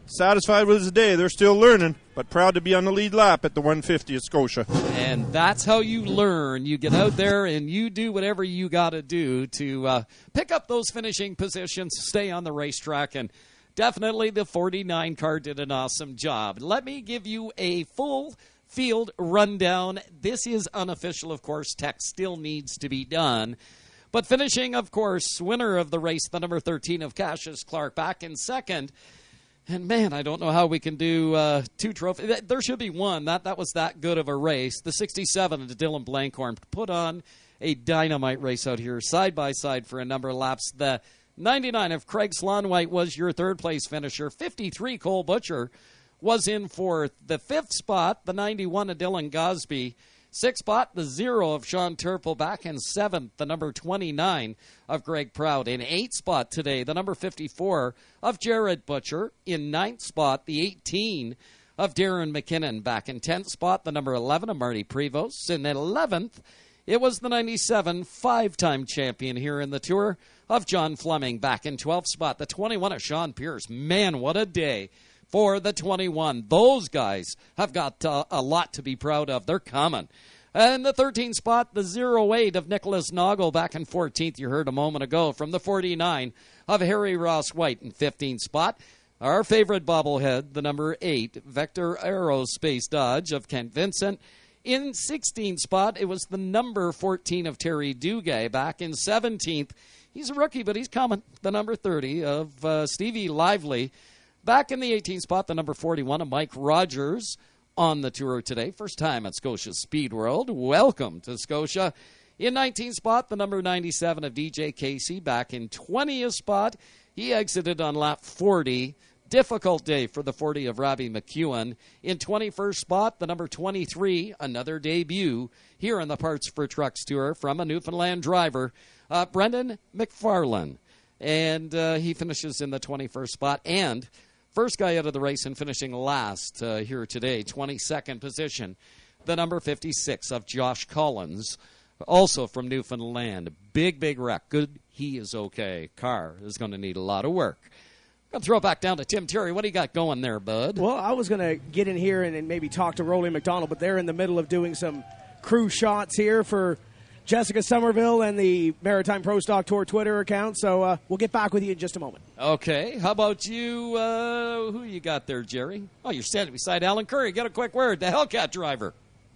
satisfied with his day. They're still learning, but proud to be on the lead lap at the 150 at Scotia. And that's how you learn. You get out there and you do whatever you got to do to pick up those finishing positions, stay on the racetrack, and definitely the 49 car did an awesome job. Let me give you a full field rundown. This is unofficial, of course. Tech still needs to be done. But finishing, of course, winner of the race, the number 13 of Cassius Clark, back in second. And, man, I don't know how we can do two trophies. There should be one. That was that good of a race. The 67 of Dylan Blankhorn put on a dynamite race out here, side by side for a number of laps. The 99 of Craig Slonwhite was your third-place finisher. 53, Cole Butcher, was in fourth. The fifth spot, the 91 of Dylan Gosby. Sixth spot, the 0 of Sean Turple. Back in seventh, the number 29 of Greg Proud. In eighth spot today, the number 54 of Jared Butcher. In ninth spot, the 18 of Darren McKinnon. Back in 10th spot, the number 11 of Marty Prevost. In 11th, it was the 97 five-time champion here in the Tour of John Fleming. Back in 12th spot, the 21 of Sean Pierce. Man, what a day for the 21. Those guys have got a lot to be proud of. They're coming. And the 13th spot, the 08 of Nicholas Noggle. Back in 14th, you heard a moment ago, from the 49 of Harry Ross White. In 15th spot, our favorite bobblehead, the number 8, Vector Aerospace Dodge of Kent Vincent. In 16th spot, it was the number 14 of Terry Dugay. Back in 17th, he's a rookie, but he's coming, the number 30 of Stevie Lively. Back in the 18th spot, the number 41 of Mike Rogers on the Tour today. First time at Scotia Speed World. Welcome to Scotia. In 19th spot, the number 97 of DJ Casey. Back in 20th spot, he exited on lap 40. Difficult day for the 40 of Robbie McEwen. In 21st spot, the number 23, another debut here on the Parts for Trucks Tour from a Newfoundland driver, Brendan McFarlane. And he finishes in the 21st spot. And first guy out of the race and finishing last here today, 22nd position, the number 56 of Josh Collins, also from Newfoundland. Big wreck. Good, he is okay. Car is going to need a lot of work. I'll throw it back down to Tim Terry. What do you got going there, bud? Well, I was going to get in here and maybe talk to Rolly McDonald, but they're in the middle of doing some crew shots here for Jessica Somerville and the Maritime Pro Stock Tour Twitter account, so we'll get back with you in just a moment. Okay. How about you? Who you got there, Jerry? Oh, you're standing beside Alan Curry. Get a quick word. The Hellcat driver.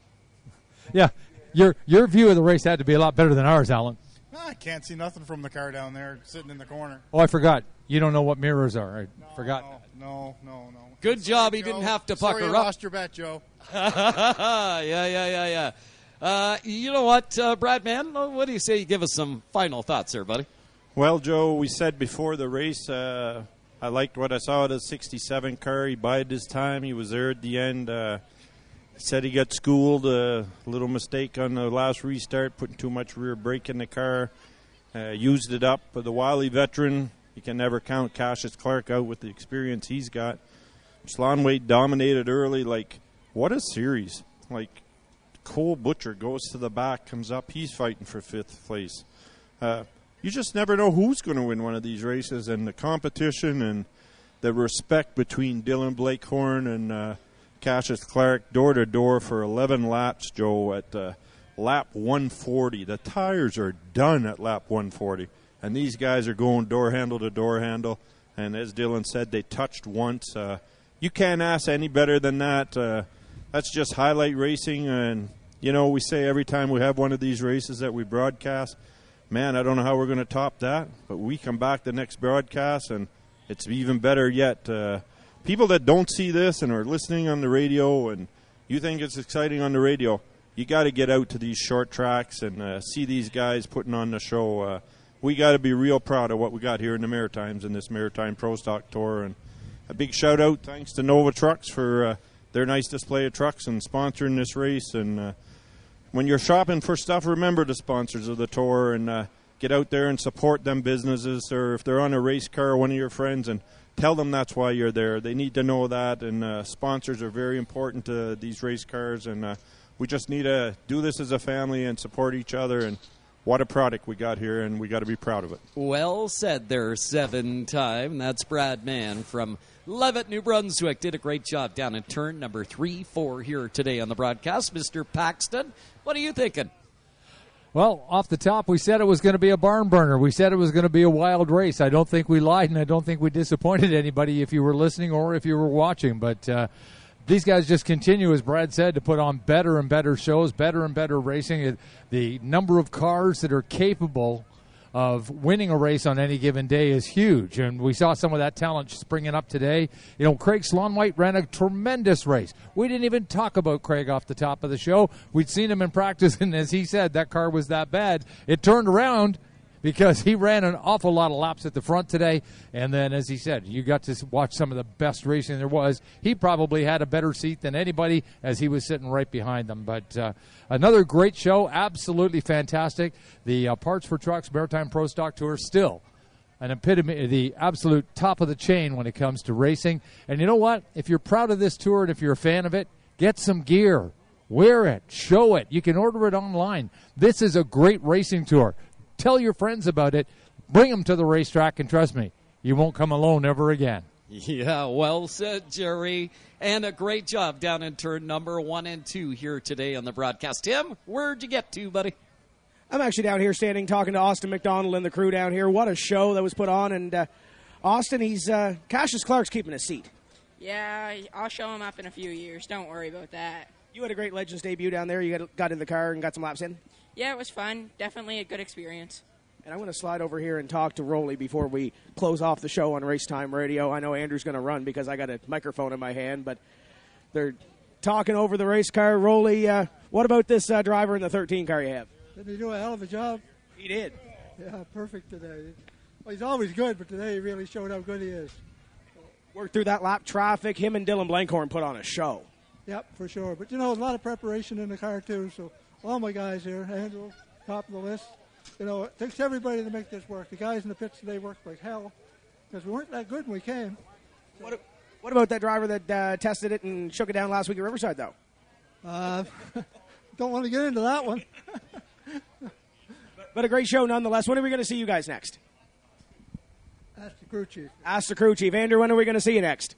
Yeah. Your view of the race had to be a lot better than ours, Alan. I can't see nothing from the car down there sitting in the corner. Oh, I forgot. You don't know what mirrors are. I forgot. No. Good job. He didn't have to pucker Sorry, up. you lost your bet, Joe. Yeah. You know what, Brad, man? What do you say you give us some final thoughts there, buddy? Well, Joe, we said before the race, I liked what I saw of the 67 car. He bided his time. He was there at the end. He said he got schooled. A little mistake on the last restart, putting too much rear brake in the car. Used it up. But the wily veteran, you can never count Cassius Clark out with the experience he's got. Slonwhite dominated early. What a series. Cole Butcher goes to the back, comes up. He's fighting for 5th place. You just never know who's going to win one of these races, and the competition and the respect between Dylan Blankhorn and Cassius Clark door to door for 11 laps, Joe, at lap 140. The tires are done at lap 140, and these guys are going door handle to door handle. And as Dylan said, they touched once. You can't ask any better than that. That's just highlight racing, and, we say every time we have one of these races that we broadcast, man, I don't know how we're going to top that, but we come back the next broadcast, and it's even better yet. People that don't see this and are listening on the radio, and you think it's exciting on the radio, you got to get out to these short tracks and see these guys putting on the show. We got to be real proud of what we got here in the Maritimes in this Maritime Pro Stock Tour, and a big shout-out thanks to Nova Trucks for their nice display of trucks and sponsoring this race. And when you're shopping for stuff, remember the sponsors of the tour and get out there and support them businesses. Or if they're on a race car, one of your friends, and tell them that's why you're there. They need to know that, and sponsors are very important to these race cars. And we just need to do this as a family and support each other. And what a product we got here, and we got to be proud of it. Well said there, 7-time. That's Brad Mann from Levitt, New Brunswick. Did a great job down in turn number 3-4 here today on the broadcast. Mr. Paxton, what are you thinking? Well, off the top, we said it was going to be a barn burner. We said it was going to be a wild race. I don't think we lied, and I don't think we disappointed anybody if you were listening or if you were watching. But these guys just continue, as Brad said, to put on better and better shows, better and better racing. The number of cars that are capable of winning a race on any given day is huge, and we saw some of that talent springing up today. You know, Craig Slonwhite ran a tremendous race. We didn't even talk about Craig off the top of the show. We'd seen him in practice, and as he said, that car was that bad. It turned around because he ran an awful lot of laps at the front today, and then, as he said, you got to watch some of the best racing there was. He probably had a better seat than anybody as he was sitting right behind them. But another great show, absolutely fantastic. The Parts for Trucks Maritime Pro Stock Tour still an epitome, the absolute top of the chain when it comes to racing. And you know what? If you're proud of this tour and if you're a fan of it, get some gear. Wear it. Show it. You can order it online. This is a great racing tour. Tell your friends about it. Bring them to the racetrack, and trust me, you won't come alone ever again. Yeah, well said, Jerry. And a great job down in turn number 1 and 2 here today on the broadcast. Tim, where'd you get to, buddy? I'm actually down here standing talking to Austin McDonald and the crew down here. What a show that was put on. And Austin, Cassius Clark's keeping his seat. Yeah, I'll show him up in a few years. Don't worry about that. You had a great Legends debut down there. You got in the car and got some laps in? Yeah, it was fun. Definitely a good experience. And I'm going to slide over here and talk to Rolly before we close off the show on Race Time Radio. I know Andrew's going to run because I got a microphone in my hand, but they're talking over the race car. Rolly, what about this driver in the 13 car you have? Did he do a hell of a job? He did. Yeah, perfect today. Well, he's always good, but today he really showed how good he is. Worked through that lap traffic. Him and Dylan Blankhorn put on a show. Yep, for sure. But, you know, a lot of preparation in the car, too, so all my guys here, Andrew, top of the list. You know, it takes everybody to make this work. The guys in the pits today worked like hell because we weren't that good when we came. So. What about that driver that tested it and shook it down last week at Riverside, though? Don't want to get into that one. But a great show nonetheless. When are we going to see you guys next? Ask the crew chief. Ask the crew chief. Andrew, when are we going to see you next?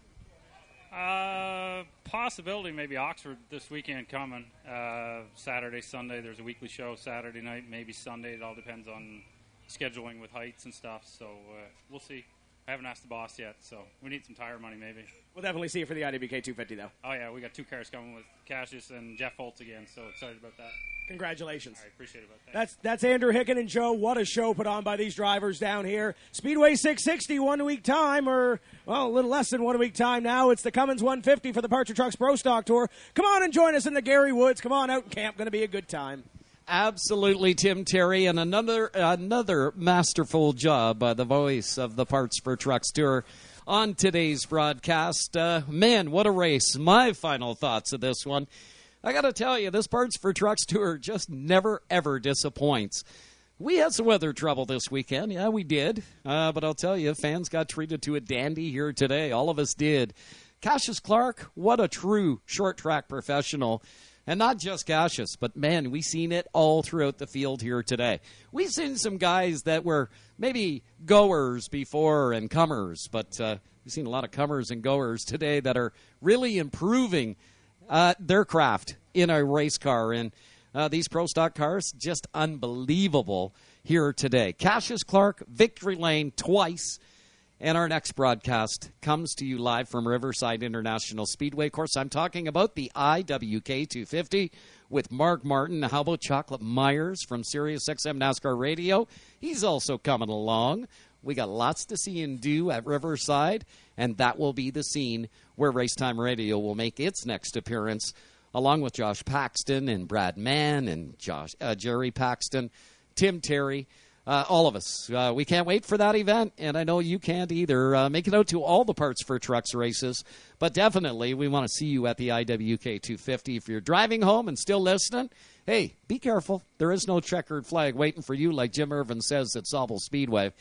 Possibility maybe Oxford this weekend coming. Saturday, Sunday. There's a weekly show Saturday night, maybe Sunday. It all depends on scheduling with heights and stuff. So we'll see. I haven't asked the boss yet, so we need some tire money maybe. We'll definitely see you for the IWK 250, though. Oh, yeah. We got 2 cars coming with Cassius and Jeff Holtz again, so excited about that. Congratulations. I appreciate it. About that. That's Andrew Hicken and Joe. What a show put on by these drivers down here. Speedway 660, 1 week time, or, well, a little less than 1 week time now. It's the Cummins 150 for the Parts for Trucks Pro Stock Tour. Come on and join us in the Gary Woods. Come on out and camp. Going to be a good time. Absolutely, Tim Terry, and another masterful job by the voice of the Parts for Trucks Tour on today's broadcast. Man, what a race. My final thoughts of this one. I got to tell you, this Parts for Trucks Tour just never, ever disappoints. We had some weather trouble this weekend. Yeah, we did. But I'll tell you, fans got treated to a dandy here today. All of us did. Cassius Clark, what a true short track professional. And not just Cassius, but, man, we've seen it all throughout the field here today. We've seen some guys that were maybe goers before and comers, but we've seen a lot of comers and goers today that are really improving their craft in a race car. And these Pro Stock cars, just unbelievable here today. Cassius Clark, Victory Lane twice. And our next broadcast comes to you live from Riverside International Speedway. Of course, I'm talking about the IWK 250 with Mark Martin. How about Chocolate Myers from Sirius XM NASCAR Radio? He's also coming along. We got lots to see and do at Riverside, and that will be the scene where Racetime Radio will make its next appearance, along with Josh Paxton and Brad Mann and Jerry Paxton, Tim Terry. All of us. We can't wait for that event, and I know you can't either. Make it out to all the Parts for Trucks races, but definitely we want to see you at the IWK 250. If you're driving home and still listening, hey, be careful. There is no checkered flag waiting for you, like Jim Irvin says at Sauble Speedway.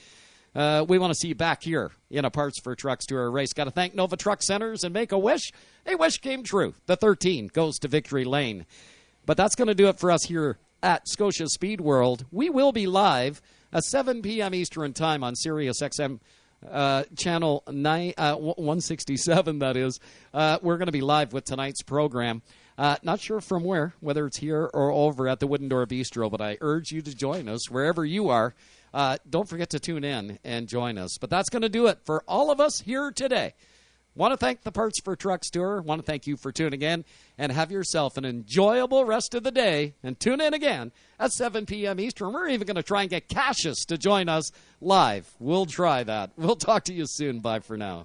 We want to see you back here in a Parts for Trucks Tour race. Got to thank Nova Truck Centers and make a wish. A wish came true. The 13 goes to Victory Lane. But that's going to do it for us here at Scotia Speed World. We will be live at 7 p.m. Eastern Time on Sirius XM channel 167, that is. We're going to be live with tonight's program. Not sure from where, whether it's here or over at the Wooden Door Bistro, but I urge you to join us wherever you are. Don't forget to tune in and join us. But that's going to do it for all of us here today. Want to thank the Parts for Trucks Tour. Want to thank you for tuning in, and have yourself an enjoyable rest of the day. And tune in again at 7 p.m. Eastern. We're even going to try and get Cassius to join us live. We'll try that. We'll talk to you soon. Bye for now.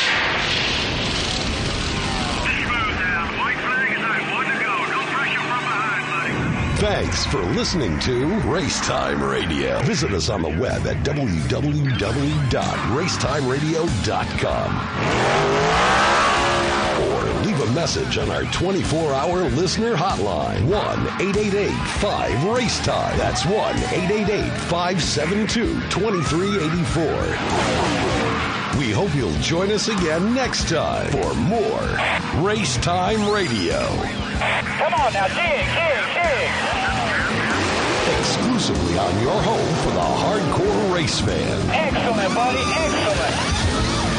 Thanks for listening to Racetime Radio. Visit us on the web at www.racetimeradio.com. Or leave a message on our 24-hour listener hotline, 1-888-5-RACETIME. That's 1-888-572-2384. We hope you'll join us again next time for more Racetime Radio. Come on now, dig. Exclusively on your home for the hardcore race fan. Excellent, buddy, excellent.